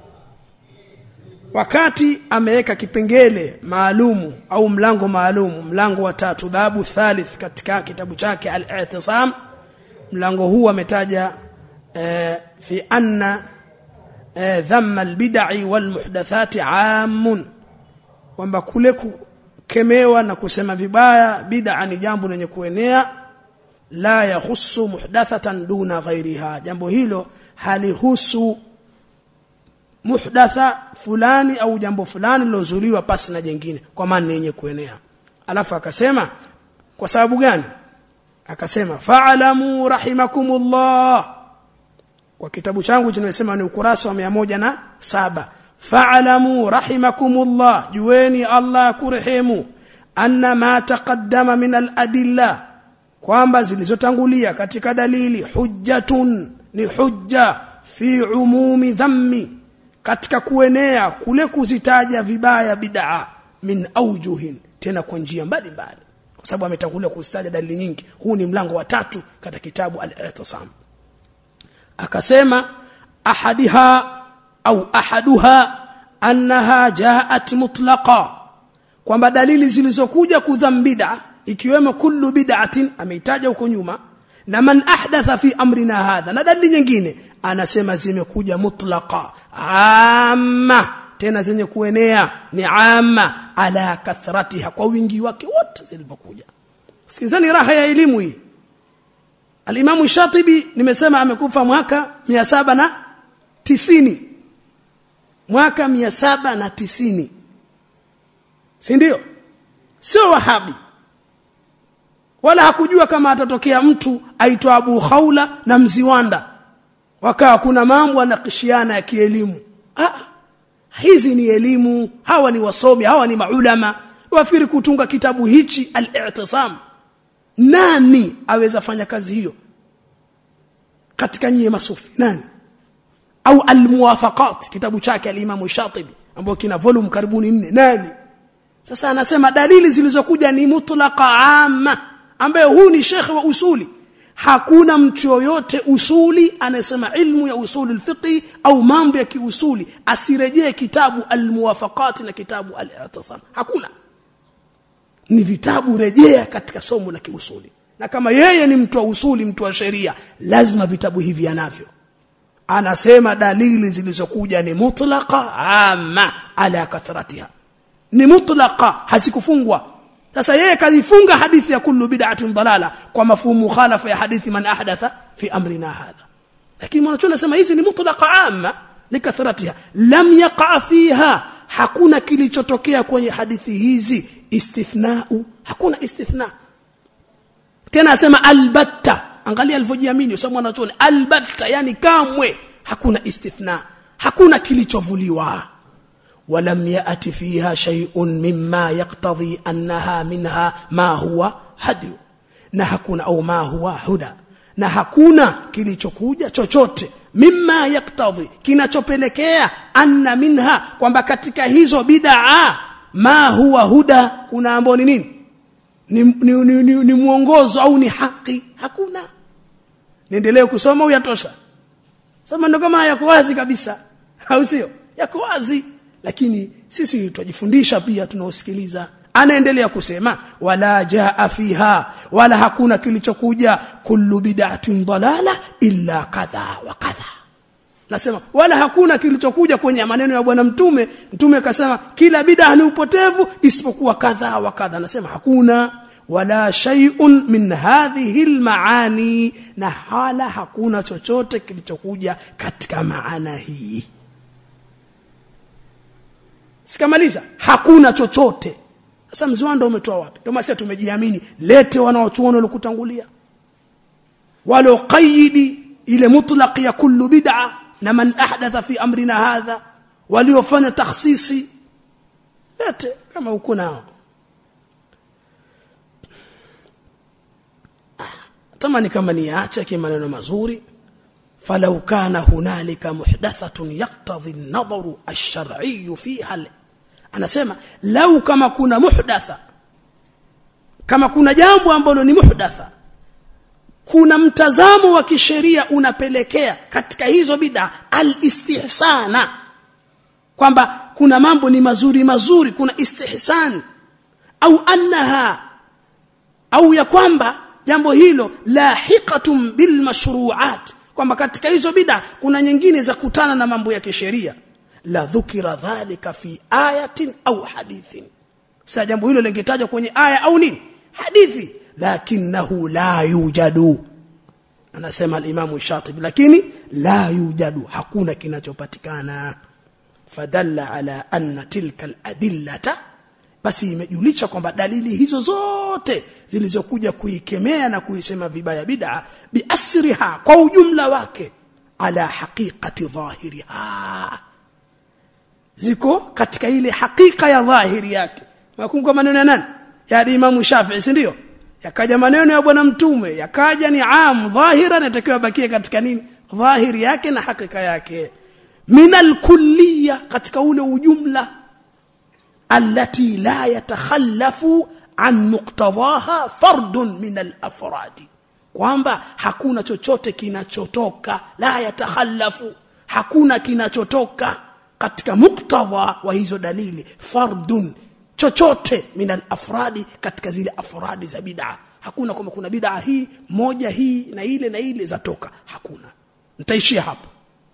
wakati ameweka kipengele maalumu au mlango maalumu, mlango wa 3, babu thalith katika kitabu chake al-I'tisam, mlango huu ametaja fi anna dhamma al-bid'i wal muhdathati 'amun, kwamba kule kukemewa na kusema vibaya bid'a ni jambo lenye kuenea, la yakhussu muhdathatan duna ghairiha, jambo hilo halihusu muhdatha fulani au jambo fulani lilozuliwa pasi na jingine, kwa maana yenye kuenea. Alafu akasema kwa sababu gani? Akasema fa'alamu rahimakumullah, kwa kitabu changu nimesema ni ukurasa wa 107, fa'alamu rahimakumullah, jueni Allah kurehemu, anna ma taqaddama min al-adilla, kwamba zilizotangulia katika dalili, hujjatun, ni hujja, fi umumi dhammi, katika kuenea kule kuzitaja vibaya bid'a, min aujuhin, tena kwa njia mbalimbali, kwa sababu ametangulia kuzitaja dalili nyingi. Huu ni mlango wa 3 katika kitabu al-I'tisam. Akasema ahadiha au ahaduha annaha jaat mutlaqa, kwamba dalili zilizokuja kudhambida ikiwemo kullu bid'atin ameitaja huko nyuma, na man ahdatha fi amrina hadha, na dalili nyingine anasema zimekuja mutlaqa, amma, tena zenye kuenea ni amma, ala kathratiha, kwa wingi wake wote zilivyokuja. Sikizani raha ya elimu hii. Al-Imam Shatibi nimesema amekufa mwaka 790. Mwaka 790. Si ndio? Sio Wahabi. Wala hakujua kama atatokea mtu aitwa Abu Khawla na Mziwanda, wakawa kuna mambo anakishiana ya kielimu. Hizi ni elimu, hawa ni wasomi, hawa ni maulama. Wafikiri kutunga kitabu hichi al-I'tisam, nani aweza fanya kazi hiyo katika nyie masufi? Nani? Au al-Muwafaqat, kitabu chake al-Imam Shatibi ambao kina volume karibuni 4, nani? Sasa anasema dalili zilizokuja ni mutlaqa amma, ambaye huu ni shekhi wa usuli. Hakuna mtu yoyote usuli anasema ilmu ya usulul fiqh au mambo ya kiusuli asirejee kitabu al-Muwafaqat na kitabu al-I'tisam. Hakuna. Ni vitabu rejea katika somo la kiusuli. na kama yeye ni mtu wa usuli, mtu wa sheria, lazima vitabu hivi anavyo. Anasema dalili zilizokuja ni mutlaqa amma ala kathratiha, ni mutlaqa, hazikufungwa. Sasa yeye kazifunga hadithi ya kullu bid'atin dalala kwa mafhumu khalafa ya hadithi man ahdatha fi amrina hadha, lakini mwanachuoni anasema hizi ni mutlaqa amma likathratiha, lam yaqa fiha, hakuna kilichotokea kwenye hadithi hizi istithna'u, hakuna istithna. Tena asema albatta, angalia alivyojiamini sababu mwanachuoni, albatta yani kamwe hakuna istithna, hakuna kilichovuliwa. ولم يأتي فيها شيء مما يقتضي أنها منها ما هو هدي, na hakuna au ma huwa huda, na hakuna kilichokuja chochote mimma yaktadhi, kinachopelekea anna minha, kwamba katika hizo bid'a ma huwa huda, kuna ambao ni nini, ni muongozo au ni haki. Hakuna. Niendelee kusoma au yatosha? Sema ndo kama yako wazi kabisa, au sio? Yako wazi, lakini sisi tunajifundisha pia tunaosikiliza. Anaendelea kusema wala jaa fiha, wala hakuna kilichokuja kullu bid'atin dalala illa kadha wa kadha. Nasema wala hakuna kilichokuja kwenye maneno ya bwana mtume. Mtume akasema kila bid'a ni upotevu isipokuwa kadha wa kadha. Nasema hakuna wala shay'un min hadhihi almaani, na hala hakuna chochote kilichokuja katika maana hii. Sikamaliza, hakuna chochote. Sasa mziwanda umetoa wapi? Ndio maana tumejiamini, lete wanaochuoni waliokutangulia, walo qaidi ile mutlaq ya kullu bid'a na man ahdatha fi amrina hadha, waliofanya takhsisi, lete kama uko nao. Tamani kama niache kwa maneno mazuri, falau kana hunalika muhdathatun yaqtadhi an-nadharu ash-shar'i fiha. Anasema lau kama kuna muhdatha, kama kuna jambo ambalo ni muhdatha, kuna mtazamo wa kisheria unapelekea katika hizo bid'a al-istihsana, kwamba kuna mambo ni mazuri mazuri, kuna istihsan, au annaha, au ya kwamba jambo hilo lahiqatum bil mashru'at, kwamba katika hizo bid'a kuna nyingine za kutana na mambo ya kisheria, la dhukira dhalika fi ayatin au hadithin. Sasa jambo hilo lingetajwa kwenye aya au nini, hadithi, lakinahu la yujadu. Anasema al-Imam Shatibi, lakini la yujadu, hakuna kinachopatikana. Fadalla ala anna tilka al-adillata, basi imejulisha kwamba dalili hizo zote zilizokuja kuikemea na kuisema vibaya bid'a biasriha, kwa ujumla wake, ala haqiqati dhahiriha, ziko katika ile hakika ya dhahiri yake. Makumbuka maneno ya nani? Ya Imam Shafi'i, si ndio? Yakaja maneno ya bwana mtume, yakaja ni am dhahira, natakiwa bakie katika nini, dhahiri yake na hakika yake. Minal kulliya, katika ule ujumla, allati la yatakhallafu an muqtadaha fardun min al-afradi, kwamba hakuna chochote kinachotoka, la yatakhallafu, hakuna kinachotoka katika muktadha wa hizo dalili, fardun, chochote min al-afradi, katika zile afradi za bid'a. Hakuna kama kuna bid'a hii moja hii na ile zatoka, hakuna. Nitaishia hapo.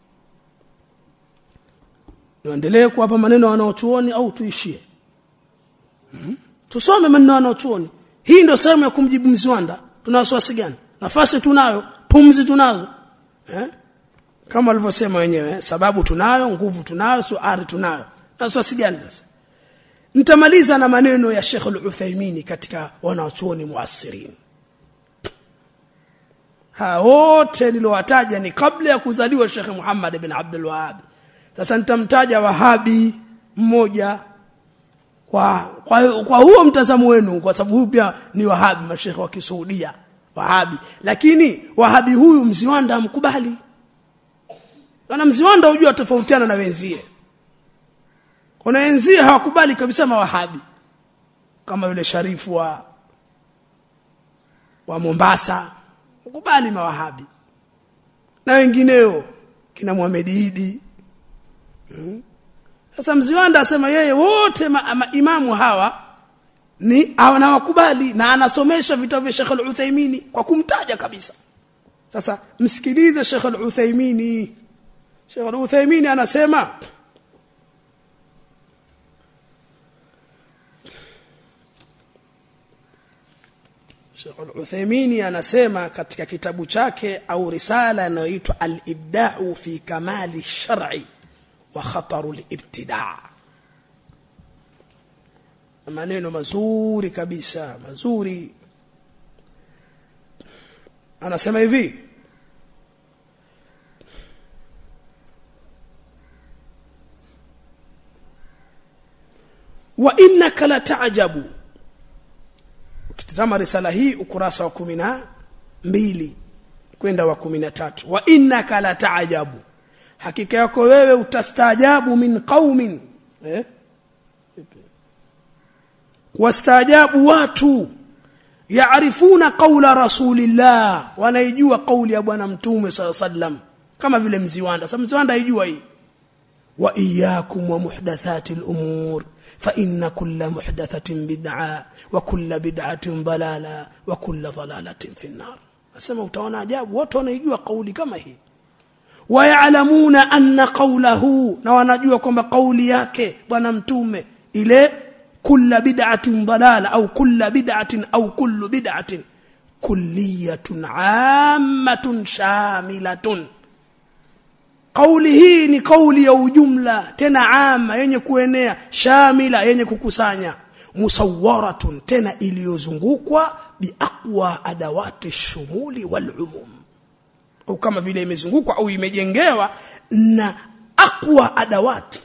Niendelee kuwapa maneno wanaochuoni au tuishie? Tusome maneno wanaochuoni. Hii ndio sehemu ya kumjibu mziwanda. Tuna wasiwasi gani? Nafasi tunayo, pumzi tunazo. Kama walivyosema wenyewe, sababu tunayo, nguvu tunayo, suari tunayo. Na wasiwasi gani sasa? Nitamaliza na maneno ya Sheikh Al-Uthaymeen katika wanaochuoni muasirin. Wote nilowataja ni kabla ya kuzaliwa Sheikh Muhammad ibn Abdul Wahhab. Sasa nitamtaja Wahabi mmoja kwa huo mtazamo wenu, kwa sababu huyu pia ni Wahabi, mashekhe wa Kisaudia Wahabi, lakini Wahabi huyu mziwanda mkubali. Wana mziwanda hujua tofautiana na wenzie. Kuna wenzie hawakubali kabisa mawahabi, kama yule Sharifu wa Mombasa, ukubali mawahabi, na wengineo kina Muhammad Idi. Sasa mziwanda asema yeye wote imamu hawa ni anawakubali na anasomesha vitabu vya Sheikh Al-Uthaymeen kwa kumtaja kabisa. Sasa msikilize Sheikh Al-Uthaymeen. Sheikh Al-Uthaymeen anasema Sheikh Al-Uthaymeen anasema katika kitabu chake au risala inayoitwa Al-Ibda'u fi Kamali Shar'i wa Khataru al-Ibtida'. Maneno mazuri kabisa, mazuri. Anasema hivi: wa innaka la ta'jabu. Ukitazama risala hii ukurasa wa 12 kwenda wa 13, wa innaka la ta'jabu, hakika yako wewe utastaajabu min qaumin, wastaajabu watu yaarifuna qawla rasulillah, wanaijua kauli ya bwana mtume sallallahu alaihi wasallam, kama vile Mziwanda. Sasa Mziwanda aijua hii, wa iyyakum wa muhdathatil umur fa inna kulla muhdathatin bid'a wa kulla bid'atin dalala wa kulla dalalatin fi an-nar. Asema utaona ajabu, watu wanaijua kauli kama hii. Wa ya'lamuna anna qawlahu, na wanajua kwamba kauli yake bwana mtume ile kulla bid'atin dalala au kulla bid'atin au kullu bid'atin kulliyatun 'ammatun shamilatun. Kauli hii ni kauli ya ujumla, tena ama, yenye kuenea, shamila, yenye kukusanya, musawwaratun, tena iliyozungukwa bi aqwa adawati shumuli wal umum, au kama vile imezungukwa au imejengewa na aqwa adawati,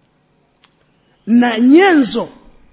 na nyenzo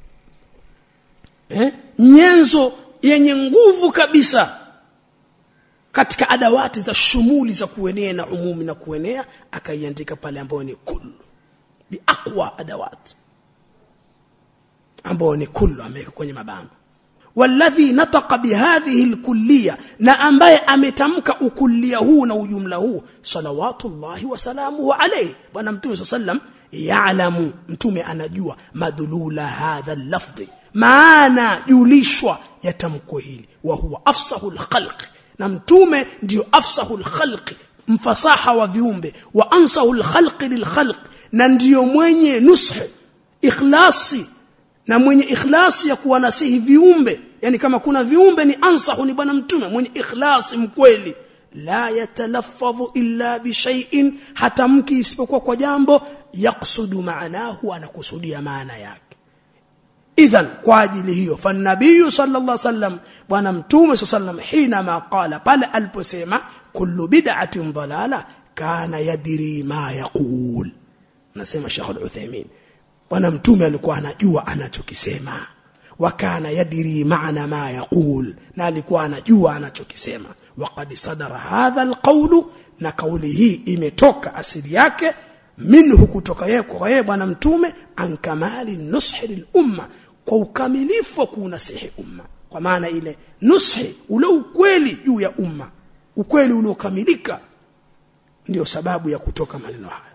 nyenzo yenye nguvu kabisa katika adawati za shumuli za kuenea na umumi na kuenea, akaiandika pale ambayo ni kullu bi aqwa adawat, ambayo ni kullu ameweka kwenye mabano. Walladhi nataqa bihadhihi alkulliya, na ambaye ametamka ukulliya huu na ujumla huu, salawatullahi wa salamuhu alayhi, bwana mtume sallam ya'lamu, mtume anajua madhulula hadha al-lafdhi, maana julishwa ya tamko hili, wa huwa afsahul khalq, na mtume ndio afsahul khalq, mfasaha wa viumbe, wa ansahul khalq lil khalq, na ndio mwenye nushi, ikhlasi, na mwenye ikhlasi ya kuwanasihi viumbe. Yani kama kuna viumbe ni ansahu ni bwana mtume, mwenye ikhlasi mkweli. La yatalaffazu illa bi shay'in, hatamki isipokuwa kwa jambo, yaqsudu maanahu, anakusudia maana yake. Idhan, kwa ajili hiyo, fa nabii sallallahu alaihi wasallam, bwana mtume sallallahu alaihi wasallam, hina ma qala, pale aliposema kullu bid'atin dalala, kana yadri ma yaqul. Nasema Sheikh Al-Uthaymeen, bwana mtume alikuwa anajua anachokisema, wa kana yadri maana ma yaqul, na alikuwa anajua anachokisema. Wa qad sadara hadha alqawl, na kauli hii imetoka asili yake minhu, kutoka yeye kwa yeye bwana mtume, an kamali nushi lil umma, kwa ukamilifu wa kunasihi umma, kwa maana ile nushi, ule ukweli juu ya umma, ukweli uliokamilika, ndio sababu ya kutoka maneno haya.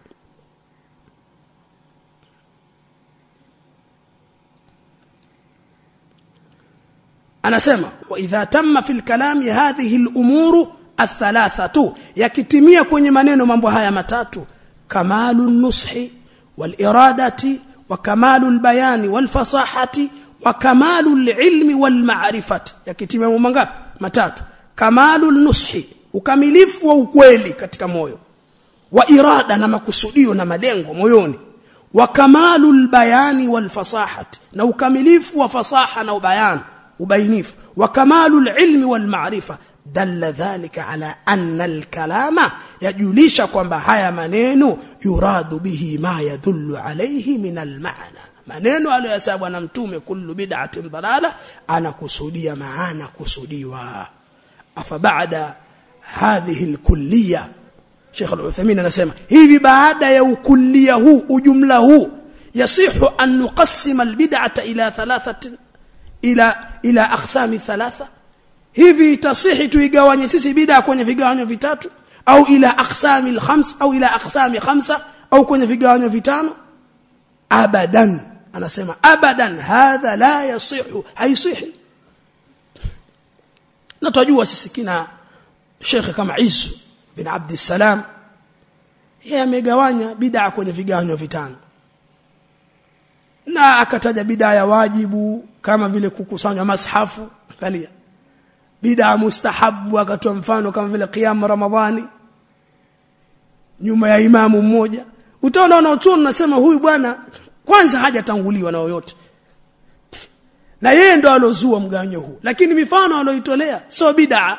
Anasema wa idha tamma fil kalami hadhihi al umuru athalathatu, yakitimia kwenye maneno mambo haya matatu, kamalun nushi wal iradati wa kamalul bayani wal fasahati wa kamalul ilmi wal ma'rifati. Yakitimia mambo mangapi? Matatu. Kamalul nushi, ukamilifu wa ukweli katika moyo, wa irada, na makusudio na malengo moyoni, wa kamalul bayani wal fasahati, na ukamilifu wa fasaha na ubayani, ubainifu, wa kamalul ilmi wal ma'rifa. Dalla dhalika ala anna al-kalama, yajulisha kwamba haya maneno yuradu bihi ma yadullu alayhi min al-ma'na, maneno aliyosema bwana mtume kullu bid'atin dalala, anakusudia maana kusudiwa. Afa ba'da hadhihi al-kulliyya, Sheikh Al-Uthaymeen anasema hivi, baada ya ukulliya huu, ujumla huu, yasihu an nuqassima al-bid'ata ila thalathatin ila aqsami thalatha, hivi tasihi tuigawanye sisi bid'a kwenye vigawanyo vitatu, au ila aqsami al-khams, au ila aqsami khamsa, au kwenye vigawanyo vitano? Abadan, anasema abadan hadha la yasihu, haisihi. Na tunajua sisi kina Sheikh kama Isa bin Abd Salam, yeye amegawanya bid'a kwenye vigawanyo vitano, na akataja bid'a ya wajibu kama vile kukusanya mashafu, angalia. Bid'a mustahabu akatoa mfano kama vile qiyam Ramadhani nyuma ya imamu mmoja. Utaona wanaotuona nasema huyu bwana kwanza hajatanguliwa na yoyote, na yeye ndo alozua mgawanyo huu, lakini mifano aloitolea sio bid'a,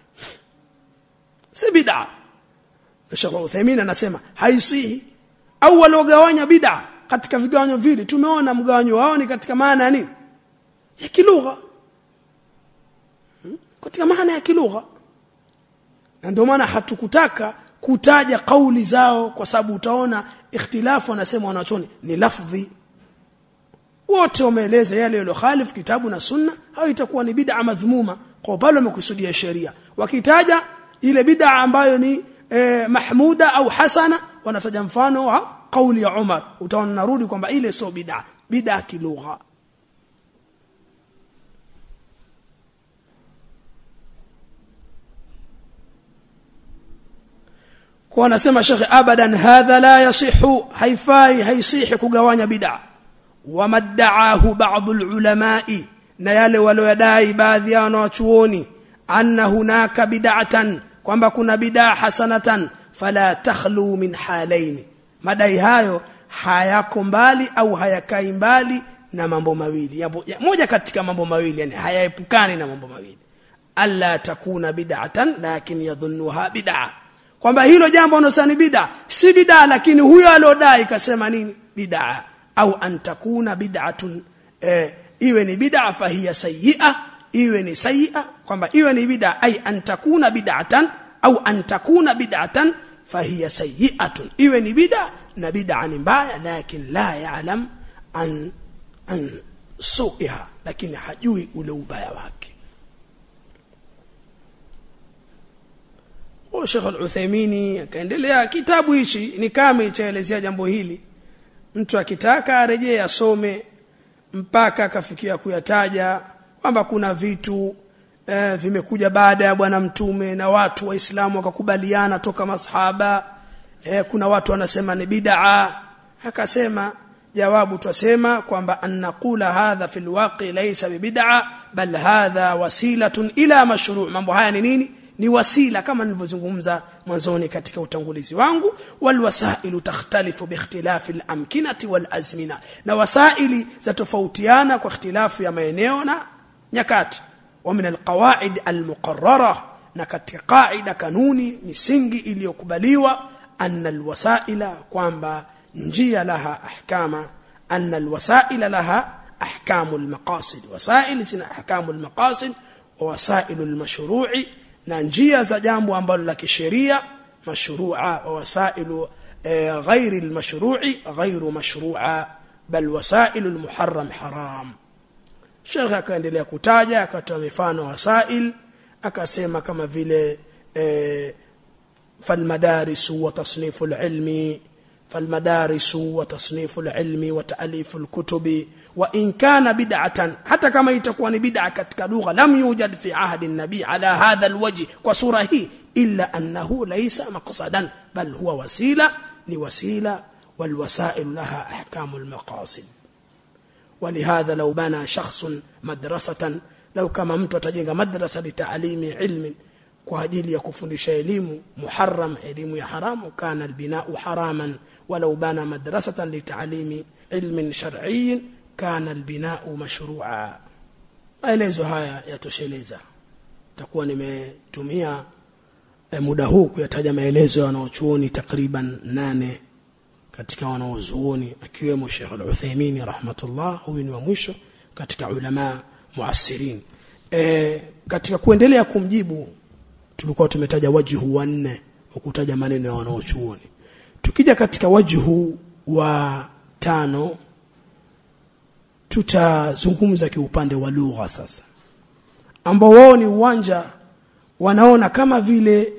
si bid'a. Sheikh Uthaymeen anasema haisihi au waliogawanya bid'a katika vigawanyo vile. Tumeona mgawanyo wao ni katika maana ya nini? Ya kilugha, katika maana ya kilugha. Na ndio maana hatukutaka kutaja kauli zao, kwa sababu utaona ikhtilafu wanasema wanachoni ni lafdhi. Wote wameeleza yale yalo khalifu kitabu na sunna, hao itakuwa ni bid'a madhmuma kwa pale wamekusudia sheria. Wakitaja ile bid'a ambayo ni mahmuda au hasana, wanataja mfano wa kauli ya Umar, utaona narudi kwamba ile sio bid'a, bid'a kilugha. Kwa anasema Sheikh abadan hadha la yasihu, haifai haisihi kugawanya bid'a. Wa madda'ahu ba'd al-ulama'i, na yale walioyadai baadhi ya wanachuoni, anna hunaka bid'atan, kwamba kuna bid'a hasanatan, fala takhlu min halaini. Madai hayo hayako mbali au hayakai mbali na mambo mawili, moja katika mambo mawili, yani hayaepukani na mambo mawili. Alla takuna bid'atan lakin yadhunnuha bid'a, kwamba hilo jambo unosani bid'a si bid'a, lakini huyo alodai kasema nini bid'a. Au antakuna bid'atun, iwe ni bid'a fahiya sayyi'a, iwe ni sayyi'a, kwamba iwe ni bid'a ay antakuna bid'atan au antakuna bid'atan fahiya sayyi'atun, iwe ni bid'a na bid'a ni mbaya, lakini la ya'lam an su'iha, lakini hajui ule ubaya wake. Sheikh Al-Uthaymeen akaendelea, kitabu hichi ni kama chaelezea jambo hili, mtu akitaka arejee asome mpaka akafikia kuyataja kwamba kuna vitu vimekuja baada ya bwana mtume na watu waislamu wakakubaliana toka masahaba. Kuna watu wanasema ni bid'a, akasema jawabu twasema kwamba annaqula hadha fil waqi laysa bid'a bal hadha wasilatun ila mashru'. Mambo haya ni nini? Ni wasila, kama nilivyozungumza mwanzoni katika utangulizi wangu. Wal wasailu takhtalifu bi ikhtilafi al amkinati wal azmina, na wasaili za tofautiana kwa ikhtilafu ya maeneo na nyakati. Wa min al qawaid al muqarrara, na katika qaida kanuni misingi iliyokubaliwa, anna al wasaila, kwamba njia laha ahkama, anna al wasaila laha ahkamu al maqasid, wasaili zina ahkamu al maqasid wa wasailu al mashru'i, na njia za jambo ambalo la kisheria mashru'a, wa wasailu ghairi al-mashru'i ghairu mashru'a, bal wasailu al-muharram haram. Sheikh akaendelea kutaja, akatoa mifano wasail, akasema kama vile فالمدارس وتصنيف العلم فالمدارس وتصنيف العلم وتأليف الكتب وإن كان بدعة حتى كما يتكون بدعة katika lugha لم يوجد في عهد النبي على هذا الوجه وصورة هي إلا أنه ليس مقصدا بل هو وسيلة لوسيلة والوسائل لها أحكام المقاصد. ولهذا لو بنى شخص مدرسة لو كما mtu atajenga madrasa لتعليم علم kwa ajili ya kufundisha elimu muharram, elimu ya haramu, kana albina'u haraman. walau bana madrasatan litalimi ilmin shar'iyyin kana albina'u mashru'a. Maelezo haya yatosheleza. Takuwa nimetumia muda huu kuyataja maelezo ya wanaochuoni takriban 8 katika wanaozuoni, akiwemo Sheikh Al-Uthaymeen rahmatullah, huyu ni wa mwisho katika ulama muassirin. Katika kuendelea kumjibu, tulikuwa tumetaja wajhu wa 4 wa kutaja maneno ya wanaochuoni. Tukija katika wajhu wa 5 tutazungumza kiupande wa lugha sasa, ambao wao ni uwanja wanaona kama vile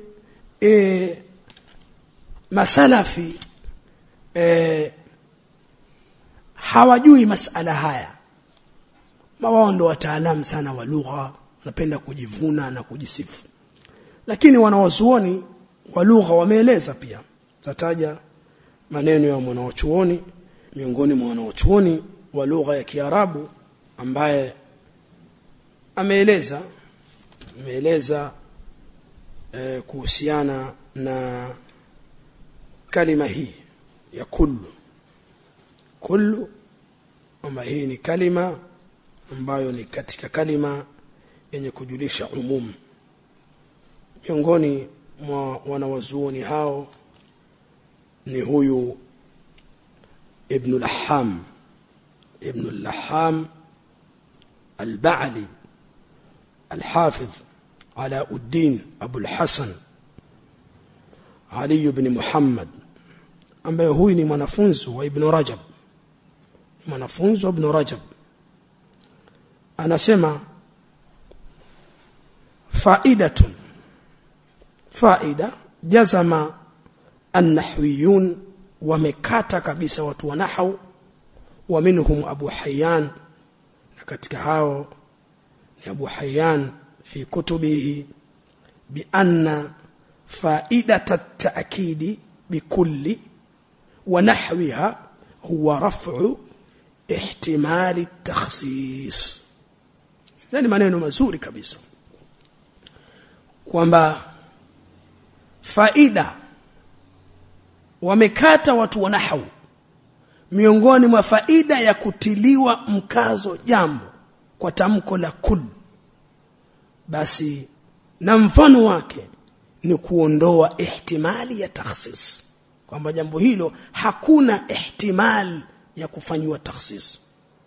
masalafi hawajui masala haya. Wao ndio wataalamu sana wa lugha, wanapenda kujivuna na kujisifu. Lakini wanawazuoni wa lugha wameeleza pia. Tataja maneno ya mwanachuoni miongoni mwa wanachuoni wa lugha ya Kiarabu ambaye ameeleza kuhusiana na kalima hii ya kullu ama hii ni kalima ambayo ni katika kalima yenye kujulisha umum. Miongoni mwa wanawazuoni hao ni huyu Ibn al-Laham al-Ba'li al-Hafidh Alauddin Abu al-Hasan Ali ibn Muhammad, ambaye huyu ni mwanafunzi wa Ibn Rajab. Anasema faida jazama an-nahwiyun, wamekata kabisa watu wa nahwu, wa minhum Abu Hayyan, na katika hao ni Abu Hayyan fi kutubihi bi anna faidata at-ta'kidi bikulli wa nahwiha huwa raf'u ihtimali at-takhsis. Ni maneno mazuri kabisa kwamba faida wamekata watu wa nahwu, miongoni mwa faida ya kutiliwa mkazo jambo kwa tamko la kull, basi na mfano wake ni kuondoa ihtimali ya takhsis, kwamba jambo hilo hakuna ihtimali ya kufanywa takhsis.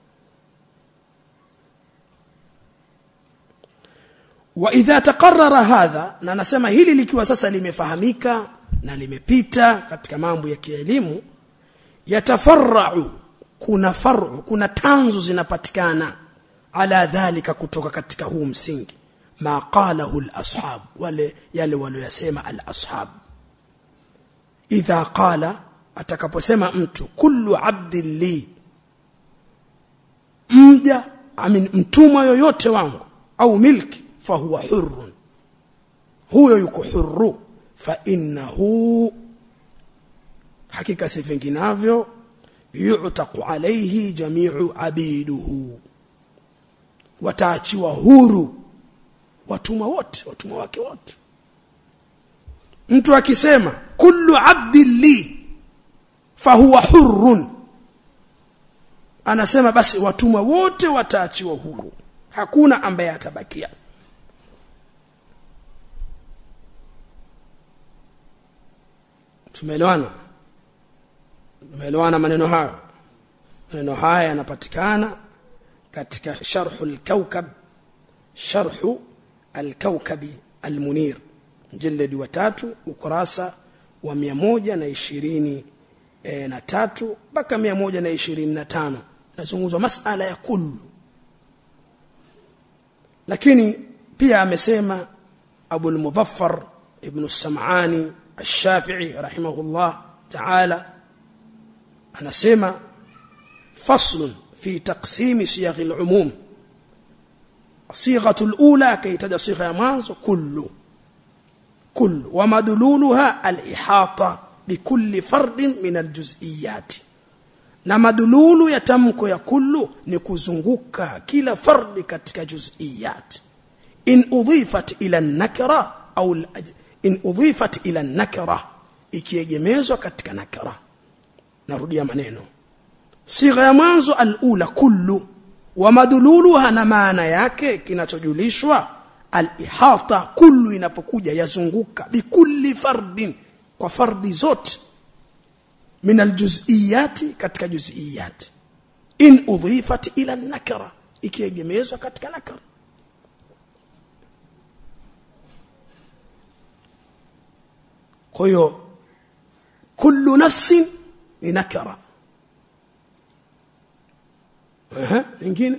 Wa idha taqarrara hadha, na nasema hili likiwa sasa limefahamika na limepita katika mambo ya kielimu, yatafarra'u, kuna tanzu zinapatikana ala dhalika, kutoka katika huu msingi, ma qalahu al-ashab, yale waliyosema al-ashab. Idha qala, atakaposema mtu kullu abdin li, mtumwa yoyote wangu, au milki, fahuwa hurrun, huyo yuko hurru, fa innahu, hakika si vinginavyo, yu'taqu alayhi jami'u abiduhu, wataachiwa huru watumwa wake wote. Mtu akisema kullu abdin li fahuwa hurrun, anasema basi watumwa wote wataachiwa huru, hakuna ambaye atabakia. Tumeelewana maneno haya yanapatikana katika sharhul al-kawkabi al-munir, mjalladi wa 3, ukurasa wa 123 mpaka 125, nazungumzwa masala ya kullu. Lakini pia amesema Abu al-Mudhaffar ibn as-Sam'ani الشافعي رحمه الله تعالى, anasema فصل في تقسيم صيغ العموم. الصيغة الأولى كي تجد صيغة مانز كل ومدلولها الإحاطة بكل فرد من الجزئيات, na madululu ya tamko ya kullu ni kuzunguka kila fardi katika juz'iyat. In udhifat ila an-nakra au in udhifat ila an-nakra, ikiegemezwa katika nakra. Narudia maneno, sigha ya mwanzo al-ula kullu, wa madululuha, na maana yake kinachojulishwa al-ihata, kullu inapokuja yazunguka bikulli fardin, kwa fardi zote, min al-juz'iyati, katika juz'iyat. In udhifat ila an-nakra, ikiegemezwa katika nakra. Kwa hiyo kullu nafsin ni nakra. Nyingine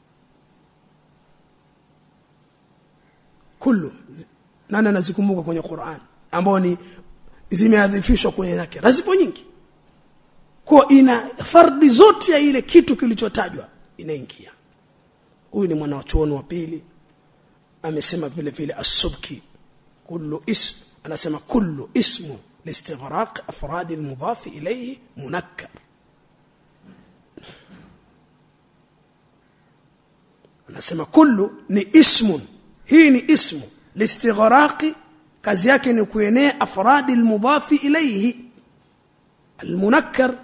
kullu, nani anazikumbuka kwenye Qur'an ambao ni zimeadhifishwa kwenye nakra? Zipo nyingi. kwa ina fardi zote ya ile kitu kilichotajwa inaingia. Huyu ni mwanachuoni wa pili amesema vile vile as-Subki kullu ism, anasema kullu ismu listighraq afrad al-mudaf ilayhi munakkar. Anasema kullu ni ismun, hii ni ismu listighraqi, kazi yake ni kuenea afrad al-mudaf ilayhi al-munakkar,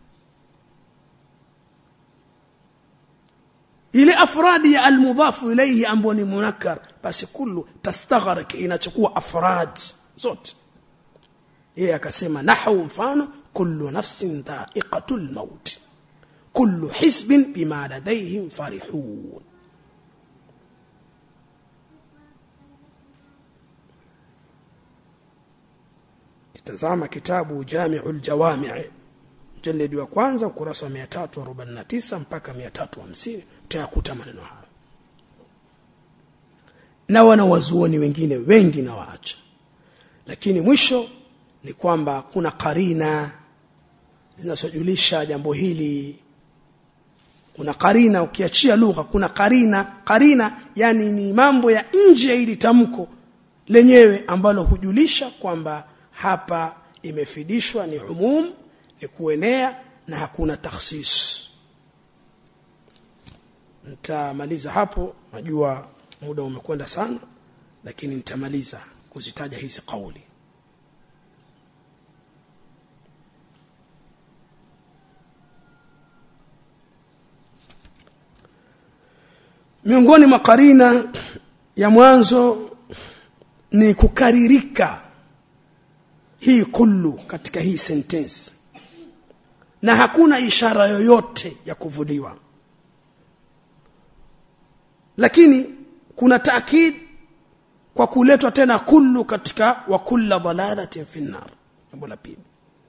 ile afradi ya al-mudhafu ilayhi ambao ni munakkar, basi kullu tastaghraq inachukua afrad zote. Yeye akasema nahwu, mfano kullu nafsin dha'iqatul maut, kullu hisbin bima ladayhim farihun. Kitazama kitabu Jami'ul Jawami' mjalidi wa kwanza ukurasa wa 349 mpaka 350 utayakuta maneno haya. Na wanawazuoni wengine wengi na waacha, lakini mwisho ni kwamba kuna karina zinazojulisha jambo hili. Kuna karina, ukiachia lugha kuna karina yani ni mambo ya nje ya hili tamko lenyewe ambalo hujulisha kwamba hapa imefidishwa ni umum, ni kuenea na hakuna takhsis. Nitamaliza hapo, najua muda umekwenda sana, lakini nitamaliza kuzitaja hizi kauli. Miongoni mwa karina ya mwanzo ni kukaririka hii kullu katika hii sentence, na hakuna ishara yoyote ya kuvuliwa, lakini kuna taakid kwa kuletwa tena kullu katika wa kullu dhalalatin fi an-nar. Jambo la pili,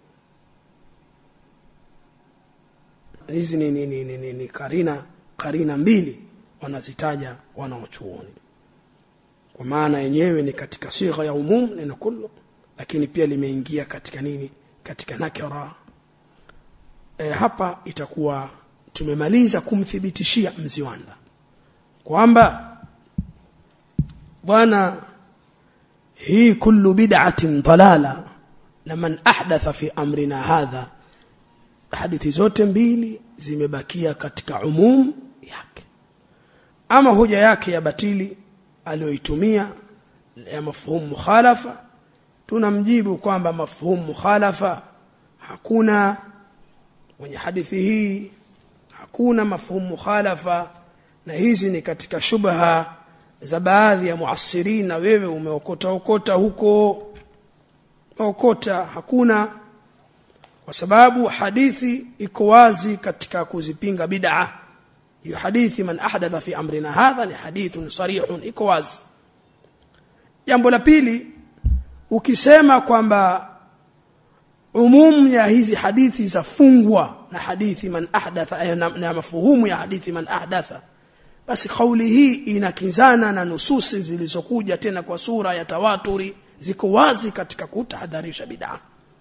hizi ni karina mbili wanazitaja wanaochuoni, kwa maana yenyewe ni katika sigha ya umum neno kullu, lakini pia limeingia katika nini, katika nakira. Hapa itakuwa tumemaliza kumthibitishia Mziwanda kwamba bwana hii kullu bid'atin dalala na man ahdatha fi amrina hadha, hadithi zote mbili zimebakia katika umum yake. Ama hoja yake ya batili aliyoitumia ya mafhumu mukhalafa, tunamjibu kwamba mafhumu mukhalafa hakuna kwenye hadithi hii, hakuna mafhumu mukhalafa, na hizi ni katika shubha za baadhi ya muasirina, na wewe umeokota huko okota. Hakuna, kwa sababu hadithi iko wazi katika kuzipinga bid'a. Hiyo hadithi man ahdatha fi amrina hadha ni hadithun sarihun, iko wazi. Jambo la pili, ukisema kwamba umum ya hizi hadithi zafungwa na hadithi man ahdatha na mafuhumu ya hadithi man ahdatha, basi kauli hii inakinzana na nususi zilizokuja tena kwa sura ya tawaturi, ziko wazi katika kutahadharisha bid'a.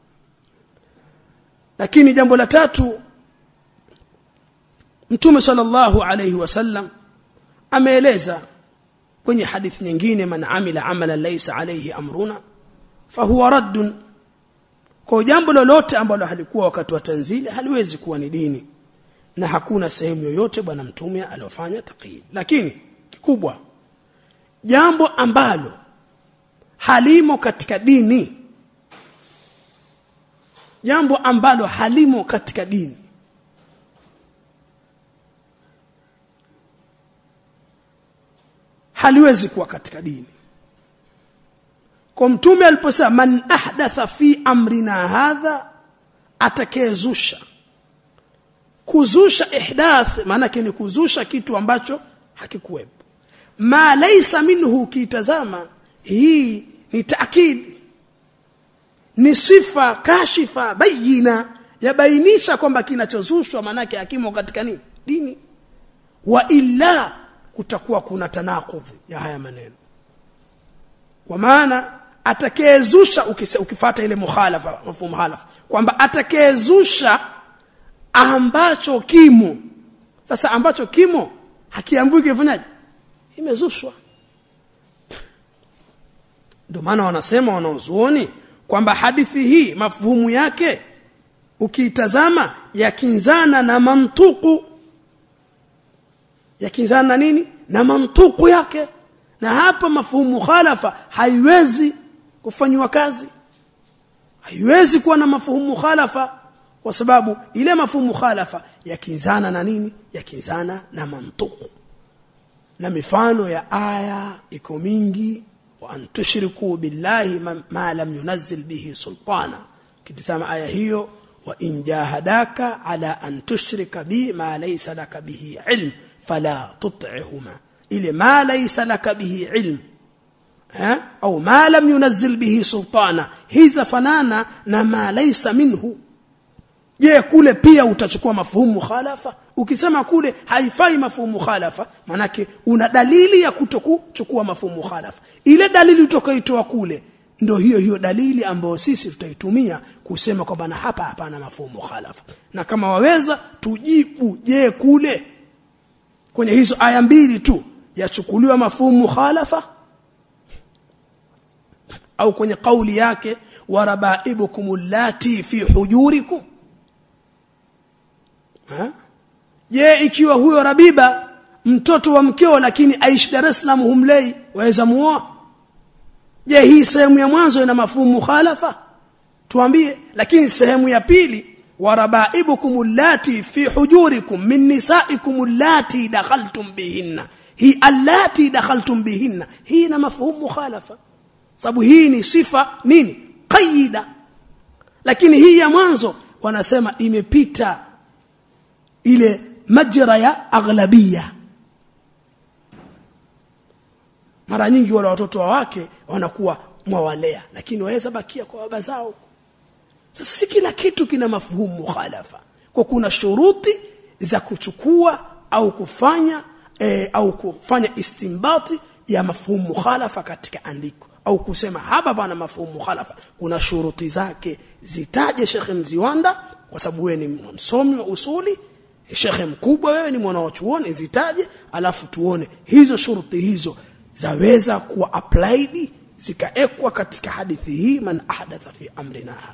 Lakini jambo la tatu, Mtume sallallahu alayhi wasallam ameeleza kwenye hadithi nyingine, man amila amalan laysa alayhi amruna fahuwa raddun. Kwa jambo lolote ambalo halikuwa wakati wa tanzili haliwezi kuwa ni dini, na hakuna sehemu yoyote bwana Mtume aliyofanya taqyid. Lakini kikubwa, jambo ambalo halimo katika dini, jambo ambalo halimo katika dini, haliwezi kuwa katika dini. Kwa Mtume aliposema man ahdatha fi amrina hadha, atakayezusha. Kuzusha ihdath maana yake ni kuzusha kitu ambacho hakikuwepo. Ma laysa minhu, kitazama hii ni taakid, ni sifa kashifa bayina, yabainisha kwamba kinachozushwa maana yake hakimo katika nini, dini. Wa illa kutakuwa kuna tanakudhi ya haya maneno, kwa maana atakayezusha, ukifuata ile mukhalafa, mafhumu mukhalafa, kwamba atakayezusha ambacho kimo. Sasa ambacho kimo hakiambiwi kifanyaje, imezushwa. Ndio maana wanasema wanaozuoni kwamba hadithi hii mafhumu yake ukiitazama yakinzana na mantuku, yakinzana na nini, na mantuku yake. Na hapa mafhumu mukhalafa haiwezi kufanywa kazi, haiwezi kuwa na mafhumu mukhalafa, kwa sababu ile mafhumu mukhalafa yakinzana na nini, yakinzana na mantuku. Na mifano ya aya iko mingi, wa an tushriku billahi ma lam yunzil bihi sultana. Kitazama aya hiyo, wa in jahadaka ala an tushrika bi ma laysa laka bihi ilm fala tut'ihuma. ile ma laysa laka bihi ilm au ma lam yunzil bihi sultana, hiza fanana na ma laysa minhu. Je, kule pia utachukua mafhumu mukhalafa? Ukisema kule haifai mafhumu mukhalafa, manake una dalili ya kutokuchukua mafhumu mukhalafa. Ile dalili utakayoitoa kule ndio hiyo dalili ambayo sisi tutaitumia kusema kwamba na hapa hapana mafhumu mukhalafa. Na kama waweza tujibu, je, kule kwenye hizo aya mbili tu yachukuliwa mafhumu mukhalafa, au kwenye kauli yake warabaibukum allati fi hujurikum? Je, ikiwa huyo rabiba mtoto wa mkeo lakini aishi Dar es Salaam humlei, waweza muoa? Je, hii sehemu ya mwanzo ina mafhumu mukhalafa? Tuambie. Lakini sehemu ya pili, warabaibukum allati fi hujurikum min nisaikum allati dakhaltum bihinna, hii allati dakhaltum bihinna hii ina mafhumu mukhalafa, sababu hii ni sifa nini, qaida. Lakini hii ya mwanzo wanasema imepita ile majra ya aghlabia. Mara nyingi wale watoto wake wanakuwa mwawalea, lakini waweza bakia kwa baba zao. Sasa si kila kitu kina mafhumu mukhalafa, kwa kuna shuruti za kuchukua au kufanya istimbati ya mafhumu mukhalafa katika andiko, au kusema hapa bana mafhumu mukhalafa kuna shuruti zake. Zitaje Sheikh Mziwanda, kwa sababu wewe ni msomi wa usuli, Sheikh mkubwa wewe, ni mwana wa chuoni, zitaje alafu tuone hizo shuruti hizo zaweza kuwa applied, zikaekwa katika hadithi hii, man ahdatha fi amrina hadha.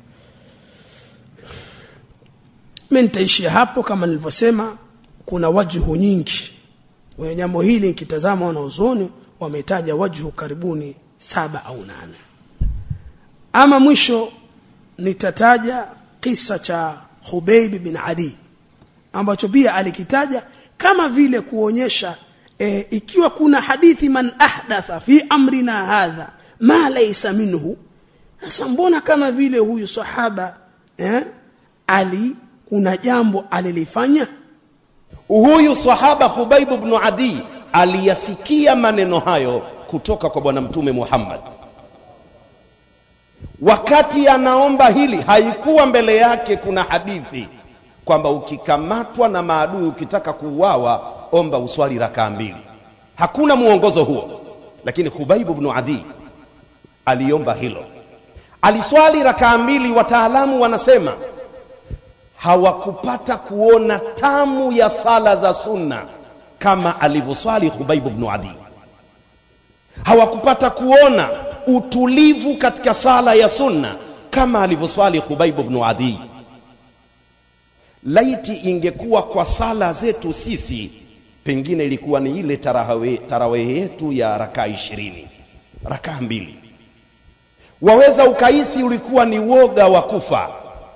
Mimi nitaishia hapo. Kama nilivyosema, kuna wajhu nyingi kwa jambo hili. Nikitazama wanaozoni wametaja wajhu karibuni 7 au 8. Ama mwisho nitataja kisa cha Khubayb bin Adi ambacho pia alikitaja kama vile kuonyesha ikiwa kuna hadithi man ahdatha fi amrina hadha ma laysa minhu. Sasa mbona kama vile huyu sahaba kuna jambo alilifanya? Huyu sahaba Khubayb ibn Adi aliyasikia maneno hayo kutoka kwa bwana mtume Muhammad. Wakati anaomba hili, haikuwa mbele yake kuna hadithi kwamba ukikamatwa na maadui ukitaka kuuawa omba uswali rakaa 2. Hakuna muongozo huo. Lakini Khubayb ibn Adi aliomba hilo, aliswali rakaa 2. Wataalamu wanasema hawakupata kuona tamu ya sala za sunna kama alivyoswali Khubayb ibn Adi. Hawakupata kuona utulivu katika sala ya sunna kama alivyoswali Khubayb ibn Adi. Laiti ingekuwa kwa sala zetu sisi, pengine ilikuwa ni ile tarawih yetu ya rakaa 20, rakaa 2. Waweza ukaisi ulikuwa ni woga wa kufa.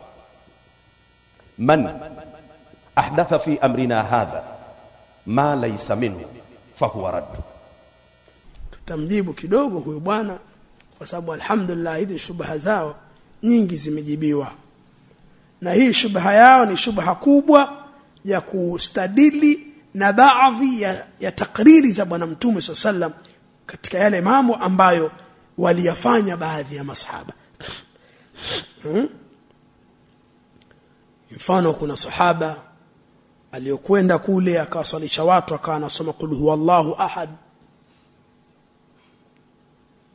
Man ahdatha fi amrina hadha ma laysa minhu fahuwa radd. Tutamjibu kidogo huyu bwana, kwa sababu alhamdulillah hizi shubha zao nyingi zimejibiwa. Na hii shubha yao ni shubha kubwa ya kustadili na baadhi ya takriri za bwana mtume sallam katika yale mambo ambayo waliyafanya baadhi ya masahaba. Mfano, kuna sahaba aliyokwenda kule akawasalisha watu, akawa anasoma qul huwallahu ahad,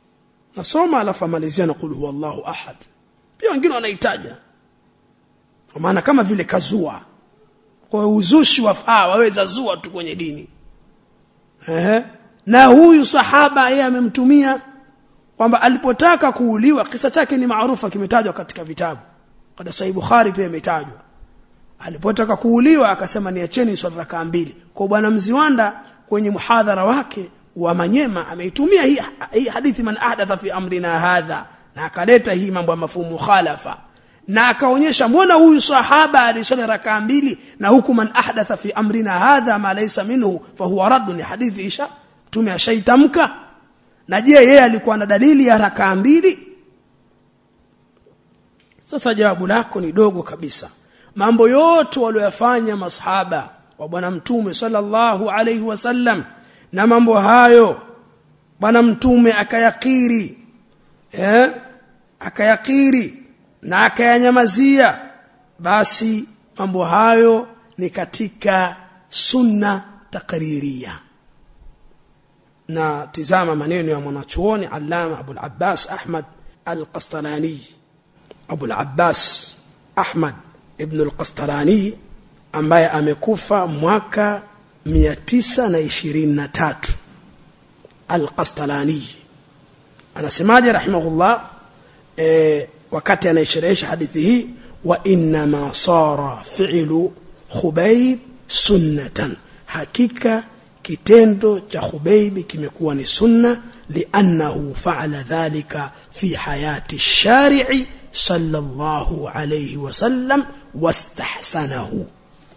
nasoma alafu amalizia na qul huwallahu ahad. Pia wengine wanaitaja kwa maana kama vile kazua. Kwa uzushi wafaa, waweza zua tu kwenye dini. Na huyu sahaba yeye amemtumia kwamba alipotaka kuuliwa, kisa chake ni maarufu, kimetajwa katika vitabu. Kada Sahih Bukhari pia imetajwa. Alipotaka kuuliwa akasema niacheni swala rakaa 2. Kwa bwana Mziwanda kwenye muhadhara wake wa Manyema ameitumia hii hadithi man ahdatha fi amrina hadha, na akaleta hii mambo ya mafhumu mukhalafa, na akaonyesha mbona huyu sahaba aliswali rakaa 2 na huku man ahdatha fi amrina hadha ma laysa minhu fa huwa radd. Ni hadithi isha tume ashaitamka. Na je, yeye alikuwa na dalili ya rakaa 2? Sasa jawabu lako ni dogo kabisa. Mambo yote waliyofanya masahaba wa bwana mtume sallallahu alayhi wasallam, na mambo hayo bwana mtume akayakiri na akayanyamazia, basi mambo hayo ni katika sunna takriria. Na tizama maneno ya mwanachuoni Allama Abu al-Abbas Ahmad al-Qastalani, Abu al-Abbas Ahmad ibn al-Qastalani ambaye amekufa mwaka 923. Al-Qastalani anasemaje rahimahullah wakati anaisherehesha hadithi hii, wa inna ma sara fi'lu Khubayb sunnatan, hakika kitendo cha Khubayb kimekuwa ni sunna, li'annahu fa'ala dhalika fi hayati ash-shari'i sallallahu alayhi wasallam wastahsanahu,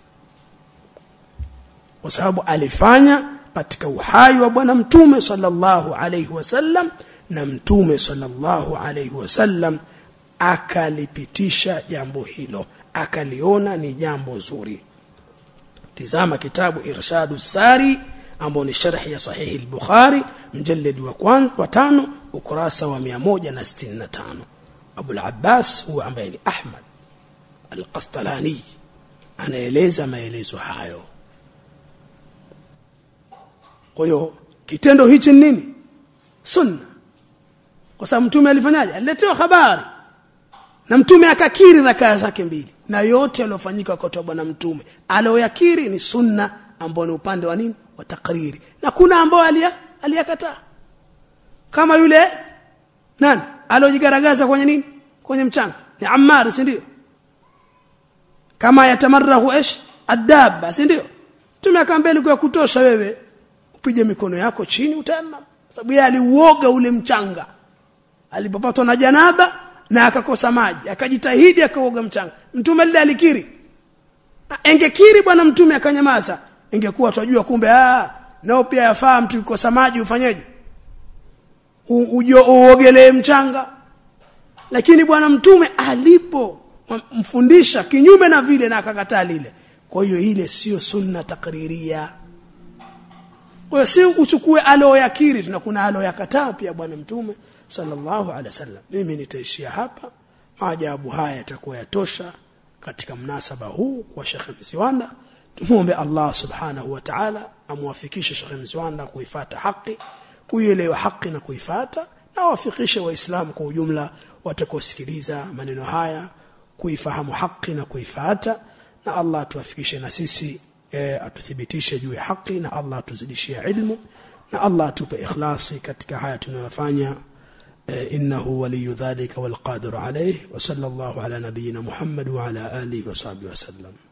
kwa sababu alifanya katika uhai wa bwana mtume sallallahu alayhi wasallam, na mtume sallallahu alayhi wasallam akalipitisha jambo hilo, akaliona ni jambo zuri. Tizama kitabu Irshadu Sari ambao ni sharhi ya sahihi al-Bukhari, mjallad wa 5 ukurasa wa 165. Abu al-Abbas huwa ambaye ni Ahmad al-Qastalani anaeleza maelezo hayo. Kwa hiyo kitendo hichi ni nini? Sunna. Kwa sababu mtume alifanyaje? Aliletewa habari na mtume akakiri rakaa zake 2, na yote yaliyofanyika kwa bwana mtume aliyoyakiri ni sunna, ambao ni upande wa nini? Wa takriri. Na kuna ambao aliyakataa, kama yule nani aliyojigaragaza kwenye nini? Kwenye mchanga, ni Ammar, si ndio? Kama yatamarrahu adaba, si ndio? Mtume akamwambia ilikuwa kutosha wewe upige mikono yako chini utayammam, sababu yeye aliuoga ule mchanga alipopatwa na janaba na akakosa maji, akajitahidi akaoga mchanga. Mtume lile alikiri. Engekiri bwana mtume akanyamaza, ingekuwa tunajua kumbe nao pia yafaa mtu kukosa maji ufanyeje? Uogelee mchanga. Lakini bwana mtume alipo mfundisha kinyume na vile na akakataa lile, kwa hiyo ile sio sunna takriria. Kwa hiyo si uchukue aloyakiri, na kuna aloyakataa pia bwana mtume sallallahu alaihi wasallam. Mimi nitaishia hapa. Maajabu haya yatakuwa yatosha katika mnasaba huu kwa Sheikh Mziwanda. Tumuombe Allah subhanahu wa ta'ala amwafikishe Sheikh Mziwanda kuifuata haki, kuielewa haki na kuifuata, na wafikishe waislamu kwa ujumla watakaosikiliza maneno haya kuifahamu haki na kuifuata. Na Allah tuwafikishe na sisi atuthibitishe juu ya haki, na Allah tuzidishie ilmu, na Allah atupe ikhlasi katika haya tunayofanya. innahu waliyu dhalika wal qadir alayhi, wa sallallahu ala nabiyyina Muhammad wa ala alihi wa sahbihi wa sallam.